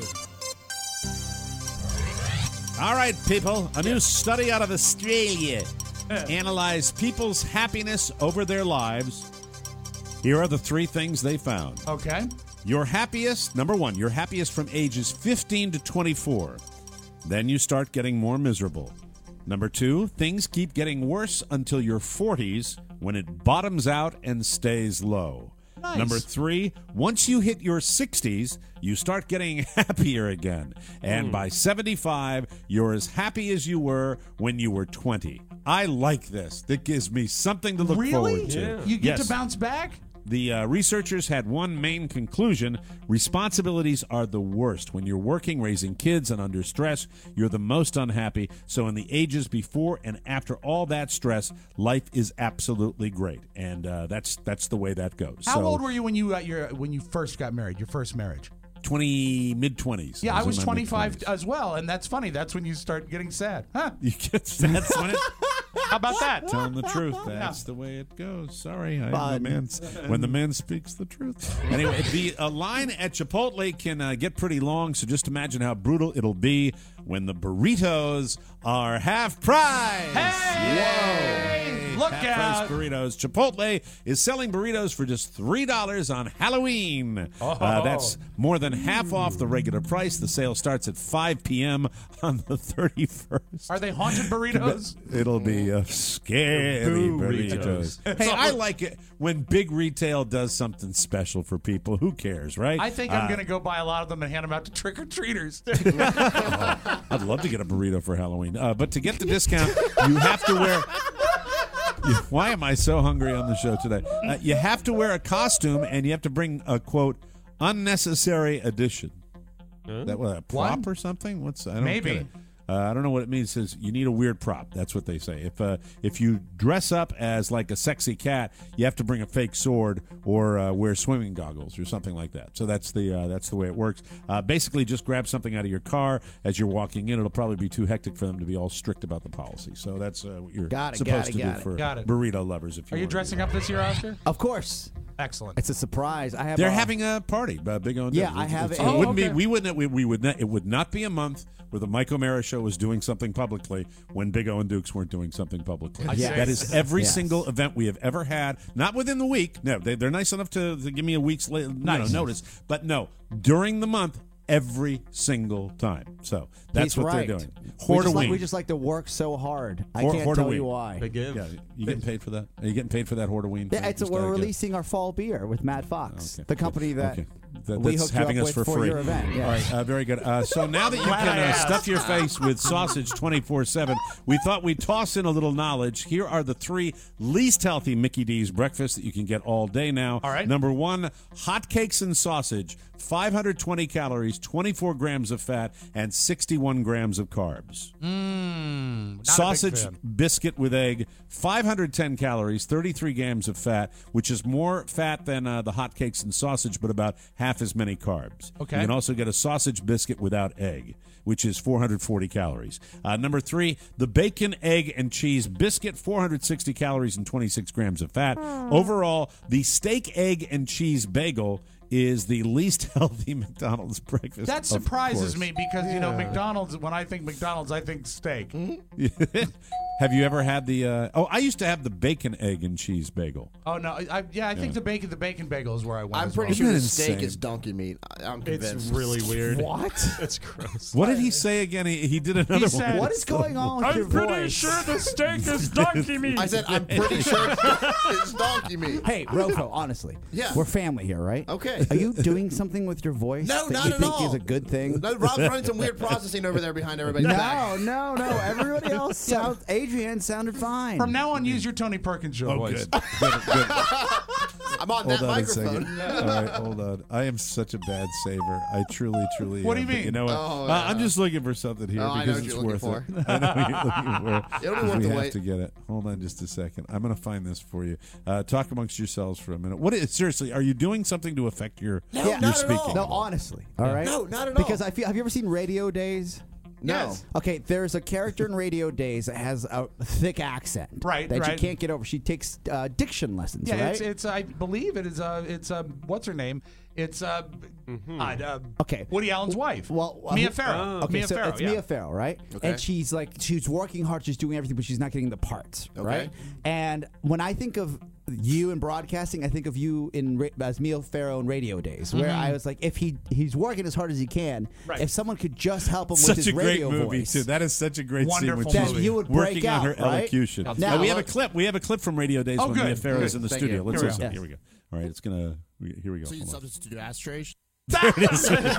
Speaker 2: All right, people. A new study out of Australia analyzed people's happiness over their lives. Here are the three things they found.
Speaker 4: Okay.
Speaker 2: You're happiest, number one, you're happiest from ages fifteen to twenty-four. Then you start getting more miserable. Number two, things keep getting worse until your forties when it bottoms out and stays low.
Speaker 4: Nice.
Speaker 2: Number three, once you hit your sixties, you start getting happier again. And
Speaker 4: Mm.
Speaker 2: by seventy-five, you're as happy as you were when you were twenty. I like this. That gives me something to look
Speaker 4: Really?
Speaker 2: forward to.
Speaker 18: Yeah.
Speaker 4: You get
Speaker 2: Yes.
Speaker 4: to bounce back?
Speaker 2: The uh, researchers had one main conclusion. Responsibilities are the worst. When you're working, raising kids, and under stress, you're the most unhappy. So in the ages before and after all that stress, life is absolutely great. And uh, that's that's the way that goes.
Speaker 4: How
Speaker 2: so,
Speaker 4: old were you when you got your when you first got married? Your first marriage?
Speaker 2: twenty, mid-twenties.
Speaker 4: Yeah, I was
Speaker 2: in my
Speaker 4: twenty-five
Speaker 2: mid-twenties.
Speaker 4: as well, and that's funny. That's when you start getting sad, huh?
Speaker 2: You get that's when it,
Speaker 4: How about that?
Speaker 2: telling the truth. That's the way it goes. Sorry, I, the
Speaker 3: Fun.
Speaker 2: man, when the man speaks the truth. Anyway, the uh, line at Chipotle can uh, get pretty long, so just imagine how brutal it'll be when the burritos are half price.
Speaker 4: Hey! Look
Speaker 2: half
Speaker 4: out!
Speaker 2: price burritos. Chipotle is selling burritos for just three dollars on Halloween.
Speaker 4: Oh.
Speaker 2: Uh, that's more than half off the regular price. The sale starts at five p.m. on the thirty-first.
Speaker 4: Are they haunted burritos?
Speaker 2: It'll be a scary burritos.
Speaker 4: Burritos.
Speaker 2: Hey, I like it when big retail does something special for people. Who cares, right?
Speaker 4: I think I'm
Speaker 2: Uh,
Speaker 4: going to go buy a lot of them and hand them out to trick or treaters.
Speaker 2: I'd love to get a burrito for Halloween. Uh, but to get the discount, you have to wear... You- Why am I so hungry on the show today? Uh, you have to wear a costume, and you have to bring a, quote, unnecessary addition. That what, a prop
Speaker 4: What?
Speaker 2: or something? What's I don't
Speaker 4: Maybe.
Speaker 2: get it. Uh, I don't know what it means. It says you need a weird prop. That's what they say. If uh, if you dress up as like a sexy cat, you have to bring a fake sword or uh, wear swimming goggles or something like that. So that's the uh, that's the way it works. Uh, basically, just grab something out of your car as you're walking in. It'll probably be too hectic for them to be all strict about the policy. So that's uh, what you're
Speaker 3: got it,
Speaker 2: supposed
Speaker 3: got it,
Speaker 2: to
Speaker 3: got
Speaker 2: do
Speaker 3: it.
Speaker 2: for
Speaker 4: Got it.
Speaker 2: burrito lovers. If you
Speaker 4: Are you
Speaker 2: wanna do
Speaker 4: dressing
Speaker 2: that.
Speaker 4: up this year, Oscar?
Speaker 3: Of course.
Speaker 4: Excellent.
Speaker 3: It's a surprise. I have.
Speaker 2: They're
Speaker 3: a,
Speaker 2: having a party. Uh, Big O. and
Speaker 3: Yeah,
Speaker 2: Doug.
Speaker 3: I
Speaker 2: It's-
Speaker 3: have
Speaker 2: it's-
Speaker 3: a-
Speaker 2: It wouldn't
Speaker 4: Oh, okay.
Speaker 2: be. We wouldn't. We, we would not. It would not be a month where the Mike O'Mara show was doing something publicly when Big O and Dukes weren't doing something publicly.
Speaker 3: Yes.
Speaker 2: That is every
Speaker 3: Yes.
Speaker 2: single event we have ever had. Not within the week. No, they, they're nice enough to, to give me a week's la- you know,
Speaker 4: Nice.
Speaker 2: notice. But no, during the month, every single time. So that's
Speaker 3: He's
Speaker 2: what
Speaker 3: right.
Speaker 2: they're doing.
Speaker 3: We just,
Speaker 2: Hordoween.
Speaker 3: like, we just like to work so hard. I
Speaker 2: Hor-
Speaker 3: can't tell
Speaker 2: Hordoween.
Speaker 3: you why.
Speaker 4: They give.
Speaker 2: Yeah, you getting paid for that? Are you getting paid for that Hordoween?
Speaker 3: Yeah,
Speaker 2: thing?
Speaker 3: it's a,
Speaker 2: Just
Speaker 3: we're
Speaker 2: gotta get-
Speaker 3: releasing our fall beer with Matt Fox,
Speaker 2: Okay.
Speaker 3: the company that
Speaker 2: Okay. That-
Speaker 3: we
Speaker 2: that's
Speaker 3: hooked you
Speaker 2: having
Speaker 3: up
Speaker 2: us
Speaker 3: with
Speaker 2: for free.
Speaker 3: your event. Yeah.
Speaker 2: All right, uh, very good. Uh, so now that you
Speaker 4: Glad
Speaker 2: can
Speaker 4: I
Speaker 2: uh,
Speaker 4: asked.
Speaker 2: stuff your face with sausage twenty-four seven, we thought we'd toss in a little knowledge. Here are the three least healthy Mickey D's breakfasts that you can get all day now.
Speaker 4: All right.
Speaker 2: Number one, hot cakes and sausage, five hundred twenty calories, twenty-four grams of fat, and sixty-one grams of carbs.
Speaker 4: Mmm.
Speaker 2: Sausage biscuit with egg, five hundred ten calories, thirty-three grams of fat, which is more fat than uh, the hot cakes and sausage, but about half as many carbs.
Speaker 4: Okay.
Speaker 2: You can also get a sausage biscuit without egg, which is four hundred forty calories. Uh, number three, the bacon, egg, and cheese biscuit, four hundred sixty calories and twenty-six grams of fat. Overall, the steak, egg, and cheese bagel is the least healthy McDonald's breakfast.
Speaker 4: That
Speaker 2: of
Speaker 4: surprises
Speaker 2: course.
Speaker 4: me because, you know, McDonald's, when I think McDonald's, I think steak.
Speaker 2: Have you ever had the? Uh, oh, I used to have the bacon, egg, and cheese bagel.
Speaker 4: Oh, no. I, yeah, I think
Speaker 2: Yeah.
Speaker 4: the bacon the bacon bagel is where I went.
Speaker 14: I'm
Speaker 4: as
Speaker 14: pretty
Speaker 4: well.
Speaker 14: sure
Speaker 2: Isn't
Speaker 14: the
Speaker 2: that
Speaker 14: steak
Speaker 2: insane?
Speaker 14: is donkey meat. I, I'm convinced.
Speaker 18: It's really weird.
Speaker 3: What?
Speaker 18: It's gross.
Speaker 2: What did he say again? He, he did another
Speaker 4: He
Speaker 2: one.
Speaker 4: said-
Speaker 3: What is going on with your
Speaker 15: I'm pretty
Speaker 3: voice?
Speaker 15: sure the steak is donkey meat.
Speaker 14: I said I'm pretty sure it's donkey meat.
Speaker 3: Hey, Rofo, honestly.
Speaker 14: Yeah.
Speaker 3: We're family here, right?
Speaker 14: Okay.
Speaker 3: Are you doing something with your voice
Speaker 14: No,
Speaker 3: that
Speaker 14: not
Speaker 3: you
Speaker 14: at
Speaker 3: think
Speaker 14: all.
Speaker 3: is a good thing?
Speaker 14: No, Rob's running some weird processing over there behind everybody's back.
Speaker 3: No, no, no. Everybody else sounds. Adrian sounded fine.
Speaker 4: From now on, use your Tony Perkins show
Speaker 2: Oh,
Speaker 4: voice.
Speaker 2: good. good, good.
Speaker 14: I'm on
Speaker 2: Hold
Speaker 14: that
Speaker 2: on a
Speaker 14: microphone.
Speaker 2: second. All right, hold on. I am such a bad saver. I truly, truly.
Speaker 4: What do
Speaker 2: am.
Speaker 4: you
Speaker 2: But
Speaker 4: mean?
Speaker 2: You know what?
Speaker 14: Oh,
Speaker 2: Uh,
Speaker 14: yeah.
Speaker 2: I'm just looking for something here
Speaker 14: Oh, I know
Speaker 2: because
Speaker 14: what
Speaker 2: it's
Speaker 14: you're
Speaker 2: worth
Speaker 14: looking
Speaker 2: it. I know what you're looking for.
Speaker 14: It'll be
Speaker 2: 'Cause
Speaker 14: worth
Speaker 2: we
Speaker 14: the
Speaker 2: have
Speaker 14: wait.
Speaker 2: to get it. Hold on just a second. I'm going to find this for you. Uh, talk amongst yourselves for a minute. What is seriously? Are you doing something to affect your
Speaker 14: No,
Speaker 2: your
Speaker 14: not at
Speaker 2: speaking?
Speaker 14: all.
Speaker 3: No, honestly. All right.
Speaker 14: No, not at all.
Speaker 3: Because I feel. Have you ever seen Radio Days?
Speaker 14: No.
Speaker 4: Yes.
Speaker 3: Okay, there's a character in Radio Days that has a thick accent,
Speaker 4: Right,
Speaker 3: That you
Speaker 4: right.
Speaker 3: can't get over. She takes uh, diction lessons,
Speaker 4: Yeah,
Speaker 3: right?
Speaker 4: it's, it's I believe it is uh it's uh what's her name? It's uh, uh, uh
Speaker 3: Okay.
Speaker 4: Woody Allen's wife.
Speaker 3: Well, uh,
Speaker 4: Mia
Speaker 3: who-
Speaker 4: Farrow.
Speaker 3: Okay,
Speaker 4: Mia
Speaker 3: so
Speaker 4: Farrow,
Speaker 3: it's
Speaker 4: yeah.
Speaker 3: Mia Farrow, right?
Speaker 14: Okay.
Speaker 3: And she's like, she's working hard, she's doing everything, but she's not getting the parts,
Speaker 14: Okay.
Speaker 3: right? And when I think of you in broadcasting, I think of you in ra- as Mia Farrow in Radio Days, where I was like, if he he's working as hard as he can,
Speaker 4: Right.
Speaker 3: if someone could just help him
Speaker 2: Such
Speaker 3: with his
Speaker 2: a great
Speaker 3: radio
Speaker 2: movie
Speaker 3: voice,
Speaker 2: too. That is such a great
Speaker 4: Wonderful
Speaker 2: scene when
Speaker 4: movie.
Speaker 2: she's
Speaker 3: Then you would break
Speaker 2: working
Speaker 3: out,
Speaker 2: on her
Speaker 3: right?
Speaker 2: elocution.
Speaker 3: Now-
Speaker 2: Now, we have a clip. We have a clip from Radio Days
Speaker 4: Oh,
Speaker 2: when
Speaker 4: good,
Speaker 2: Mia Farrow
Speaker 14: good.
Speaker 2: is in the
Speaker 14: Thank
Speaker 2: studio.
Speaker 14: you.
Speaker 2: Let's
Speaker 4: Here we
Speaker 2: listen.
Speaker 3: go.
Speaker 2: Here we go. All right, it's gonna. we- Here we go.
Speaker 14: So you
Speaker 2: Hold on.
Speaker 14: substitute ashtrays?
Speaker 2: There it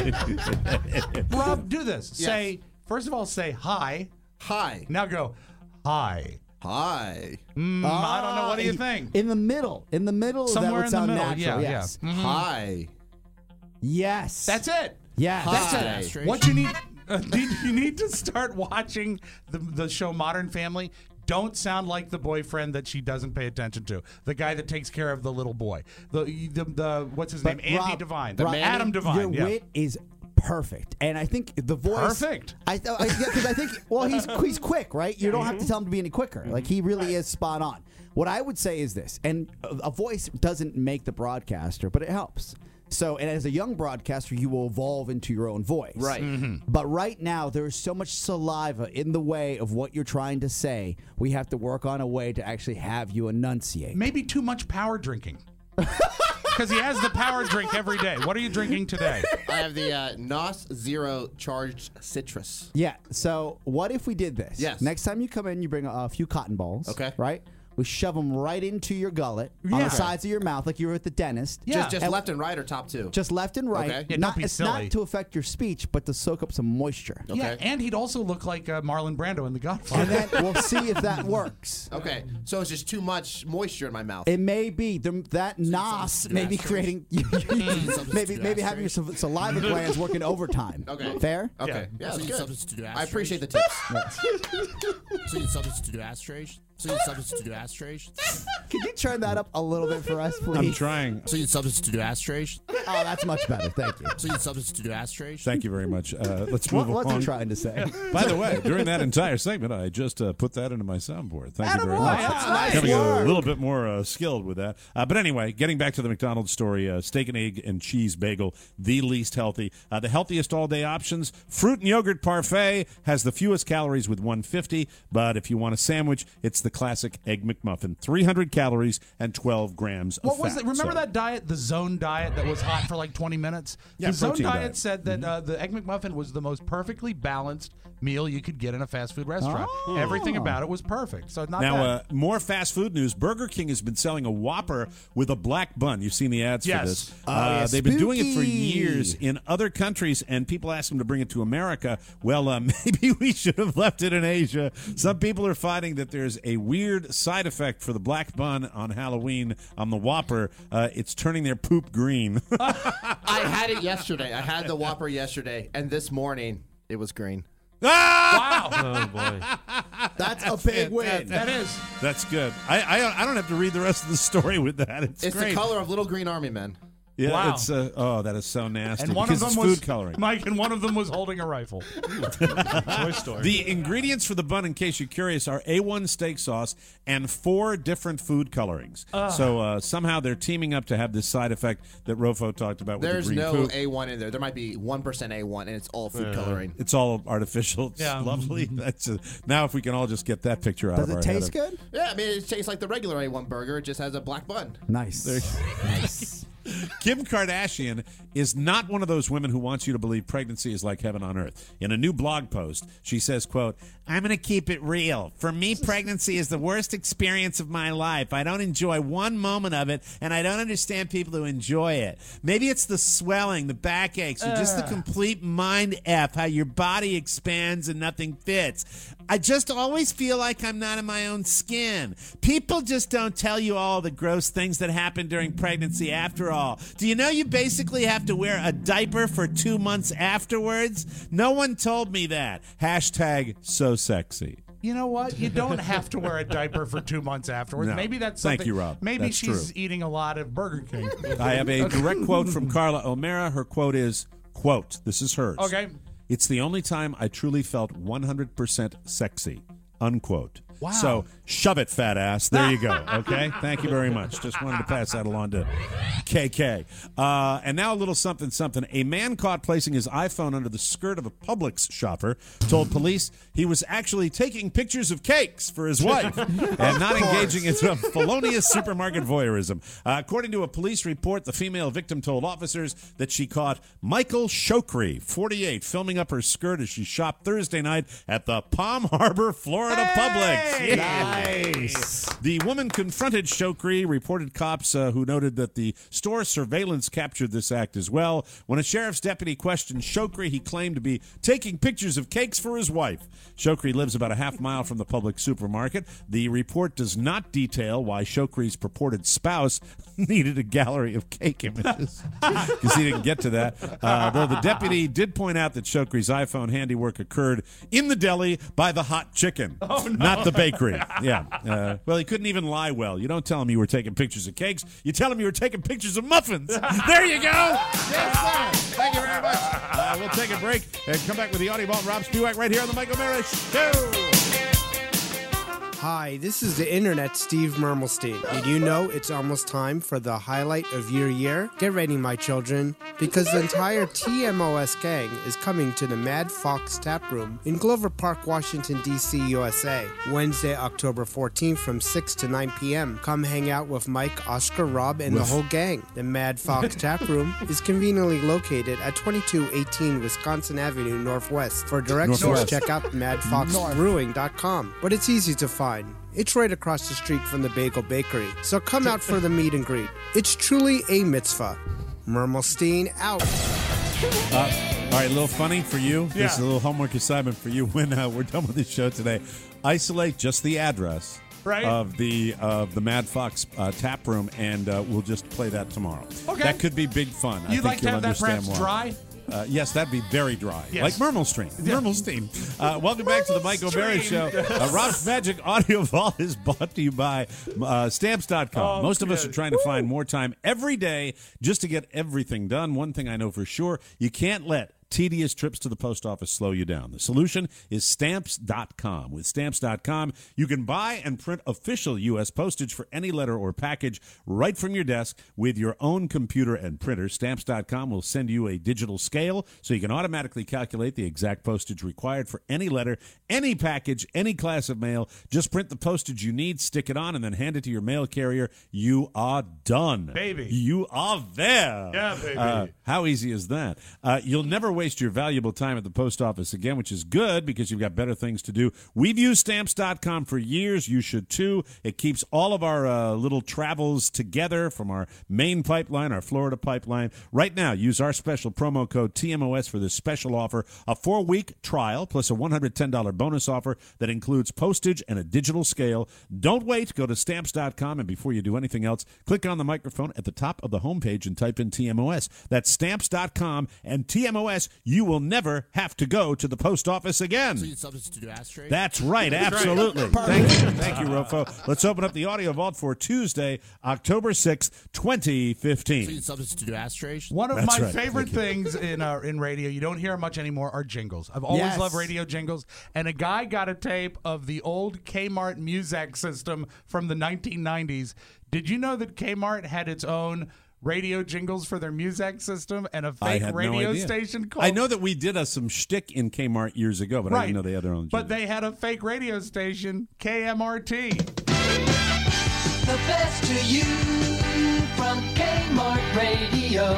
Speaker 2: is.
Speaker 4: Rob, do this.
Speaker 14: Yes.
Speaker 4: Say first of all, say hi.
Speaker 14: Hi.
Speaker 4: Now go hi.
Speaker 14: Hi.
Speaker 4: Mm, I don't know. What do you
Speaker 3: Ah,
Speaker 4: think?
Speaker 3: in the middle, in the middle, that
Speaker 4: Somewhere
Speaker 3: would
Speaker 4: in the
Speaker 3: sound
Speaker 4: middle.
Speaker 3: natural.
Speaker 4: Yeah,
Speaker 3: yes.
Speaker 4: yeah. Mhm.
Speaker 14: Hi.
Speaker 3: Yes.
Speaker 4: That's it.
Speaker 3: Yes.
Speaker 4: That's
Speaker 14: Hi.
Speaker 4: it. What you need, uh, need you need to start watching the the show Modern Family. Don't sound like the boyfriend that she doesn't pay attention to. The guy that takes care of the little boy. The the, the what's his
Speaker 3: But
Speaker 4: name? Andy
Speaker 3: Rob-
Speaker 4: Devine.
Speaker 3: Rob,
Speaker 4: Adam Devine.
Speaker 3: Your
Speaker 4: yeah.
Speaker 3: wit is perfect, and I think the voice.
Speaker 4: Perfect.
Speaker 3: I because I, yeah, 'cause I think well he's he's quick, right? You don't have to tell him to be any quicker. Like he really is spot on. What I would say is this, and a, a voice doesn't make the broadcaster, but it helps. So, and as a young broadcaster, you will evolve into your own voice.
Speaker 14: Right.
Speaker 3: But right now, there is so much saliva in the way of what you're trying to say. We have to work on a way to actually have you enunciate.
Speaker 4: Maybe too much power drinking. Because he has the power drink every day. What are you drinking today?
Speaker 14: I have the uh, N O S Zero Charged Citrus.
Speaker 3: Yeah. So what if we did this?
Speaker 14: Yes.
Speaker 3: Next time you come in, you bring a, a few cotton balls.
Speaker 14: Okay.
Speaker 3: Right. We shove them right into your gullet on
Speaker 4: Yeah.
Speaker 3: the sides of your mouth, like you were at the dentist.
Speaker 14: Just, just left and right or top two?
Speaker 3: Just left and right.
Speaker 14: Okay.
Speaker 4: Yeah,
Speaker 3: not,
Speaker 4: don't be
Speaker 3: it's
Speaker 4: silly.
Speaker 3: not to affect your speech, but to soak up some moisture.
Speaker 4: Yeah, and he'd also look like uh, Marlon Brando in The Godfather.
Speaker 3: And then we'll see if that works.
Speaker 14: Okay, so it's just too much moisture in my mouth.
Speaker 3: It may be the, that N O S may be creating, maybe maybe having your sal- saliva glands working overtime.
Speaker 14: Okay.
Speaker 3: Fair?
Speaker 14: Okay, yeah,
Speaker 18: So
Speaker 14: that's
Speaker 18: you
Speaker 14: good.
Speaker 18: substitute
Speaker 14: I appreciate the tips.
Speaker 18: So you substitute ashtrays? So you substitute ashtrays?
Speaker 3: Can you turn that up a little bit for us, please?
Speaker 2: I'm trying.
Speaker 18: So you substitute ashtrays?
Speaker 3: Oh, that's much better. Thank you.
Speaker 18: So you substitute ashtrays?
Speaker 2: Thank you very much. Uh, let's
Speaker 3: What-
Speaker 2: move
Speaker 3: what's
Speaker 2: on.
Speaker 3: he trying to say?
Speaker 2: By the way, during that entire segment, I just uh, put that into my soundboard. Thank you very much.
Speaker 3: Nice
Speaker 2: Becoming a
Speaker 3: work.
Speaker 2: little bit more uh, skilled with that. Uh, but anyway, getting back to the McDonald's story, uh, steak and egg and cheese bagel, the least healthy. Uh, the healthiest all-day options, fruit and yogurt parfait has the fewest calories with one hundred fifty, but if you want a sandwich, it's the classic Egg McMuffin, three hundred calories and twelve grams of
Speaker 4: What was
Speaker 2: fat.
Speaker 4: it? Remember
Speaker 2: So-
Speaker 4: that diet, the Zone diet, that was hot for like twenty minutes?
Speaker 2: Yeah,
Speaker 4: the Zone
Speaker 2: protein
Speaker 4: diet,
Speaker 2: diet.
Speaker 4: said that uh, the Egg McMuffin was the most perfectly balanced meal you could get in a fast food restaurant.
Speaker 2: Oh.
Speaker 4: Everything about it was perfect. So not
Speaker 2: Now,
Speaker 4: bad.
Speaker 2: uh, more fast food news. Burger King has been selling a Whopper with a black bun. You've seen the ads
Speaker 4: Yes.
Speaker 2: for this.
Speaker 3: Oh,
Speaker 2: uh,
Speaker 3: yeah,
Speaker 2: they've been doing it for
Speaker 3: spooky.
Speaker 2: years in other countries, and people ask them to bring it to America. Well, uh, maybe we should have left it in Asia. Some people are finding that there's a weird side effect for the black bun on Halloween on the Whopper. Uh, it's turning their poop green.
Speaker 14: I had it yesterday. I had the Whopper yesterday, and this morning it was green.
Speaker 4: Wow.
Speaker 15: Oh, boy.
Speaker 3: That's a big win.
Speaker 4: That is.
Speaker 2: That's good. I, I I don't have to read the rest of the story with that. It's,
Speaker 14: It's
Speaker 2: great.
Speaker 14: the color of little green army men.
Speaker 2: Yeah,
Speaker 4: Wow.
Speaker 2: it's uh, oh, that is so nasty.
Speaker 4: And one
Speaker 2: because
Speaker 4: of
Speaker 2: it's
Speaker 4: them was
Speaker 2: food coloring.
Speaker 4: Mike, and one of them was holding a rifle. Toy Story.
Speaker 2: The ingredients for the bun, in case you're curious, are A one steak sauce and four different food colorings.
Speaker 14: Ugh.
Speaker 2: So uh, somehow they're teaming up to have this side effect that Rofo talked about with
Speaker 14: There's
Speaker 2: the green
Speaker 14: no
Speaker 2: poop.
Speaker 14: A one in there. There might be one percent A one, and it's all food coloring.
Speaker 2: It's all artificial. It's
Speaker 14: Yeah.
Speaker 2: lovely. That's a, now if we can all just get that picture out
Speaker 3: Does
Speaker 2: of
Speaker 3: it
Speaker 2: our
Speaker 3: taste
Speaker 2: head.
Speaker 3: good?
Speaker 14: Yeah, I mean, it tastes like the regular A one burger. It just has a black bun.
Speaker 3: Nice.
Speaker 2: Nice. Kim Kardashian is not one of those women who wants you to believe pregnancy is like heaven on earth. In a new blog post, she says, quote, "I'm going to keep it real. For me, pregnancy is the worst experience of my life. I don't enjoy one moment of it, and I don't understand people who enjoy it. Maybe it's the swelling, the backaches, or just the
Speaker 19: Ugh.
Speaker 2: complete mind F, how your body expands and nothing fits. I just always feel like I'm not in my own skin. People just don't tell you all the gross things that happen during pregnancy after all. Do you know you basically have to wear a diaper for two months afterwards? No one told me that. Hashtag so sexy."
Speaker 4: You know what? You don't have to wear a diaper for two months afterwards.
Speaker 2: No.
Speaker 4: Maybe that's
Speaker 2: Thank
Speaker 4: something.
Speaker 2: you, Rob.
Speaker 4: Maybe
Speaker 2: That's
Speaker 4: she's
Speaker 2: true.
Speaker 4: eating a lot of Burger King.
Speaker 2: I have a direct quote from Carla O'Mara. Her quote is, quote, this is hers.
Speaker 4: Okay.
Speaker 2: "It's the only time I truly felt one hundred percent sexy," unquote.
Speaker 4: Wow.
Speaker 2: So shove it, fat ass. There you go. Okay. Thank you very much. Just wanted to pass that along to K K. Uh, and now a little something, something. A man caught placing his iPhone under the skirt of a Publix shopper told police he was actually taking pictures of cakes for his wife and not engaging in some felonious supermarket voyeurism. Uh, according to a police report, the female victim told officers that she caught Michael Shokri, forty-eight, filming up her skirt as she shopped Thursday night at the Palm Harbor, Florida Publix.
Speaker 3: Nice.
Speaker 2: The woman confronted Shokri, reported cops uh, who noted that the store surveillance captured this act as well. When a sheriff's deputy questioned Shokri, he claimed to be taking pictures of cakes for his wife. Shokri lives about a half mile from the public supermarket. The report does not detail why Shokri's purported spouse needed a gallery of cake images, because he didn't get to that. Uh, though the deputy did point out that Shokri's iPhone handiwork occurred in the deli by the hot chicken,
Speaker 4: Oh, no.
Speaker 2: not the bakery. Yeah. Uh, well, he couldn't even lie well. You don't tell him you were taking pictures of cakes. You tell him you were taking pictures of muffins. There you go. Yes, sir. Thank you very much. Uh, we'll take a break and come back with the Audio Vault. Rob Spewak right here on the Michael Mara Show.
Speaker 19: Hi, this is the Internet Steve Mermelstein. Did you know it's almost time for the highlight of your year? Get ready, my children, because the entire T M O S gang is coming to the Mad Fox Tap Room in Glover Park, Washington, D C, U S A, Wednesday, October fourteenth from six to nine p.m. Come hang out with Mike, Oscar, Rob, and the whole gang. The Mad Fox Tap Room is conveniently located at twenty-two eighteen Wisconsin Avenue Northwest. For directions,
Speaker 2: Northwest.
Speaker 19: check out mad fox brewing dot com. But it's easy to find. fine. It's right across the street from the Bagel Bakery, so come out for the meet and greet. It's truly a mitzvah. Mermelstein out.
Speaker 2: Uh, all right, a little funny for you.
Speaker 19: Yeah.
Speaker 2: This is a little homework assignment for you when uh, we're done with the show today. Isolate just the address
Speaker 4: right.
Speaker 2: of the of the Mad Fox uh, tap room, and uh, we'll just play that tomorrow.
Speaker 4: Okay.
Speaker 2: That could be big fun. I
Speaker 4: You'd
Speaker 2: think
Speaker 4: like to
Speaker 2: you'll
Speaker 4: have that
Speaker 2: understand
Speaker 4: perhaps
Speaker 2: why.
Speaker 4: dry?
Speaker 2: Uh, yes, that'd be very dry,
Speaker 4: Yes.
Speaker 2: like Mermelstein.
Speaker 4: Yeah.
Speaker 2: Mermelstein. Uh, welcome back to the Mike O'Mara Show. Uh, Rob's Magic Audio Vault is brought to you by uh, Stamps dot com.
Speaker 4: Oh,
Speaker 2: Most of us
Speaker 4: good.
Speaker 2: are trying to find more time every day just to get everything done. One thing I know for sure, you can't let tedious trips to the post office slow you down. The solution is Stamps dot com. With Stamps dot com, you can buy and print official U S postage for any letter or package right from your desk with your own computer and printer. Stamps dot com will send you a digital scale so you can automatically calculate the exact postage required for any letter, any package, any class of mail. Just print the postage you need, stick it on, and then hand it to your mail carrier. You are done.
Speaker 4: Baby.
Speaker 2: You are there.
Speaker 4: Yeah, baby.
Speaker 2: Uh, how easy is that? Uh, you'll never waste your valuable time at the post office again, which is good because you've got better things to do. We've used Stamps dot com for years. You should too. It keeps all of our uh, little travels together from our Maine pipeline, our Florida pipeline. Right now, use our special promo code T M O S for this special offer, a four-week trial plus a one hundred ten dollars bonus offer that includes postage and a digital scale. Don't wait. Go to Stamps dot com, and before you do anything else, click on the microphone at the top of the homepage and type in T M O S. That's Stamps dot com and T M O S. You will never have to go to the post office again.
Speaker 18: So you substitute ashtray?
Speaker 2: That's right,
Speaker 18: That's
Speaker 2: absolutely.
Speaker 18: right.
Speaker 2: Thank you, thank you, Rofo. Let's open up the audio vault for Tuesday, October sixth, twenty fifteen.
Speaker 18: So you substitute ashtrays?
Speaker 4: One of
Speaker 2: That's
Speaker 4: my
Speaker 2: right.
Speaker 4: favorite things in uh, in radio, you don't hear much anymore, are jingles. I've always
Speaker 3: Yes.
Speaker 4: loved radio jingles. And a guy got a tape of the old Kmart Muzak system from the nineteen nineties. Did you know that Kmart had its own radio jingles for their Muzak system and a
Speaker 2: I
Speaker 4: fake
Speaker 2: had no
Speaker 4: radio
Speaker 2: idea.
Speaker 4: station called...
Speaker 2: I know that we did uh, some shtick in Kmart years ago, but I
Speaker 4: Right.
Speaker 2: didn't know they had their own.
Speaker 4: But they had a fake radio station, K M R T.
Speaker 20: The best to you from Kmart Radio.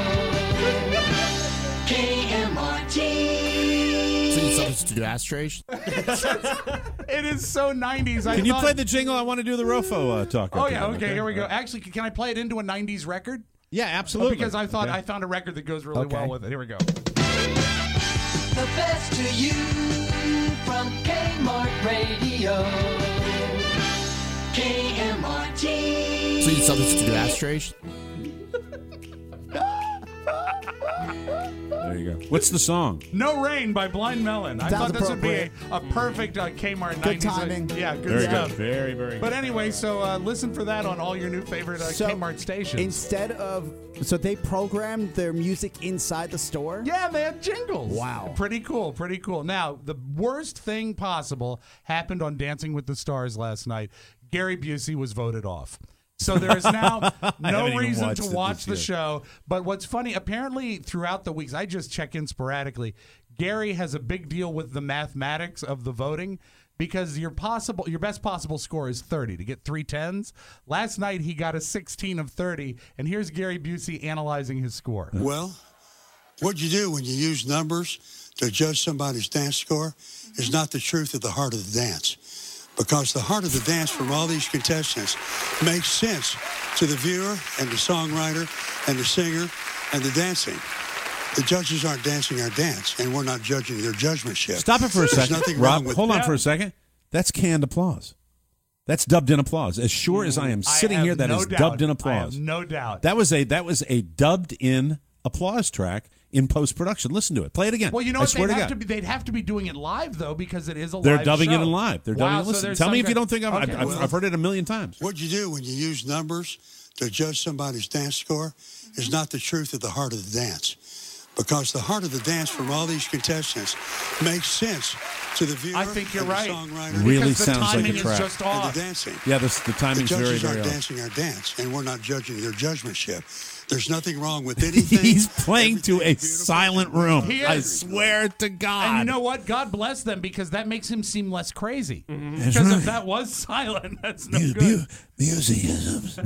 Speaker 20: K M R T.
Speaker 18: So you substitute ashtrays?
Speaker 4: It is so nineties. I
Speaker 2: Can you
Speaker 4: thought-
Speaker 2: play the jingle? I want to do the Rofo uh, talk.
Speaker 4: Oh,
Speaker 2: at the
Speaker 4: yeah.
Speaker 2: end,
Speaker 4: Okay, here we go. Actually, can I play it into a nineties record?
Speaker 2: Yeah, absolutely.
Speaker 4: Because I thought
Speaker 2: Okay.
Speaker 4: I found a record that goes really
Speaker 3: Okay.
Speaker 4: well with it. Here we go.
Speaker 20: The best to you from Kmart Radio. K M R T.
Speaker 18: So you substitute ashtrays?
Speaker 2: There you go. What's the song?
Speaker 4: No Rain by Blind Melon. I
Speaker 3: Sounds
Speaker 4: thought this would be a,
Speaker 3: appropriate.
Speaker 4: a perfect uh, Kmart
Speaker 3: Good
Speaker 4: nineties.
Speaker 3: timing.
Speaker 4: Yeah, good
Speaker 2: Very
Speaker 4: stuff.
Speaker 2: good. Very, very good.
Speaker 4: But anyway, so uh, listen for that on all your new favorite uh,
Speaker 3: So,
Speaker 4: Kmart stations.
Speaker 3: Instead of, so they programmed their music inside the store?
Speaker 4: Yeah, they had jingles.
Speaker 3: Wow.
Speaker 4: Pretty cool, pretty cool. Now, the worst thing possible happened on Dancing with the Stars last night. Gary Busey was voted off. So there is now no
Speaker 2: haven't even
Speaker 4: reason
Speaker 2: watched
Speaker 4: to
Speaker 2: it
Speaker 4: watch
Speaker 2: this
Speaker 4: the
Speaker 2: year.
Speaker 4: show. But what's funny, apparently throughout the weeks, I just check in sporadically. Gary has a big deal with the mathematics of the voting because your possible, your best possible score is thirty to get three tens. Last night he got a sixteen of thirty, and here's Gary Busey analyzing his score.
Speaker 21: Well, what you do when you use numbers to judge somebody's dance score is not the truth of the heart of the dance. Because the heart of the dance from all these contestants makes sense to the viewer and the songwriter and the singer and the dancing. The judges aren't dancing our dance, and we're not judging their judgmentship.
Speaker 2: Stop it for a
Speaker 21: There's
Speaker 2: second.
Speaker 21: nothing wrong
Speaker 2: Rob,
Speaker 21: with
Speaker 2: hold on
Speaker 21: that.
Speaker 2: for a second. That's canned applause. That's dubbed in applause. As sure as I am sitting
Speaker 4: I have
Speaker 2: here, that is
Speaker 4: no doubt.
Speaker 2: dubbed in
Speaker 4: I
Speaker 2: applause.
Speaker 4: have no doubt.
Speaker 2: That was a that was a dubbed in applause track in post production. Listen to it. Play it again.
Speaker 4: Well, you know
Speaker 2: I
Speaker 4: what?
Speaker 2: swear
Speaker 4: They'd
Speaker 2: to
Speaker 4: have
Speaker 2: God.
Speaker 4: to be. They'd have to be doing it live though, because it is a
Speaker 2: They're
Speaker 4: live
Speaker 2: dubbing
Speaker 4: show.
Speaker 2: it in live. They're
Speaker 4: Wow,
Speaker 2: dubbing it.
Speaker 4: so
Speaker 2: Listen,
Speaker 4: there's
Speaker 2: tell me
Speaker 4: some
Speaker 2: if you
Speaker 4: kind-
Speaker 2: don't think I'm,
Speaker 4: Okay.
Speaker 2: I've, I've, I've heard it a million times.
Speaker 21: What you do when you use numbers to judge somebody's dance score is not the truth of the heart of the dance. Because the heart of the dance from all these contestants makes sense to the viewer
Speaker 4: I think you're
Speaker 21: and the
Speaker 4: right.
Speaker 21: songwriter.
Speaker 2: Really
Speaker 4: Because the
Speaker 2: sounds like a
Speaker 4: timing is
Speaker 2: track.
Speaker 4: just
Speaker 21: and
Speaker 4: off.
Speaker 21: the dancing.
Speaker 2: Yeah, this, the
Speaker 21: The
Speaker 2: timing's very,
Speaker 21: judges
Speaker 2: very
Speaker 21: aren't
Speaker 2: off.
Speaker 21: dancing our dance, and we're not judging their judgmentship. There's nothing wrong with anything.
Speaker 2: He's playing to a silent room.
Speaker 4: He
Speaker 2: I
Speaker 4: is.
Speaker 2: swear to God.
Speaker 4: And you know what? God bless them, because that makes him seem less crazy.
Speaker 2: That's
Speaker 4: Because
Speaker 2: right.
Speaker 4: if that was silent, that's no
Speaker 2: Mu-
Speaker 4: good.
Speaker 2: mu- Museums.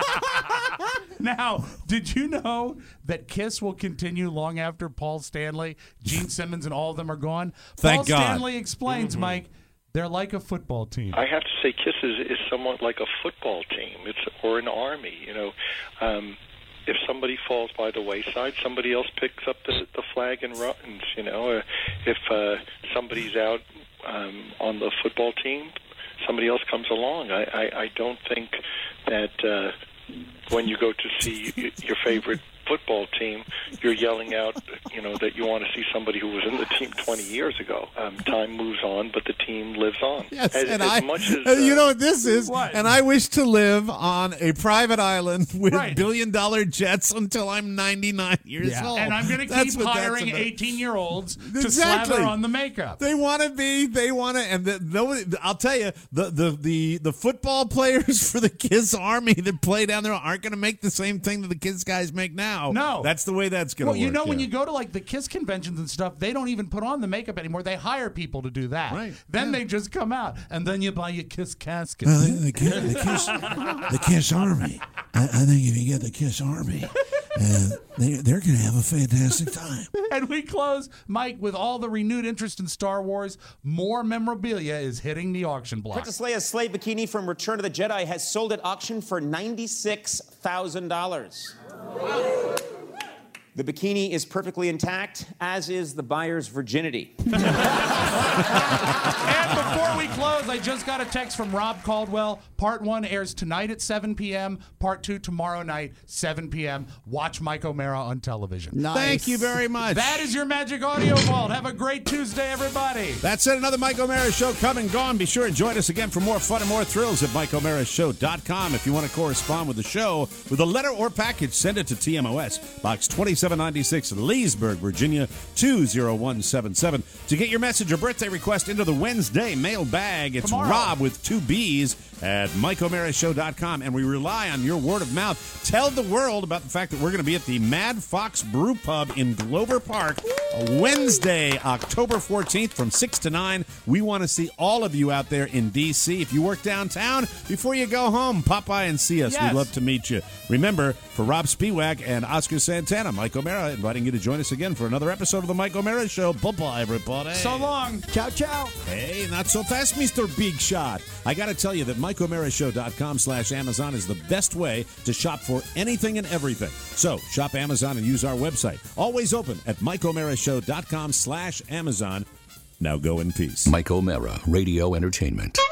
Speaker 4: Now, did you know that Kiss will continue long after Paul Stanley, Gene Simmons, and all of them are gone?
Speaker 2: Thank
Speaker 4: Paul
Speaker 2: God.
Speaker 4: Stanley explains, Mike, They're like a football team.
Speaker 6: I have to say, KISS is, is somewhat like a football team. It's or an army. You know, um, if somebody falls by the wayside, somebody else picks up the, the flag and runs. You know, uh, if uh, somebody's out um, on the football team, somebody else comes along. I, I, I don't think that uh, when you go to see your favorite football team, you're yelling out, you know, that you want to see somebody who was in the team twenty years ago. Um, time moves on, but the team lives on.
Speaker 2: Yes,
Speaker 6: as,
Speaker 2: and
Speaker 6: as
Speaker 2: I,
Speaker 6: much as,
Speaker 2: uh, you
Speaker 6: uh,
Speaker 2: know what this is,
Speaker 6: What?
Speaker 2: and I wish to live on a private island with
Speaker 4: Right.
Speaker 2: billion-dollar jets until I'm ninety-nine years old.
Speaker 4: And I'm going to
Speaker 2: That's
Speaker 4: keep
Speaker 2: what that's
Speaker 4: hiring
Speaker 2: about.
Speaker 4: eighteen-year-olds to
Speaker 2: Exactly.
Speaker 4: slather on the makeup.
Speaker 2: They want to be. They want to, and the, nobody. I'll tell you, the, the the the football players for the KISS Army that play down there aren't going to make the same thing that the KISS guys make now.
Speaker 4: No.
Speaker 2: that's the way that's going to
Speaker 4: Well,
Speaker 2: work.
Speaker 4: you know, when
Speaker 2: yeah.
Speaker 4: you go to like the KISS conventions and stuff, they don't even put on the makeup anymore. They hire people to do that. Right. Then they just come out, and then you buy your KISS casket.
Speaker 2: Uh, the, the, KISS, the, KISS, the KISS Army. I, I think if you get the KISS Army, uh, they, they're going to have a fantastic time.
Speaker 4: And we close, Mike, with all the renewed interest in Star Wars. More memorabilia is hitting the auction block.
Speaker 22: Princess Leia's slave bikini from Return of the Jedi has sold at auction for ninety-six thousand dollars. The bikini is perfectly intact, as is the buyer's virginity.
Speaker 4: And before we close, I just got a text from Rob Caldwell. Part one airs tonight at seven p.m. Part two tomorrow night, seven p.m. Watch Mike O'Mara on television.
Speaker 2: Thank you very much.
Speaker 4: That is your Magic Audio Vault. Have a great Tuesday, everybody.
Speaker 2: That's it. Another Mike O'Mara Show come and gone. Be sure and join us again for more fun and more thrills at Mike O'Mara Show dot com. If you want to correspond with the show with a letter or package, send it to T M O S, Box twenty-seven ninety-six, Leesburg, Virginia, two zero one seven seven. To get your message or birthday request into the Wednesday mailbag, it's
Speaker 4: Tomorrow.
Speaker 2: Rob with two B's at Mike O'Mara Show dot com. And we rely on your word of mouth. Tell the world about the fact that we're going to be at the Mad Fox Brew Pub in Glover Park Wednesday, October fourteenth from six to nine. We want to see all of you out there in D C. If you work downtown, before you go home, pop by and see us.
Speaker 4: Yes.
Speaker 2: We'd love to meet you. Remember, for Rob Spiewak and Oscar Santana, Mike O'Mara inviting you to join us again for another episode of the Mike O'Mara Show. Bye-bye, everybody.
Speaker 4: So long.
Speaker 3: Ciao, ciao.
Speaker 2: Hey, not so fast, Mister Big Shot. I got to tell you that Mike O'Mara Show dot com slash Amazon is the best way to shop for anything and everything. So, shop Amazon and use our website. Always open at Mike O'Mara Show dot com slash Amazon. Now go in peace.
Speaker 1: Mike O'Mara, Radio Entertainment.